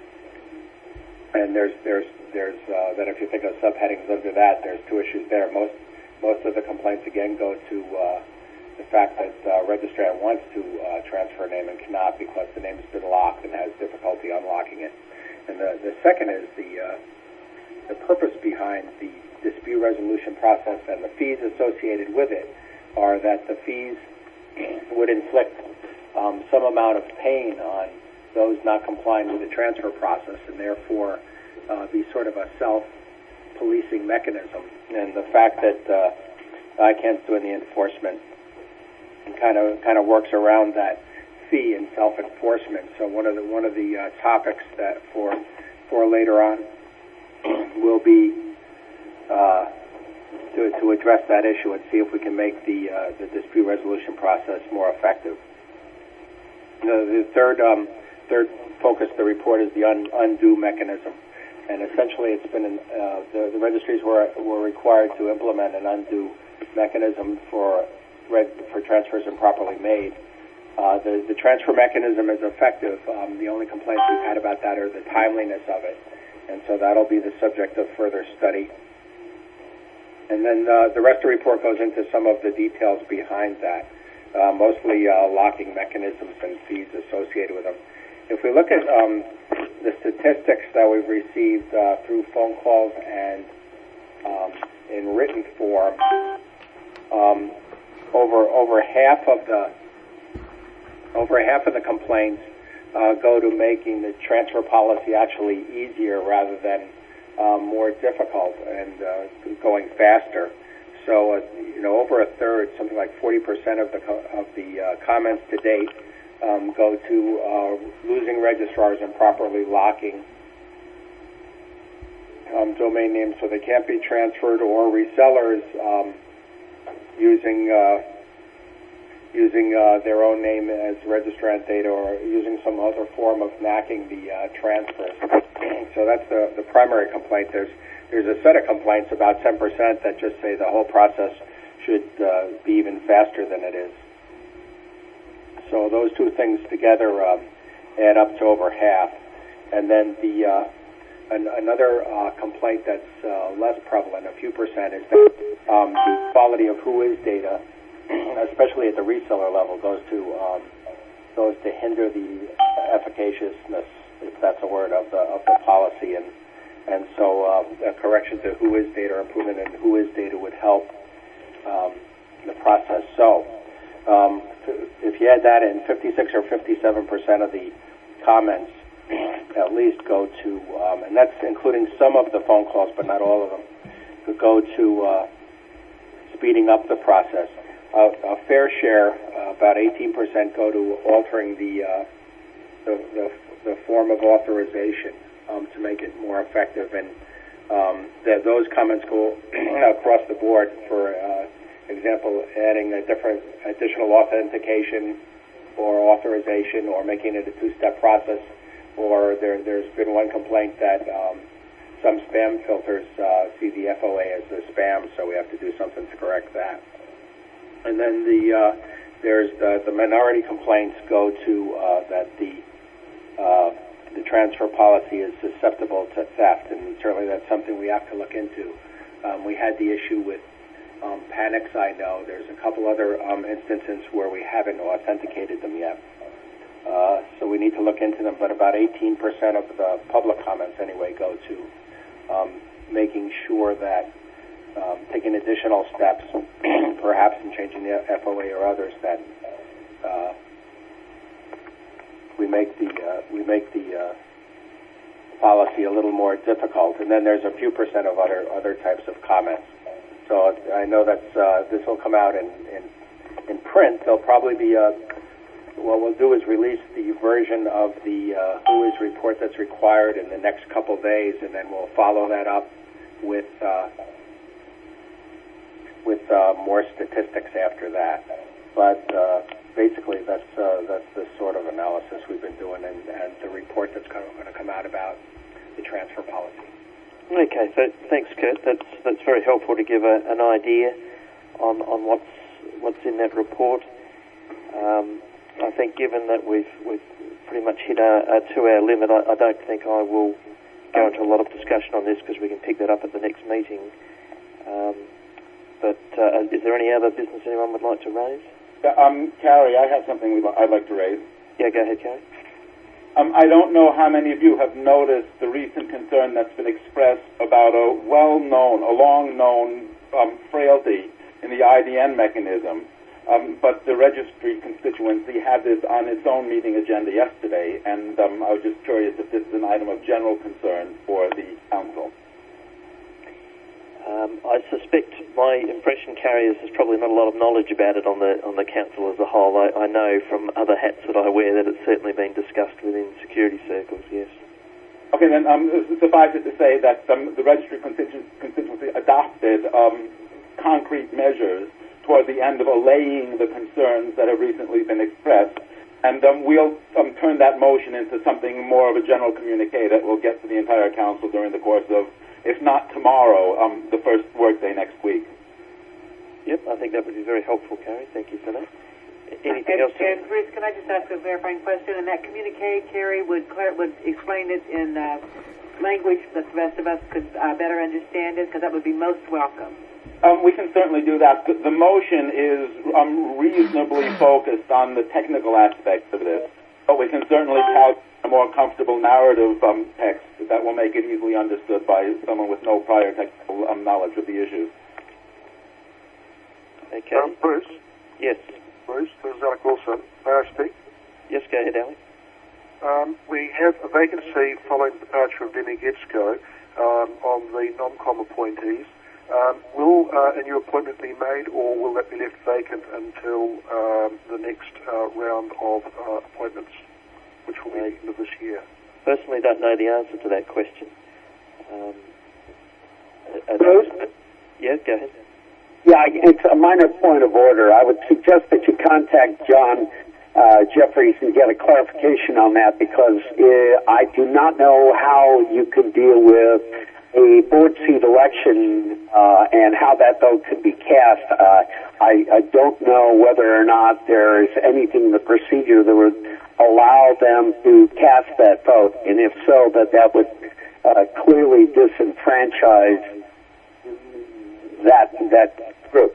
S16: And there's there's there's uh, then if you think of subheadings under that, there's two issues there. Most most of the complaints again go to uh, the fact that uh, registrant wants to uh, transfer a name and cannot because the name's been locked and has difficulty unlocking it. And the the second is the uh, the purpose behind the dispute resolution process and the fees associated with it are that the fees would inflict Um, some amount of pain on those not complying with the transfer process, and therefore uh, be sort of a self-policing mechanism. And the fact that uh, I CANN's doing the enforcement kind of kind of works around that fee and self-enforcement. So one of the one of the uh, topics that for for later on will be uh, to to address that issue and see if we can make the uh, the dispute resolution process more effective. Uh, the third um, third focus of the report is the un- undo mechanism, and essentially it's been in, uh, the, the registries were were required to implement an undo mechanism for reg- for transfers improperly made. Uh, the the transfer mechanism is effective. Um, the only complaints we've had about that are the timeliness of it, and so that'll be the subject of further study.
S22: And then uh, the rest of the report goes into some of the details behind that, uh, mostly uh, locking mechanisms and fees associated with them. If we look at um, the statistics that we've received uh, through phone calls and um, in written form, um, over over half of the over half of the complaints uh, go to making the transfer policy actually easier rather than um, more difficult and uh, going faster. So, uh, you know, over a third, something like forty percent of the co- of the uh, comments to date um, go to uh, losing registrars and properly locking um, domain names so they can't be transferred, or resellers um, using uh, using uh, their own name as registrant data, or using some other form of knacking the uh, transfers. So that's the, the primary complaint. There's there's a set of complaints, about ten percent, that just say the whole process should uh, be even faster than it is. So those two things together um, add up to over half. And then the uh, an, another uh, complaint that's uh, less prevalent, a few percent, is that um, the quality of who is data, especially at the reseller level, goes to um, goes to hinder the efficaciousness, if that's a word, of the of the policy. And and so um, a correction to who is data, or improvement in who is data, would help um, the process. So um, if you add that in, fifty-six or fifty-seven percent of the comments at least go to, um, and that's including some of the phone calls, but not all of them, could go to uh, speeding up the process. Uh, a fair share, uh, about eighteen percent, go to altering the, uh, the, the the form of authorization um, to make it more effective, and um, that those comments go across the board. For uh, example, adding a different additional authentication or authorization, or making it a two-step process. Or there, there's been one complaint that um, some spam filters uh, see the F O A as the spam, so we have to do something to correct that. And then the uh, there's the, the minority complaints go to uh, that the uh, the transfer policy is susceptible to theft, and certainly that's something we have to look into. Um, we had the issue with um, Panics, I know. There's a couple other um, instances where we haven't authenticated them yet. Uh, so we need to look into them, but about eighteen percent of the public comments anyway go to um, making sure that um, taking additional steps, perhaps in changing the F O A or others, that uh, we make the uh, we make the uh, policy a little more difficult. And then there's a few percent of other other types of comments. So I know that uh, this will come out in, in in print. There'll probably be a What we'll do is release the version of the uh, W H O I S report that's required in the next couple days, and then we'll follow that up with uh, with uh, more statistics after that. But uh, basically, that's uh, that's the sort of analysis we've been doing, and, and the report that's going to come out about the transfer policy.
S15: Okay, so thanks, Kurt. That's that's very helpful to give a, an idea on on what's what's in that report. Um, I think given that we've, we've pretty much hit our, our two-hour limit, I, I don't think I will go into a lot of discussion on this, because we can pick that up at the next meeting. Um, but uh, is there any other business anyone would like to raise?
S2: Yeah, um, Carrie, I have something we'd li- I'd like to raise.
S15: Yeah, go ahead, Carrie.
S2: Um, I don't know how many of you have noticed the recent concern that's been expressed about a well-known, a long-known um, frailty in the I D N mechanism. Um, but the registry constituency had this on its own meeting agenda yesterday, and um, I was just curious if this is an item of general concern for the council.
S15: Um, I suspect my impression, Carrie, is there's probably not a lot of knowledge about it on the on the council as a whole. I, I know from other hats that I wear that it's certainly been discussed within security circles, yes.
S2: Okay, then um, suffice it to say that um, the registry constitu- constituency adopted um, concrete measures toward the end of allaying the concerns that have recently been expressed. And um, we'll um, turn that motion into something more of a general communique that will get to the entire council during the course of, if not tomorrow, um, the first workday next week.
S15: Yep, I think that would be very helpful, Carrie. Thank you for that. Anything
S6: and,
S15: else?
S6: And Bruce, can I just ask a verifying question? And that communique, Carrie, would Claire would explain it in uh, language that the rest of us could uh, better understand it, because that would be most welcome.
S2: Um, we can certainly do that. The, the motion is um, reasonably focused on the technical aspects of this, but we can certainly calculate a more comfortable narrative um, text that will make it easily understood by someone with no prior technical um, knowledge of the issues.
S5: Okay. Um, Bruce?
S15: Yes.
S5: Bruce, this is Alec Wilson. May I speak?
S15: Yes, go ahead, Alec.
S5: Um, we have a vacancy following the departure of Demi Gebsko um, on the non-com appointees. Um, will uh, a new appointment be made, or will that be left vacant until um, the next uh, round of uh, appointments, which will be at the end of this year?
S15: Personally, don't know the answer to that question. Um,
S17: Bruce?
S15: Yeah, go ahead.
S17: Yeah, it's a minor point of order. I would suggest that you contact John uh, Jeffries and get a clarification on that, because uh, I do not know how you could deal with a board seat election uh, and how that vote could be cast. Uh, I, I don't know whether or not there is anything in the procedure that would allow them to cast that vote, and if so, that that would uh, clearly disenfranchise that that group.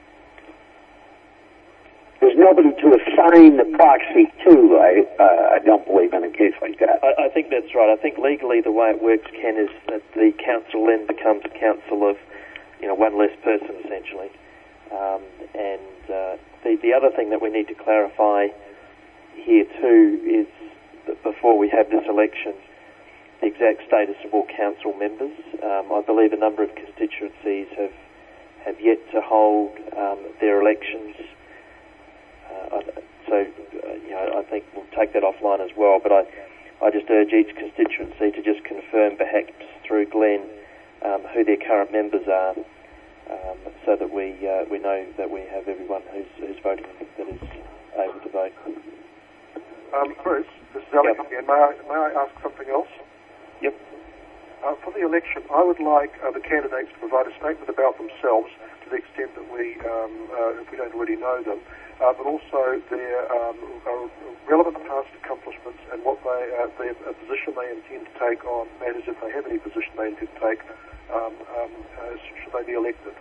S17: There's nobody to assign the proxy to, I, uh, I don't believe, in a case like that.
S15: I, I think that's right. I think legally the way it works, Ken, is that the council then becomes a council of, you know, one less person, essentially. Um, and uh, the, the other thing that we need to clarify here, too, is that before we have this election, the exact status of all council members. Um, I believe a number of constituencies have, have yet to hold um, their elections. Uh, so, uh, you know, I think we'll take that offline as well. But I, I just urge each constituency to just confirm, perhaps through Glenn, um, who their current members are, um, so that we uh, we know that we have everyone who's, who's voting that is able to vote.
S5: Um, Bruce, this is Alex again. May I, may I ask something else?
S15: Yep.
S5: Uh, for the election, I would like uh, the candidates to provide a statement about themselves, to the extent that we, um, uh, if we don't already know them. Uh, but also their um, uh, relevant past accomplishments and what they, uh, their uh, position they intend to take on matters, if they have any position they intend to take, um, um, uh, should they be elected.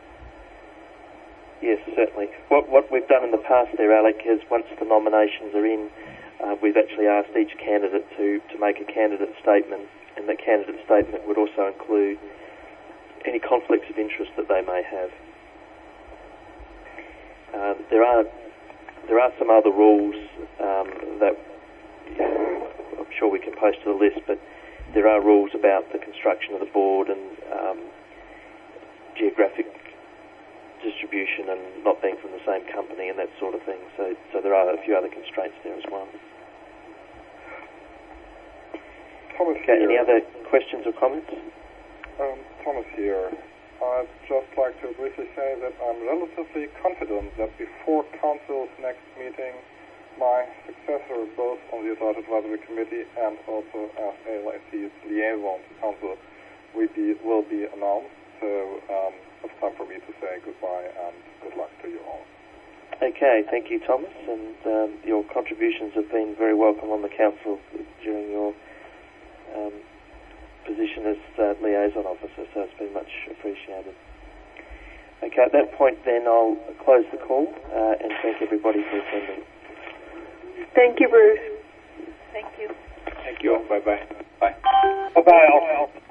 S15: Yes, certainly. What what we've done in the past there, Alec, is once the nominations are in, uh, we've actually asked each candidate to, to make a candidate statement, and that candidate statement would also include any conflicts of interest that they may have. Uh, there are there are some other rules um, that I'm sure we can post to the list, but there are rules about the construction of the board and um, geographic distribution and not being from the same company and that sort of thing. So, so there are a few other constraints there as well.
S7: Thomas
S15: okay,
S7: here.
S15: Any other questions or comments?
S7: Um, Thomas here. I'd just like to briefly say that I'm relatively confident that before Council's next meeting, my successor both on the Adult Advisory Committee and also as A L I C's liaison to Council will be, will be announced. So um, it's time for me to say goodbye and good luck to you all.
S15: Okay, thank you, Thomas, and um, your contributions have been very welcome on the Council during your um, position as uh, liaison officer, so it's been much appreciated. Okay, at that point then I'll close the call uh, and thank everybody for attending.
S19: Thank you, Bruce.
S13: Thank you.
S8: Thank you. Bye-bye. Bye.
S10: Bye-bye.